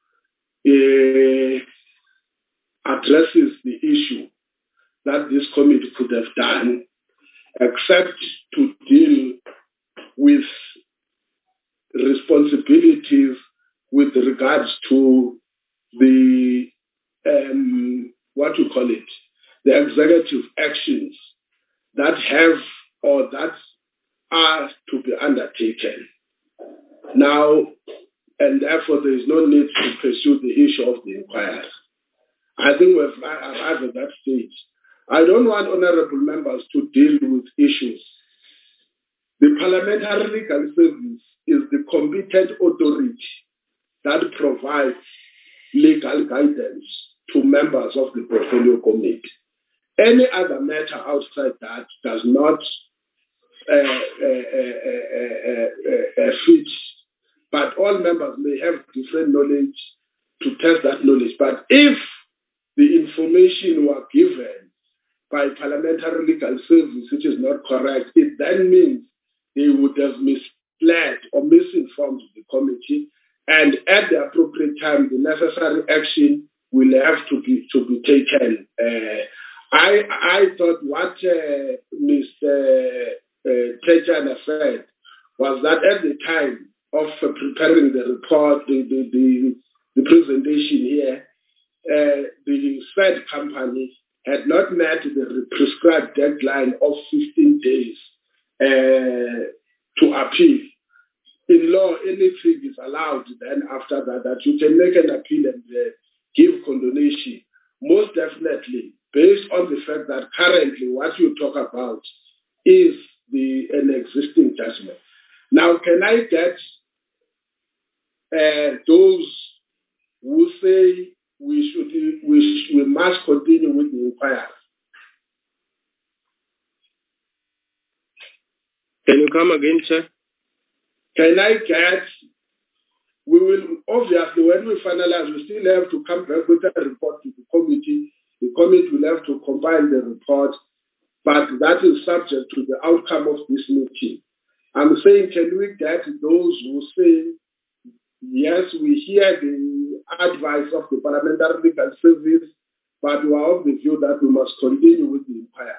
addresses the issue that this committee could have done, except to deal with responsibilities with regards to the the executive actions that have or that are to be undertaken. Now, and therefore there is no need to pursue the issue of the inquiry. I think we've arrived at that stage. I don't want honorable members to deal with issues. The Parliamentary Legal Service is the competent authority that provides legal guidance to members of the Portfolio Committee. Any other matter outside that does not fit, but all members may have different knowledge to test that knowledge. But if the information were given by Parliamentary Legal Service, which is not correct, it then means they would have misled or misinformed the committee, and at the appropriate time, the necessary action will have to be taken. I thought what Mr. Tejana said was that at the time of preparing the report, the presentation here, the said company had not met the prescribed deadline of 15 days to appeal. In law, anything is allowed then after that you can make an appeal and give condonation. Most definitely, based on the fact that currently what you talk about is an existing judgment. Now, can I get those who say we must continue with the inquiry? Can you come again, sir? Can I get, we will, obviously, when we finalize, we still have to come back with a report to the committee. The committee will have to compile the report, but that is subject to the outcome of this meeting. I'm saying, can we get those who say, yes, we hear the advice of the Parliamentary Legal Service, but we are of the view that we must continue with the inquiry.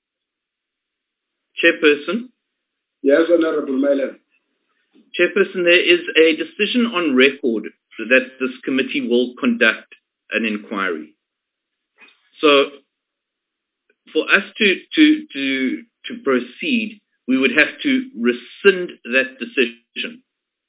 Chairperson? Yes, Honorable Mailen. Chairperson, there is a decision on record that this committee will conduct an inquiry. So, for us to proceed, we would have to rescind that decision.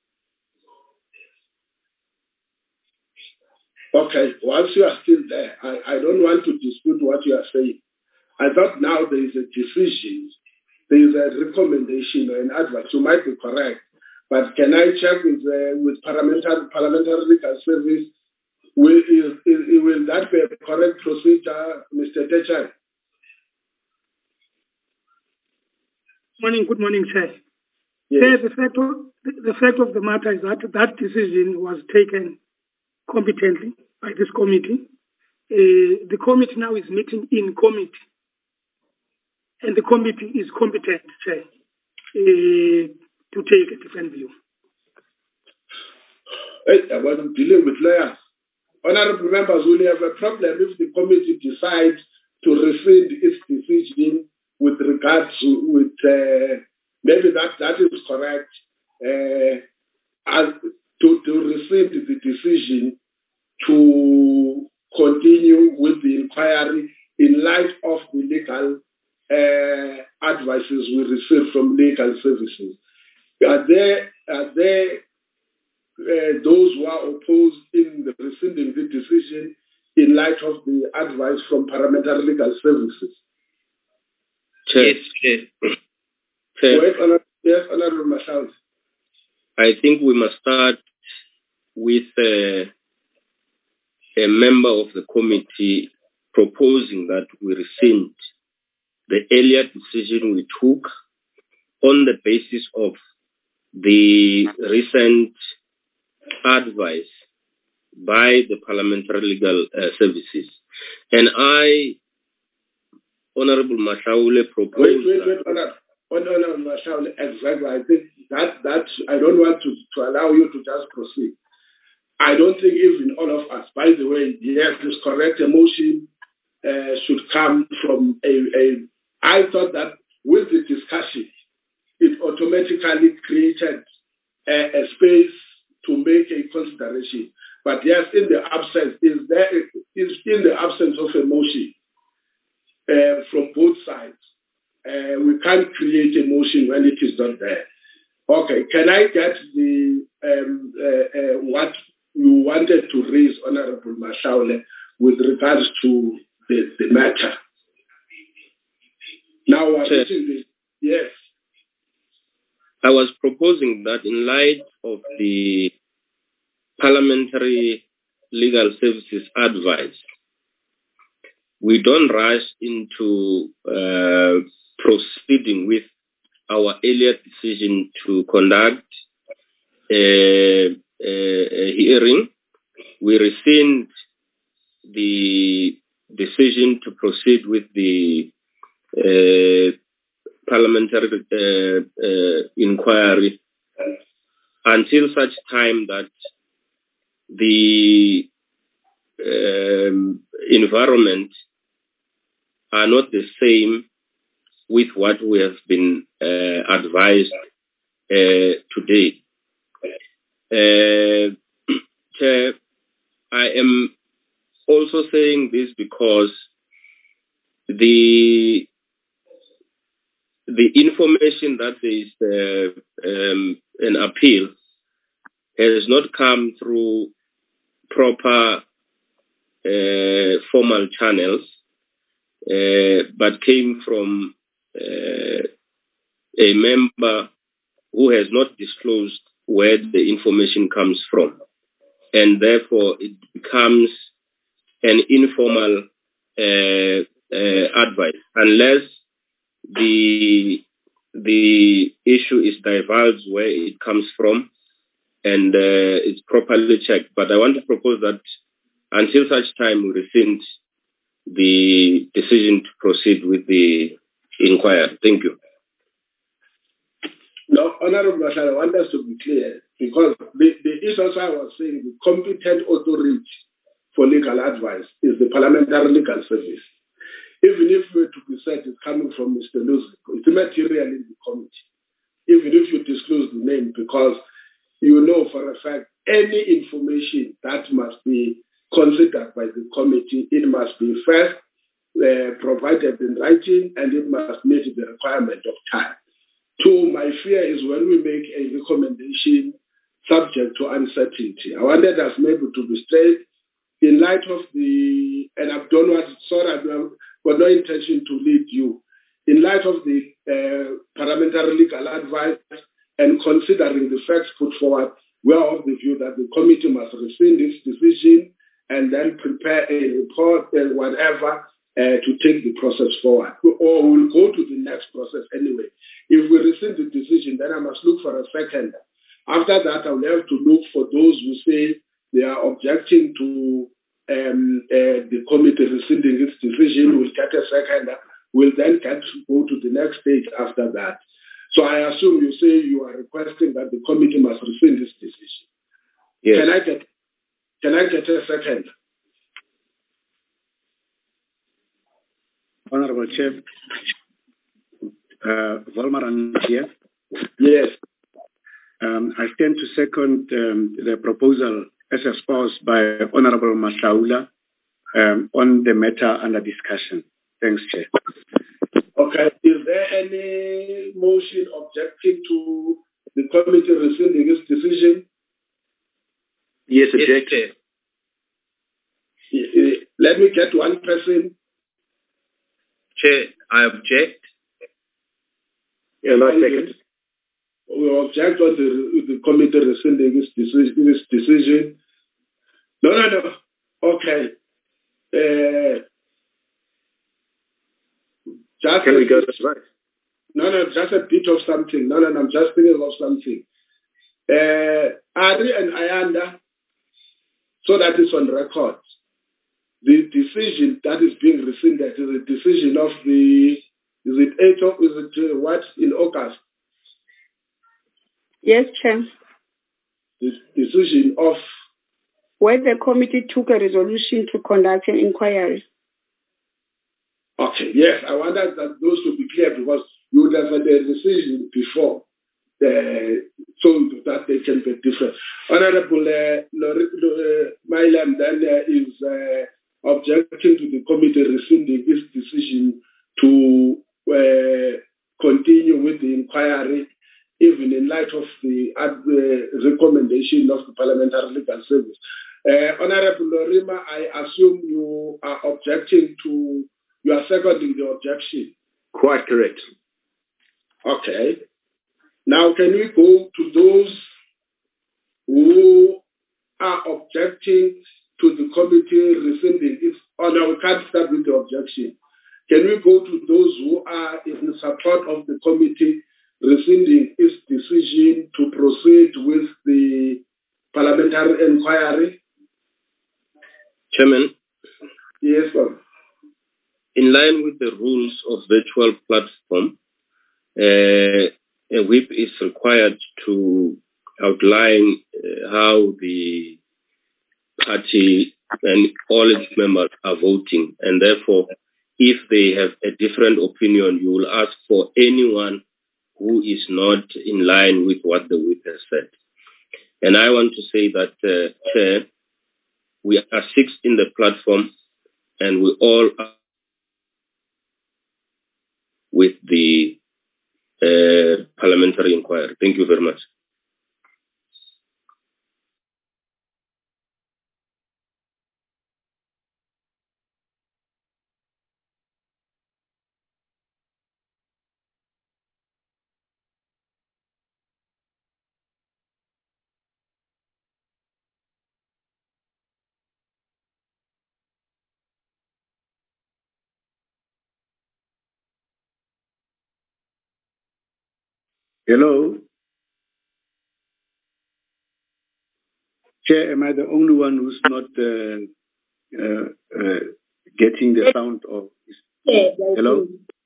Okay, once you are still there, I don't want to dispute what you are saying. I thought now there is a decision, there is a recommendation or an advice. You might be correct, but can I check with Parliamentary Legal Service? Will that be a correct procedure, Mr. Techan? Good morning, Chair. Yes. The fact of the matter is that decision was taken competently by this committee. The committee now is meeting in committee, and the committee is competent, Chair, to take a different view. I wasn't dealing with lawyers. Honorable members, will have a problem if the committee decides to rescind its decision with regards to, maybe that is correct, to rescind the decision to continue with the inquiry in light of the legal advices we received from legal services. Are there those who are opposed in the rescinding the decision in light of the advice from Parliamentary Legal Services? Chair. Yes, Honorable Mashal. I think we must start with a member of the committee proposing that we rescind the earlier decision we took on the basis of the recent advice by the Parliamentary Legal Services. And I, Honorable Mashaule, proposed... Wait, Honorable Mashaule, exactly. I think that I don't want to allow you to just proceed. I don't think even all of us, by the way, yes, this correct emotion should come from I thought that with the discussion, it automatically created a space to make a consideration. But yes, in the absence, in the absence of emotion from both sides, we can't create emotion when it is not there. Okay, can I get the what you wanted to raise, Honorable Mashaule, with regards to the matter? Now, yes. I was proposing that in light of the Parliamentary Legal Services advice, we don't rush into proceeding with our earlier decision to conduct a hearing. We rescind the decision to proceed with the parliamentary inquiry until such time that the environment are not the same with what we have been advised today. Chair, I am also saying this because the information that there is an appeal has not come through proper formal channels, but came from a member who has not disclosed where the information comes from. And therefore, it becomes an informal advice, unless the issue is divulged where it comes from and it's properly checked. But I want to propose that until such time we rescind the decision to proceed with the inquiry. Thank you. No, Honorable Mashaule, I want us to be clear, because the issue I was saying, the competent authority for legal advice is the Parliamentary Legal Service. Even if we were to be said it's coming from Mr. Luzik, it's material in the committee. Even if you disclose the name, because you know for a fact any information that must be considered by the committee, it must be first provided in writing, and it must meet the requirement of time. Two, my fear is when we make a recommendation subject to uncertainty. I wanted us maybe to be straight in light of and I've done what, sorry, I've got no intention to lead you. In light of the parliamentary legal advice and considering the facts put forward, we are of the view that the committee must rescind its decision and then prepare a report and whatever to take the process forward. Or we'll go to the next process anyway. If we rescind the decision, then I must look for a second. After that, I will have to look for those who say they are objecting to the committee rescinding its decision. We'll get a second. We'll then get to go to the next stage after that. So I assume you say you are requesting that the committee must rescind this decision. Yes. Can I get a second? Honorable Chair, Volmaran here. Yes. I stand to second the proposal as espoused by Honorable Mashaule on the matter under discussion. Thanks, Chair. Okay. Is there any motion objecting to the committee rescinding its decision? Yes, object. Let me get one person. Chair, I object. Yeah, no, second. We object on the committee rescinding its decision. No. Okay. Can we go this way? No, just a bit of something. No, I'm just thinking of something. Ari and Ayanda, so that is on record. The decision that is being rescinded is a decision of in August? Yes, Chair. The decision of where the committee took a resolution to conduct an inquiry. Okay, yes, I wanted that those to be clear because you would have had a decision before, so that they can be different. Honorable Mailam then is objecting to the committee rescinding its decision to continue with the inquiry, even in light of the recommendation of the Parliamentary Legal Service. Honorable Lorima, I assume you are objecting to, you are seconding the objection. Quite correct. Okay. Now, can we go to those who are objecting to the committee rescinding its, oh no, we can't start with the objection. Can we go to those who are in support of the committee rescinding its decision to proceed with the parliamentary inquiry? Chairman? Yes, sir. In line with the rules of virtual platform, a whip is required to outline how the party and all its members are voting. And therefore, if they have a different opinion, you will ask for anyone who is not in line with what the whip has said. And I want to say that, Chair, we are 6 in the platform and we all are with the parliamentary inquiry. Thank you very much. Hello? Chair, am I the only one who's not getting the sound of... Hello?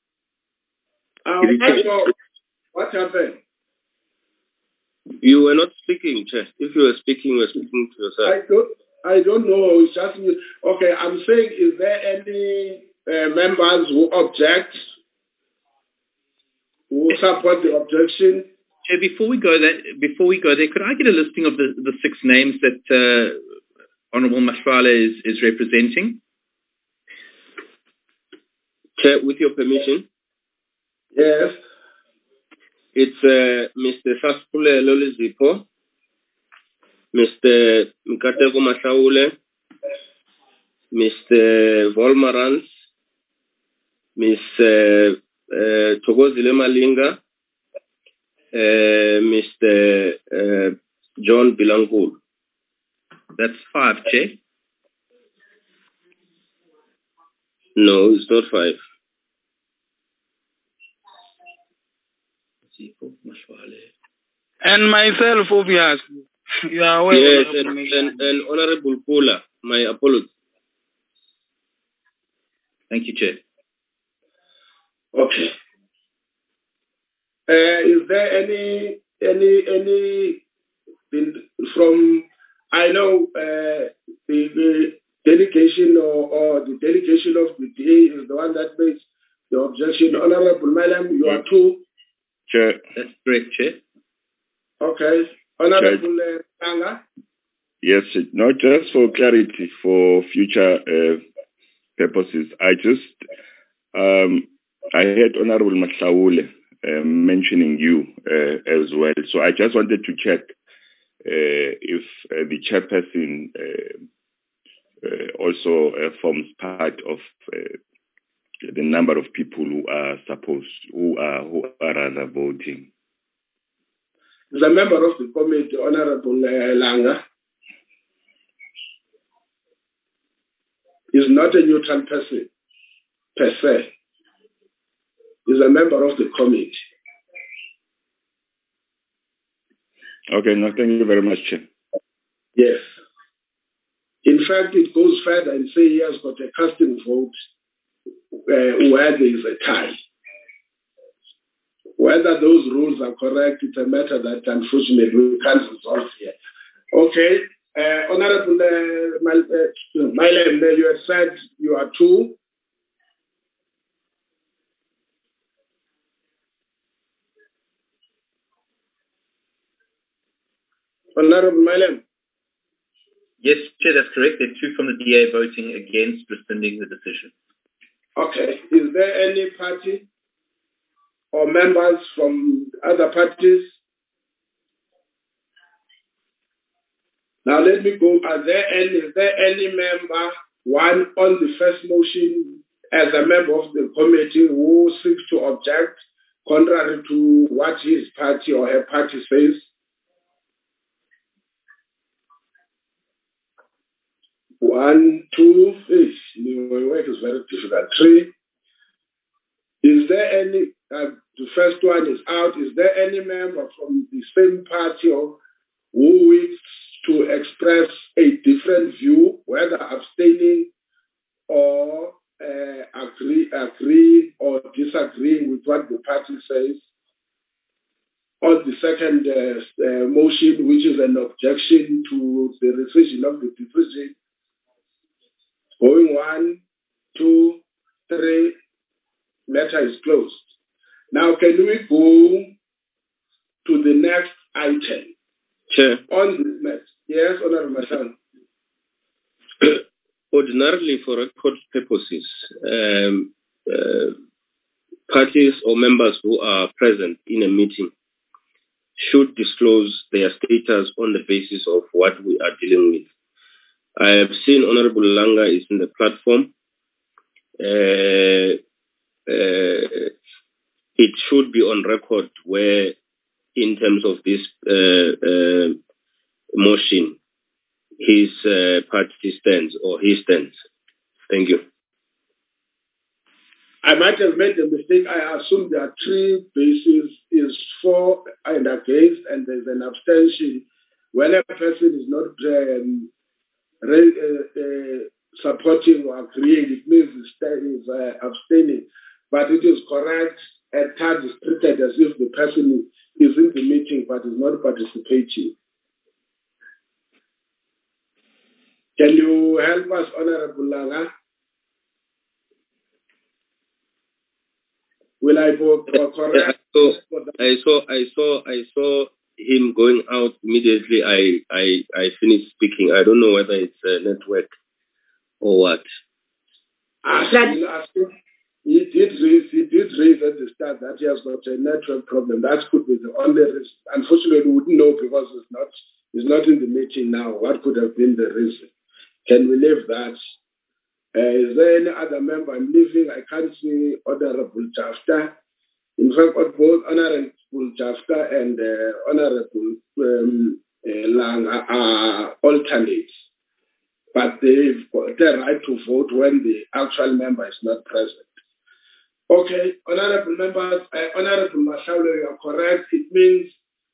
What happened? You were not speaking, Chair. If you were speaking, you were speaking to yourself. I don't know. It's just me. Okay, I'm saying, is there any members who object, who support the objection? Chair, before we go there, could I get a listing of the 6 names that Honourable Mashwale is representing? Chair, with your permission. Yes. It's Mr. Saspule Lolizipo, Mr. Mkateko Mashaule, Mr. Volmarans, Ms. Thokozile Malinga, Mr. John Bilangul. That's 5, Chair. No, it's not 5. And myself, obviously. You are aware. Yes, and Honorable Pula. My apologies. Thank you, Chair. Okay. Is there any from, I know the delegation or the delegation of the DA is the one that makes the objection. Honorable Malam, you are 2. Chair. That's correct, Chair. Okay. Honorable Tanga? Yes, no, just for clarity, for future purposes, I heard Honorable Mahlaule mentioning you as well. So I just wanted to check if the chairperson also forms part of the number of people who are rather voting. The member of the committee, Honorable Langa, is not a neutral person per se. Is a member of the committee. Okay, no, thank you very much, Chair. Yes. In fact, it goes further and say he has got a casting vote where there is a tie. Whether those rules are correct, it's a matter that unfortunately we can't resolve here. Okay. Honorable Mylem, you have said you are two. Honorable Mylem. Yes, Chair, that's correct. There are two from the DA voting against rescinding the decision. Okay. Is there any party or members from other parties? Now let me go. Is there any member, one on the first motion as a member of the committee who seeks to object contrary to what his party or her party says? One, two, my work is very difficult. Three. Is there any, the first one is out, is there any member from the same party or who wishes to express a different view, whether abstaining or agreeing or disagreeing with what the party says? On the second motion, which is an objection to the rescission of the decision, going 1, 2, 3, matter is closed. Now, can we go to the next item? Chair. On this matter. Yes, Honorable Mashan. Ordinarily, for record purposes, parties or members who are present in a meeting should disclose their status on the basis of what we are dealing with. I have seen Honorable Langa is in the platform. It should be on record where, in terms of this motion, his party stands or he stands. Thank you. I might have made a mistake. I assume there are three bases: is for and against, and there's an abstention. When a person is not supporting or agreeing, it means is abstaining. But it is correct. At times it's treated as if the person is in the meeting but is not participating. Can you help us, Honorable Langa? Will I vote correct? I saw him going out immediately. I finished speaking. I don't know whether it's a network or what. He did raise at the start that he has got a network problem. That could be the only reason. Unfortunately, we wouldn't know because it's not in the meeting now. What could have been the reason? Can we leave that? Is there any other member? I'm leaving. I can't see Honorable Jafta. In fact, both Honorable Jafta and Honorable Langa are alternates. But they've got the right to vote when the actual member is not present. Okay, Honorable members, Honorable Mashaule, you are correct. It means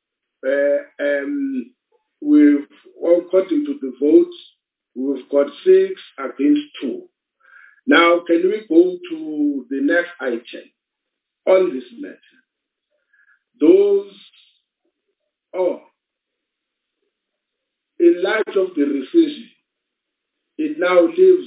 we've, according to the votes, we've got 6 against 2. Now, can we go to the next item on this matter? In light of the rescission, it now leaves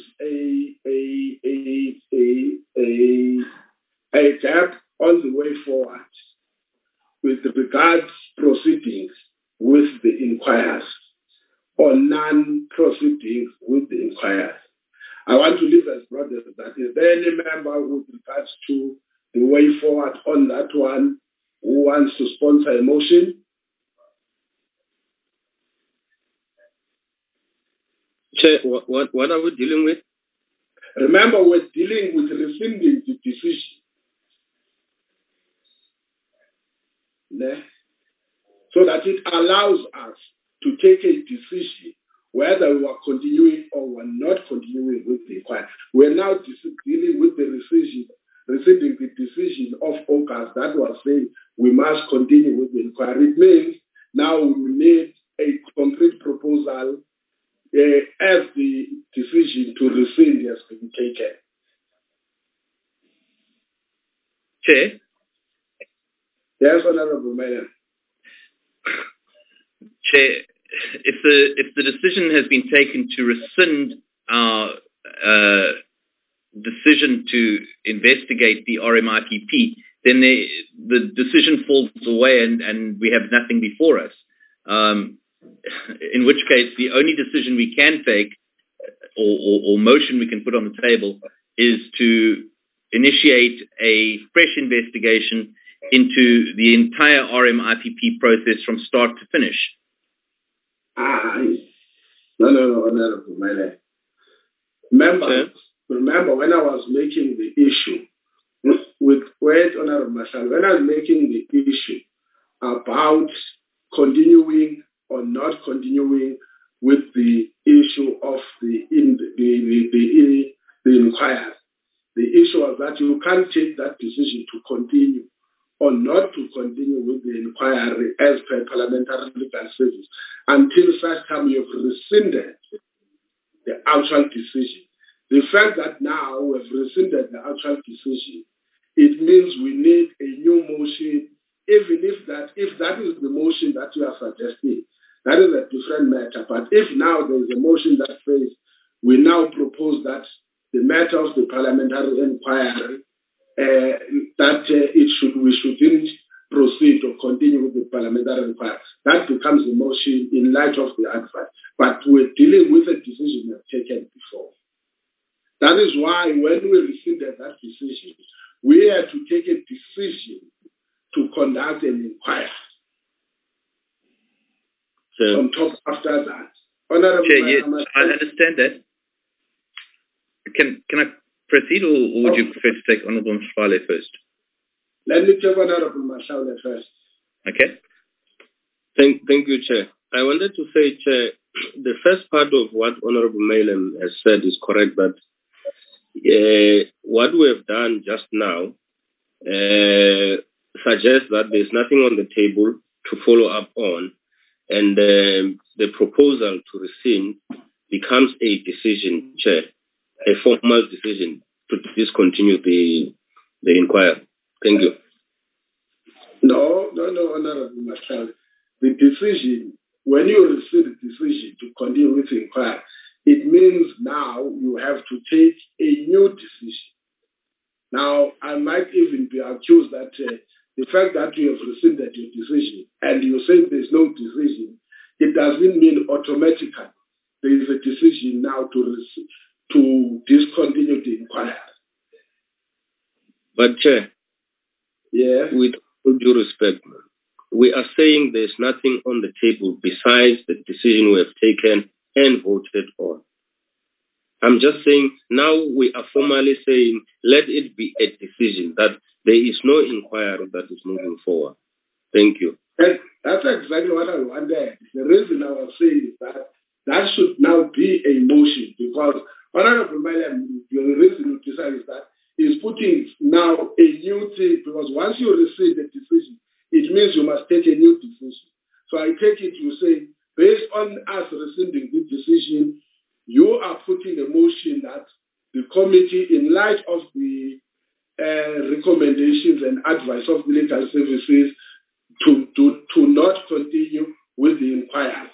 a gap on the way forward with regards proceedings with the inquirers or non-proceedings with the inquirers. I want to leave as broad as that. Is there any member with regards to the way forward on that one who wants to sponsor a motion? Chair, what are we dealing with? Remember, we're dealing with rescinding the decision. So that it allows us to take a decision whether we are continuing or we're not continuing with the inquiry. We're now dealing with the rescinding the decision of August that was saying we must continue with the inquiry. It means Now we need a concrete proposal as the decision to rescind has been taken. Chair? Yes, Honorable Mayor. Chair, if the decision has been taken to rescind our decision to investigate the RMIPP, then the decision falls away and we have nothing before us. In which case, the only decision we can take or motion we can put on the table is to initiate a fresh investigation into the entire RMIPP process from start to finish. No, Honorable Mayor. Remember when I was making the issue Honorable Marshal, when I was making the issue about continuing or not continuing with the issue of the inquiry, the issue was that you can't take that decision to continue or not to continue with the inquiry as per parliamentary legal service until such time you have rescinded the actual decision. The fact that now we have rescinded the actual decision, it means we need a new motion, even if that is the motion that you are suggesting. That is a different matter. But if now there is a motion that says we now propose that the matter of the parliamentary inquiry, we shouldn't proceed or continue with the parliamentary inquiry, that becomes a motion in light of the advice. But we're dealing with a decision we have taken before. That is why when we rescinded that decision, we had to take a decision to conduct an inquiry. On top after that. Honorable yes, I understand that. Can I proceed or would you prefer to take Honorable Mashwale first? Let me take Honorable Mashwale first. Okay. Thank you, Chair. I wanted to say, Chair, the first part of what Honorable Malem has said is correct, but what we have done just now suggests that there's nothing on the table to follow up on, and the proposal to rescind becomes a decision, Chair, a formal decision to discontinue the inquiry. Thank you. No, Honorable Marshal. The decision, when you receive the decision to continue with the inquiry, it means now you have to take a new decision. Now, I might even be accused that the fact that you have rescinded your decision and you say there's no decision, it doesn't mean automatically there is a decision now to discontinue the inquiry. But, Chair, with all due respect, we are saying there's nothing on the table besides the decision we have taken and voted on. I'm just saying now we are formally saying let it be a decision that there is no inquiry that is moving forward. Thank you. And that's exactly what I wanted. The reason I was saying is that should now be a motion because Honorable Malam, the reason you decide is that is putting now a new thing because once you receive the decision, it means you must take a new decision. So I take it you say, based on us rescinding this decision, you are putting a motion that the committee, in light of the recommendations and advice of the legal services, to not continue with the inquiry.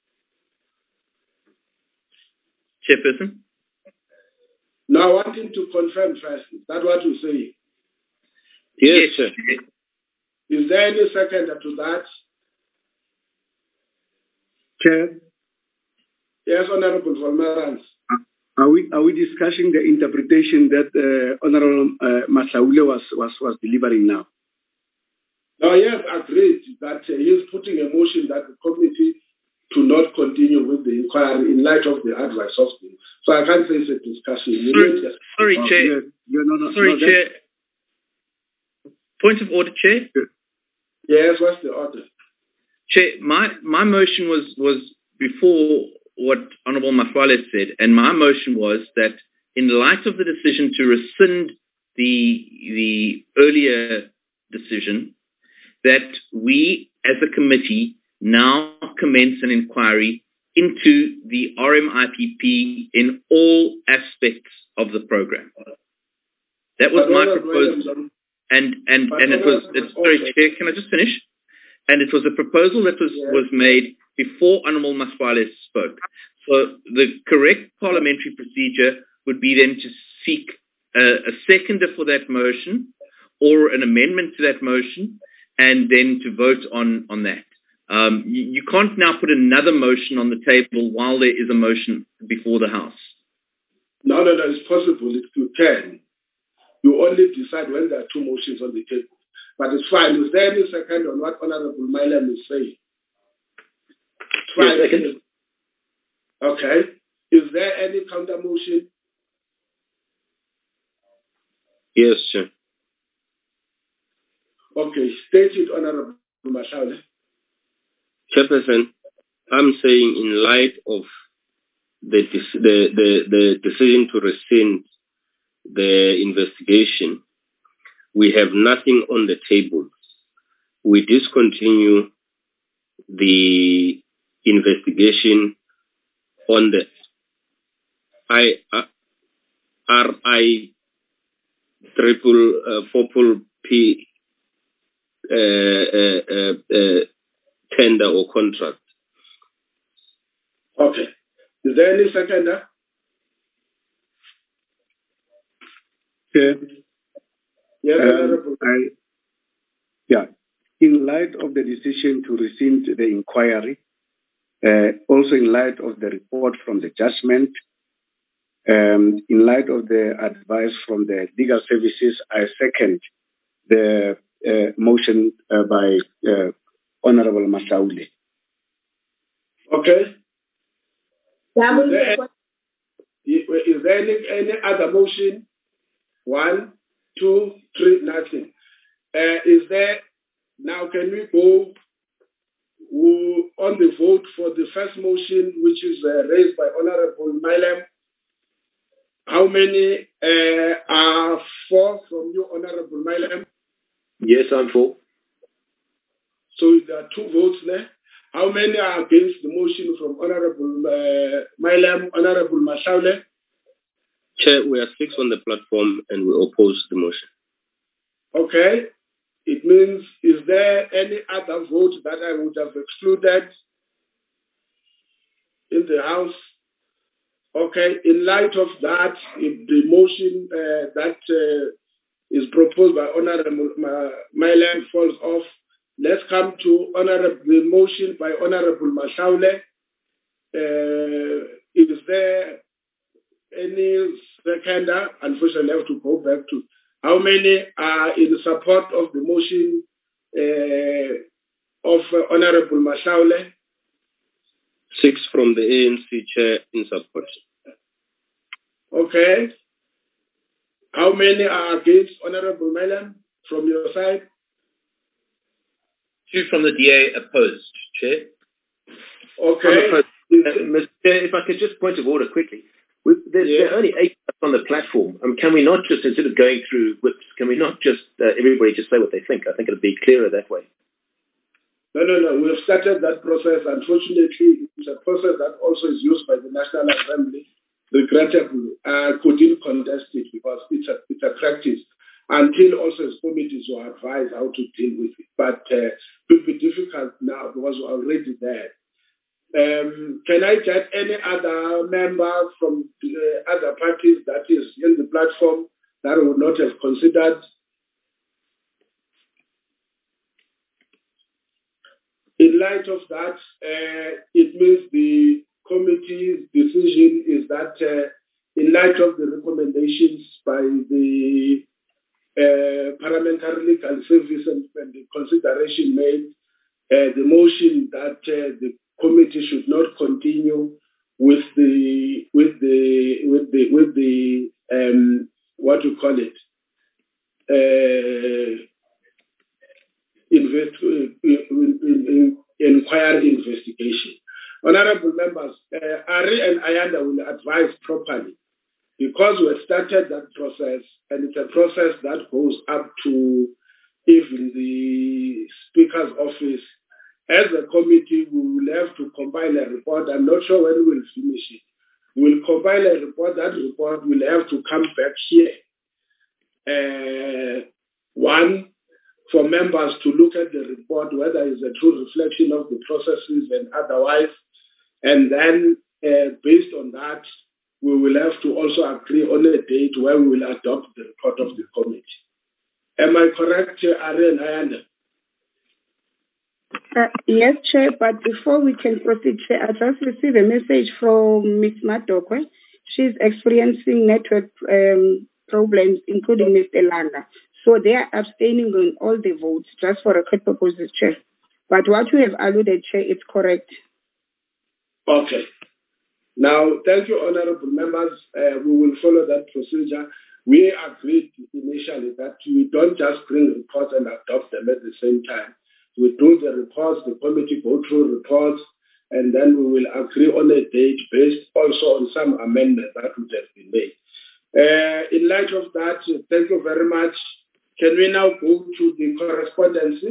Chairperson? Now, I want him to confirm first. Is that what you say? Yes, sir. Is there any seconder to that? Chair? Yes, Honorable Volmerans. Are we discussing the interpretation that Honorable Masaule was delivering now? No, yes, agreed that he is putting a motion that the committee to not continue with the inquiry in light of the advice of the. So I can't say it's a discussion. Sorry, Chair. Sorry, Chair. Point of order, Chair. Yes, what's the order? Chair, my motion was before what Honourable Mafwale said, and my motion was that in light of the decision to rescind the earlier decision, that we as a committee now commence an inquiry into the RMIPP in all aspects of the program. That was my proposal. And it was, sorry, Chair, can I just finish? And it was a proposal that was made before Honourable Maswale spoke. So the correct parliamentary procedure would be then to seek a seconder for that motion or an amendment to that motion and then to vote on that. You can't now put another motion on the table while there is a motion before the House. No, it's possible. You can. You only decide when there are two motions on the table. But it's fine. Is there any second on what Honourable Milam is saying? Yes, second. Okay. Is there any counter motion? Yes, sir. Okay. State it, Honourable Mashaule. Chairperson, I'm saying in light of the decision to rescind the investigation, we have nothing on the table. We discontinue the investigation on the RI4PP tender or contract. Okay. Is there any seconder? Yes, in light of the decision to rescind the inquiry, also in light of the report from the judgment, in light of the advice from the legal services, I second the motion by Honourable Mashaule. Okay. Is there any other motion? 1, 2, 3, nothing. Is there, now can we go on the vote for the first motion, which is raised by Honourable Milam? How many are for from you, Honourable Milam? Yes, I'm for. So there are 2 votes there. How many are against the motion from Honourable Milam, Honourable Mashaule? Chair, we are 6 on the platform and we oppose the motion. Okay. It means, is there any other vote that I would have excluded in the House? Okay. In light of that, if the motion that is proposed by Honourable Milam falls off, let's come to the motion by Honourable Mashaule. Is there any seconder? Unfortunately, I have to go back to how many are in support of the motion of Honourable Mashaule? 6 from the ANC chair in support. Okay. How many are against, Honourable Milam, from your side? 2 from the DA opposed, Chair. Okay. Mr. Chair, if I could just point of order quickly. There are only 8 on the platform. Can we not just, instead of going through whips, can we not just, everybody just say what they think? I think it'll be clearer that way. No. We have started that process. Unfortunately, it's a process that also is used by the National Assembly. Regrettably, couldn't contest it because it's a practice until also as committees were advised how to deal with it. But it will be difficult now because we're already there. Can I get any other member from other parties that is in the platform that would not have considered? In light of that, it means the committee's decision is that in light of the recommendations by the Parliamentary Legal Service and the consideration made, the motion that the committee should not continue with the what you call it, inquiry investigation. Honourable members, Ari and Ayanda will advise properly because we have started that process and it's a process that goes up to even the Speaker's office as a committee, we will have to compile a report. I'm not sure when we'll finish it. We'll compile a report. That report will have to come back here. One, for members to look at the report, whether it's a true reflection of the processes and otherwise. And then, based on that, we will have to also agree on a date where we will adopt the report of the committee. Am I correct, Chair Ayanda? Yes, Chair, but before we can proceed, Chair, I just received a message from Ms. Madokwe. She's experiencing network problems, including Mr. Langa. So they are abstaining on all the votes, just for record purposes, Chair. But what you have alluded, Chair, it's correct. Okay. Now, thank you, honorable members. We will follow that procedure. We agreed initially that we don't just bring reports and adopt them at the same time. We do the reports, the committee go through reports, and then we will agree on a date based also on some amendments that would have been made. In light of that, thank you very much. Can we now go to the correspondence?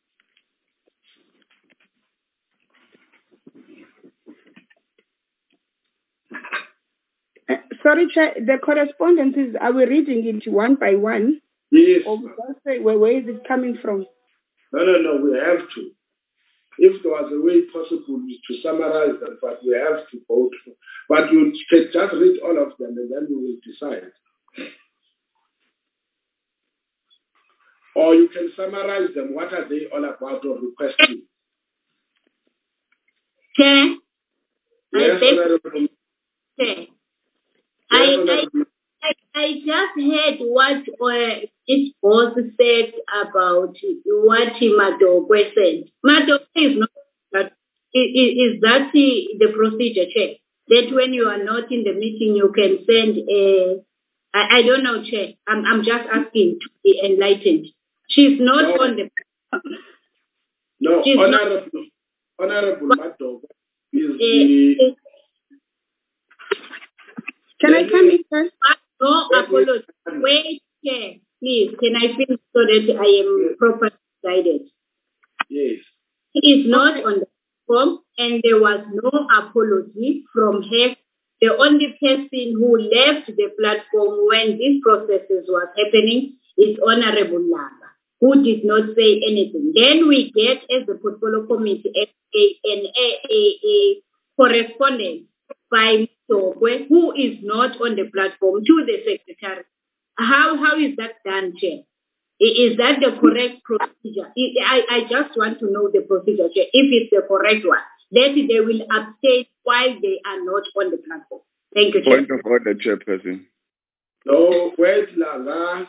Sorry, Chair, the correspondences, are we reading it one by one? Yes. Or just say, where is it coming from? No, we have to. If there was a way possible to summarize them, but we have to go through. But you can just read all of them and then we will decide. Or you can summarize them. What are they all about or requesting? Chair? Yes, Honorable. Chair. I just heard what its boss said about what Madokwe said. Madokwe is not that. Is that the procedure, Chair? That when you are not in the meeting, you can send a. I don't know, Chair. I'm just asking to be enlightened. She's not on the. No, Honorable Madokwe is the. Can I come in first? No, apologies. Wait, Chair, please. Can I finish so that I am properly guided? Yes. He is not on the platform, and there was no apology from her. The only person who left the platform when this process was happening is Honorable Langa, who did not say anything. Then we get, as the Portfolio Committee, a correspondence by Madokwe, who is not on the platform, to the Secretary. How is that done, Chair? Is that the correct procedure? I just want to know the procedure, Chair, if it's the correct one. That they will abstain while they are not on the platform. Thank you, Chair. Point of order, Chairperson. No, wait, Langa.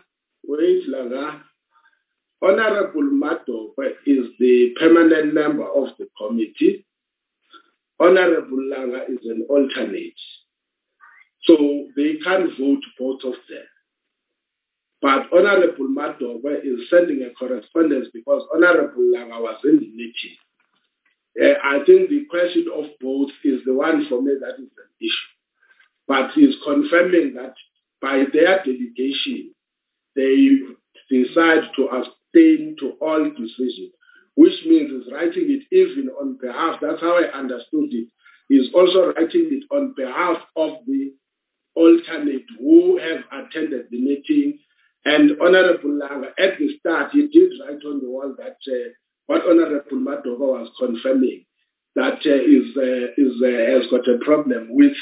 Honorable Madokwe is the permanent member of the committee. Honorable Langa is an alternate. So they can't vote both of them. But Honorable Madokwe is sending a correspondence because Honorable Langa was in the meeting. I think the question of both is the one for me that is an issue. But he's confirming that by their delegation, they decide to abstain to all decisions, which means he's writing it even on behalf, that's how I understood it. He's also writing it on behalf of the alternate who have attended the meeting. And Honorable Langa, at the start, he did write on the wall that what Honorable Madokwe was confirming, that has got a problem with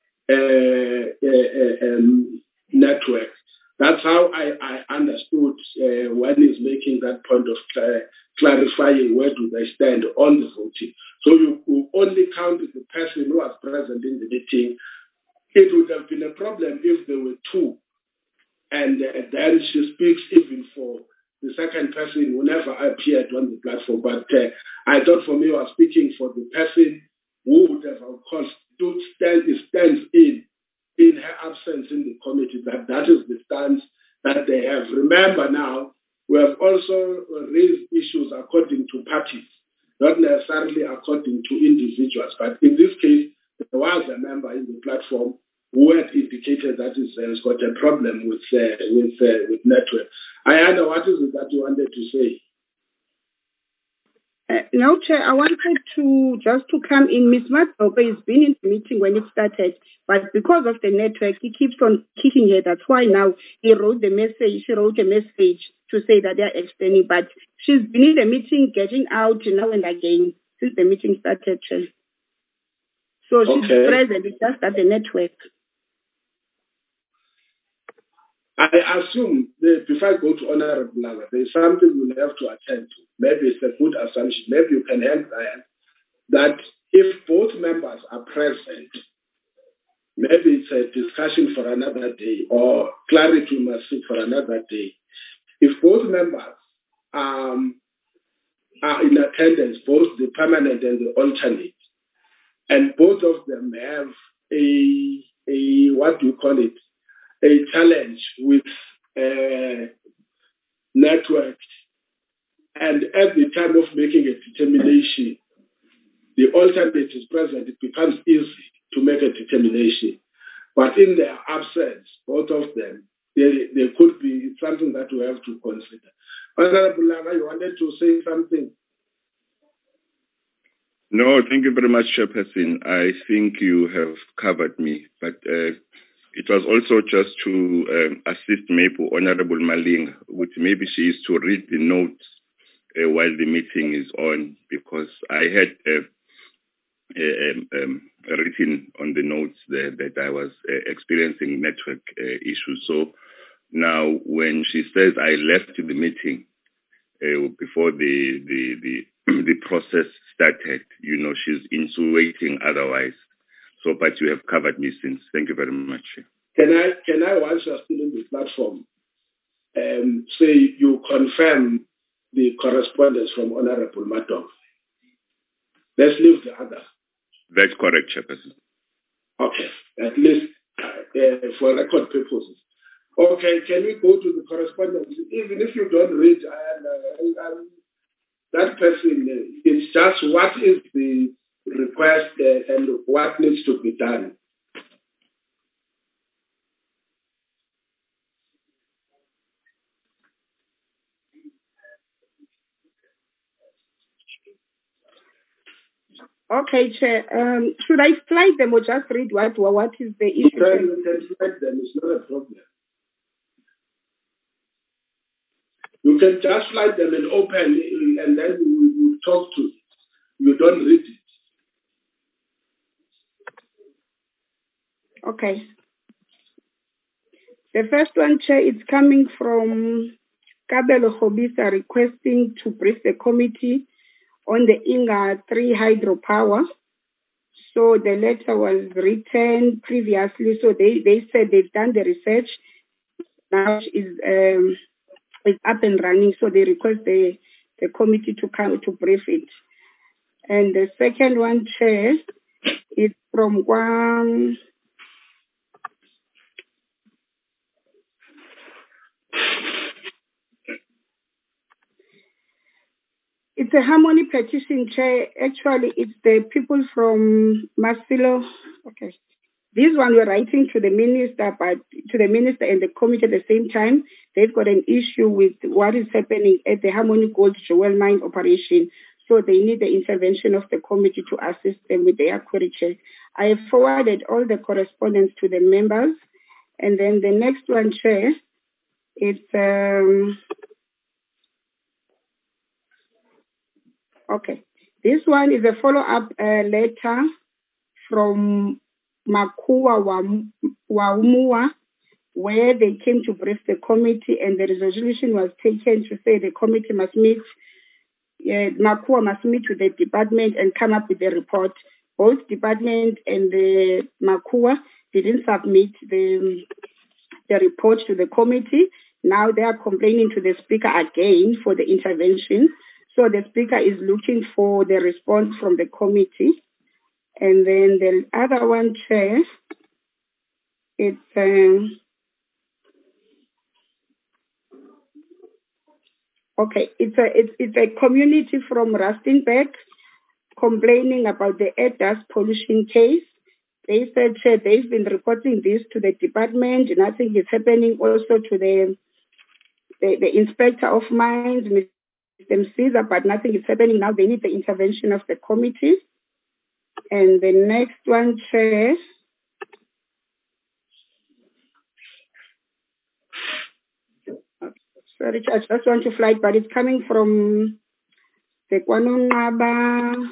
network. That's how I understood when he's making that point of clarifying where do they stand on the voting. So you only count the person who was present in the meeting. It would have been a problem if there were two. And then she speaks even for the second person who never appeared on the platform. But I thought for me I was speaking for the person who would have, of course, stands in her absence in the committee, that is the stance that they have. Remember now, we have also raised issues according to parties, not necessarily according to individuals. But in this case, there was a member in the platform who had indicated that has got a problem with network. Ayanda, what is it that you wanted to say? No, Chair, I wanted to come in. Ms. Matope has been in the meeting when it started, but because of the network, he keeps on kicking her. That's why now she wrote a message to say that they are extending, but she's been in the meeting, getting out now and again since the meeting started, Chair. So she's present, it's just that the network. I assume that before I go to Honorable Langa, there's something we'll have to attend to. Maybe it's a good assumption. Maybe you can help that if both members are present, maybe it's a discussion for another day or clarity must sit for another day. If both members are in attendance, both the permanent and the alternate, and both of them have a what do you call it, a challenge with network, and at the time of making a determination, the alternate is present, it becomes easy to make a determination. But in their absence, both of them, there could be something that we have to consider. Honorable Langa, you wanted to say something? No, thank you very much, Chairperson. I think you have covered me, but it was also just to assist maybe Honorable Malinga, which maybe she is to read the notes while the meeting is on, because I had written on the notes there that I was experiencing network issues. So now when she says I left the meeting before the process started, she's insinuating otherwise. So, but you have covered me since. Thank you very much. Can I, once you're still in the platform, say you confirm the correspondence from Honorable Madov? Let's leave the other. That's correct, Chairperson. Okay, at least for record purposes. Okay, can we go to the correspondence? Even if you don't read, that person, it's just what is the request and what needs to be done. Okay, Chair. Should I slide them or just read what is the issue? You can slide them, it's not a problem. You can just slide them and open and then you talk to it. You don't read it. Okay. The first one, Chair, is coming from Kabelo Hobisa requesting to brief the committee on the Inga 3 hydropower. So the letter was written previously. So they said they've done the research. Now it's up and running. So they request the committee to come to brief it. And the second one, Chair, is from Guam. It's a harmony petition, Chair. Actually, it's the people from Masilo. Okay. This one we're writing to the minister, but to the minister and the committee at the same time. They've got an issue with what is happening at the Harmony Gold Jewel Mine operation. So they need the intervention of the committee to assist them with their query, Chair. I have forwarded all the correspondence to the members. And then the next one, Chair, it's... Okay. This one is a follow-up letter from Makua Waumua, where they came to brief the committee and the resolution was taken to say the committee must meet, Makua must meet with the department and come up with a report. Both department and the Makua didn't submit the report to the committee. Now they are complaining to the speaker again for the intervention. So the speaker is looking for the response from the committee. And then the other one, Chair, it's a community from Rustenburg complaining about the air dust pollution case. They said, Chair, they've been reporting this to the department. Nothing is happening also to the inspector of mines, Caesar, but nothing is happening now. They need the intervention of the committee. And the next one, Chair. Sorry, I just want to fly, but it's coming from the Kwanongaba.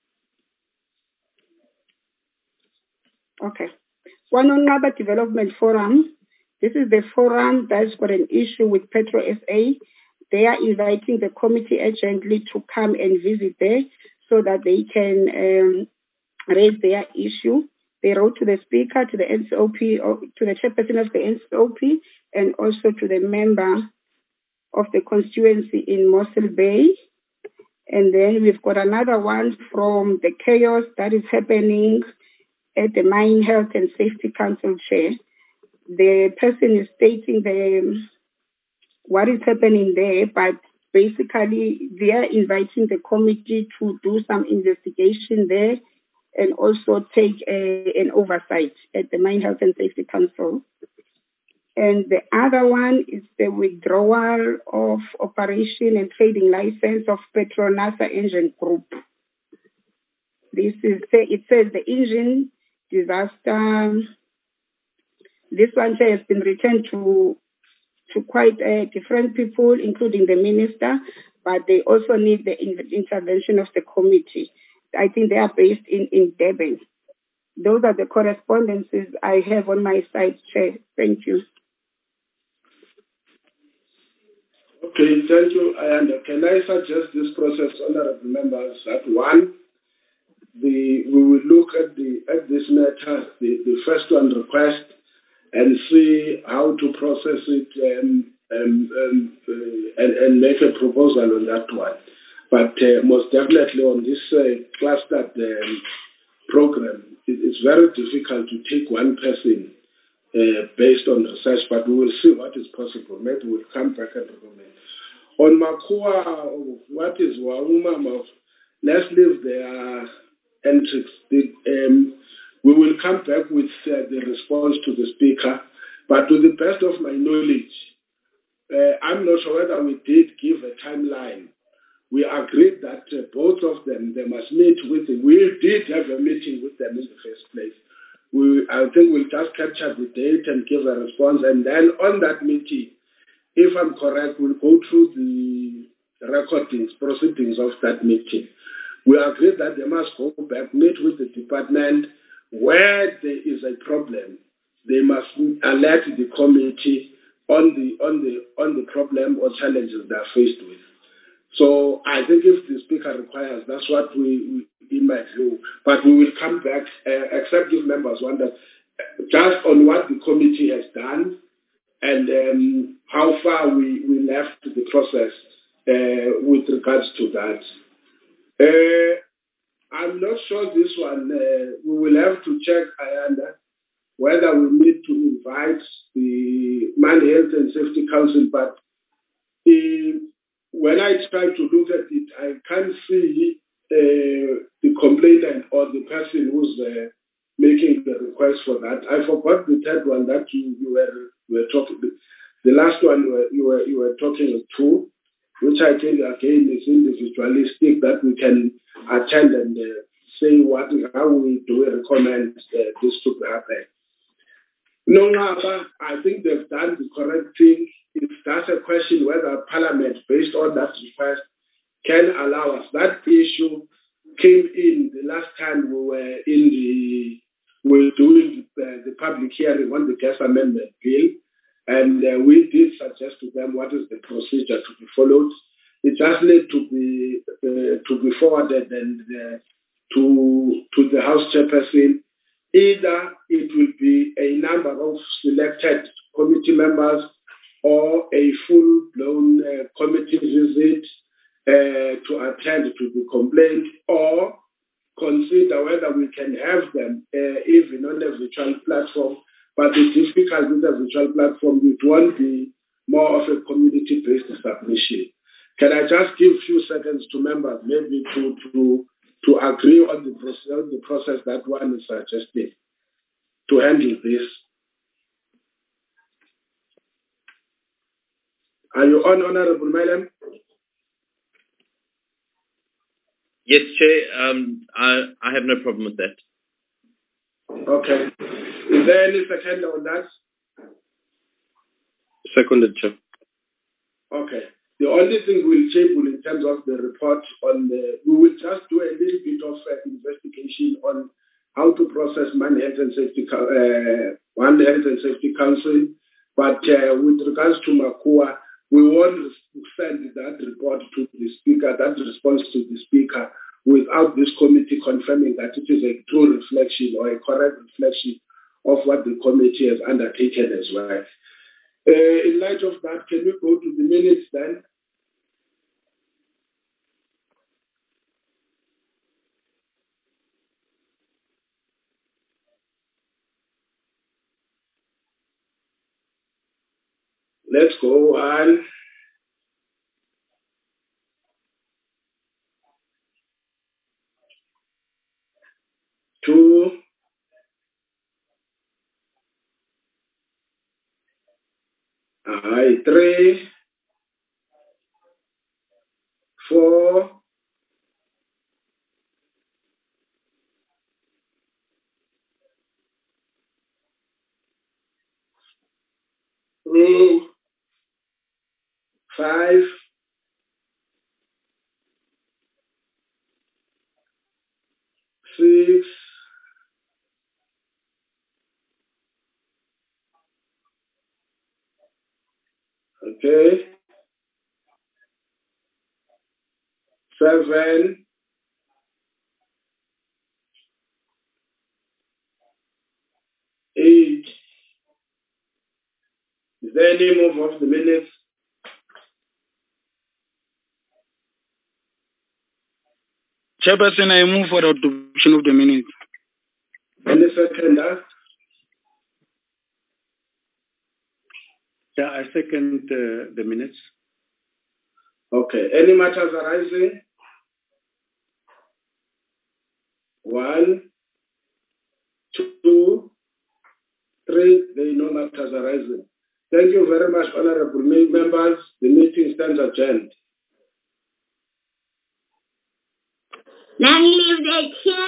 Okay. Kwanongaba Development Forum. This is the forum that's got an issue with Petro SA. They are inviting the committee urgently to come and visit there so that they can raise their issue. They wrote to the speaker, to the NCOP, or to the chairperson of the NCOP, and also to the member of the constituency in Mossel Bay. And then we've got another one from the chaos that is happening at the Mine Health and Safety Council chair. The person is stating what is happening there, but basically they are inviting the committee to do some investigation there and also take an oversight at the Mine Health and Safety Council. And the other one is the withdrawal of operation and trading license of Petronasa Engine Group. It says the engine disaster. This one has been returned to quite different people, including the minister, but they also need the intervention of the committee. I think they are based in Durban. Those are the correspondences I have on my side, Chair. Thank you. Okay, thank you. And can I suggest this process, honorable members, that one, we will look at this matter, the first one request, and see how to process it and make a proposal on that one. But most definitely on this clustered program, it's very difficult to take one person based on research, but we will see what is possible. Maybe we'll come back and recommend. On Makua, what is Waumama? Let's leave their entries. We will come back with the response to the speaker, but to the best of my knowledge, I'm not sure whether we did give a timeline. We agreed that both of them, they must meet with them. We did have a meeting with them in the first place. I think we'll just capture the date and give a response, and then on that meeting, if I'm correct, we'll go through the proceedings of that meeting. We agreed that they must go back, meet with the department. Where there is a problem, they must alert the committee on the problem or challenges they are faced with. So I think if the speaker requires, that's what we in my view. But we will come back, except if members want that, just on what the committee has done and how far we left the process with regards to that. I'm not sure this one, we will have to check, Ayanda, whether we need to invite the Mine Health and Safety Council, but when I try to look at it, I can't see the complainant or the person who's making the request for that. I forgot the third one that you were talking. The last one you were talking to, which I think again is individualistic, that we can attend and say how we do we recommend this to happen. No, I think they've done the correct thing. It's just a question whether Parliament, based on that request, can allow us. That issue came in the last time we were doing the public hearing on the gas amendment bill, and we did suggest to them what is the procedure to be followed. It just needs to be forwarded and to the House chairperson. Either it will be a number of selected committee members or a full-blown committee visit to attend to the complaint, or consider whether we can have them even on a virtual platform. But the difficulty with a virtual platform, it won't be more of a community-based submission. Can I just give a few seconds to members maybe to agree on the process that one is suggesting to handle this? Are you on, Honorable Melem? Yes, Chair. I have no problem with that. Okay. Is there any second on that? Seconded, Chair. Okay. The only thing we'll table in terms of the report we will just do a little bit of investigation on how to process One Health and Safety Council. But with regards to Makua, we won't send that report to the Speaker, that response to the Speaker, without this committee confirming that it is a true reflection or a correct reflection of what the committee has undertaken as well. In light of that, can we go to the minutes then? Let's go on. Two. Three. 4. 5. 6. 7. 8. Is there any move of the minutes? Chairperson, I move for adoption of the minutes. Any seconder? Yeah, I second the minutes. Okay. Any matters arising? 1, 2, 3. There are no matters arising. Thank you very much, honorable members. The meeting stands adjourned. Long live the chair.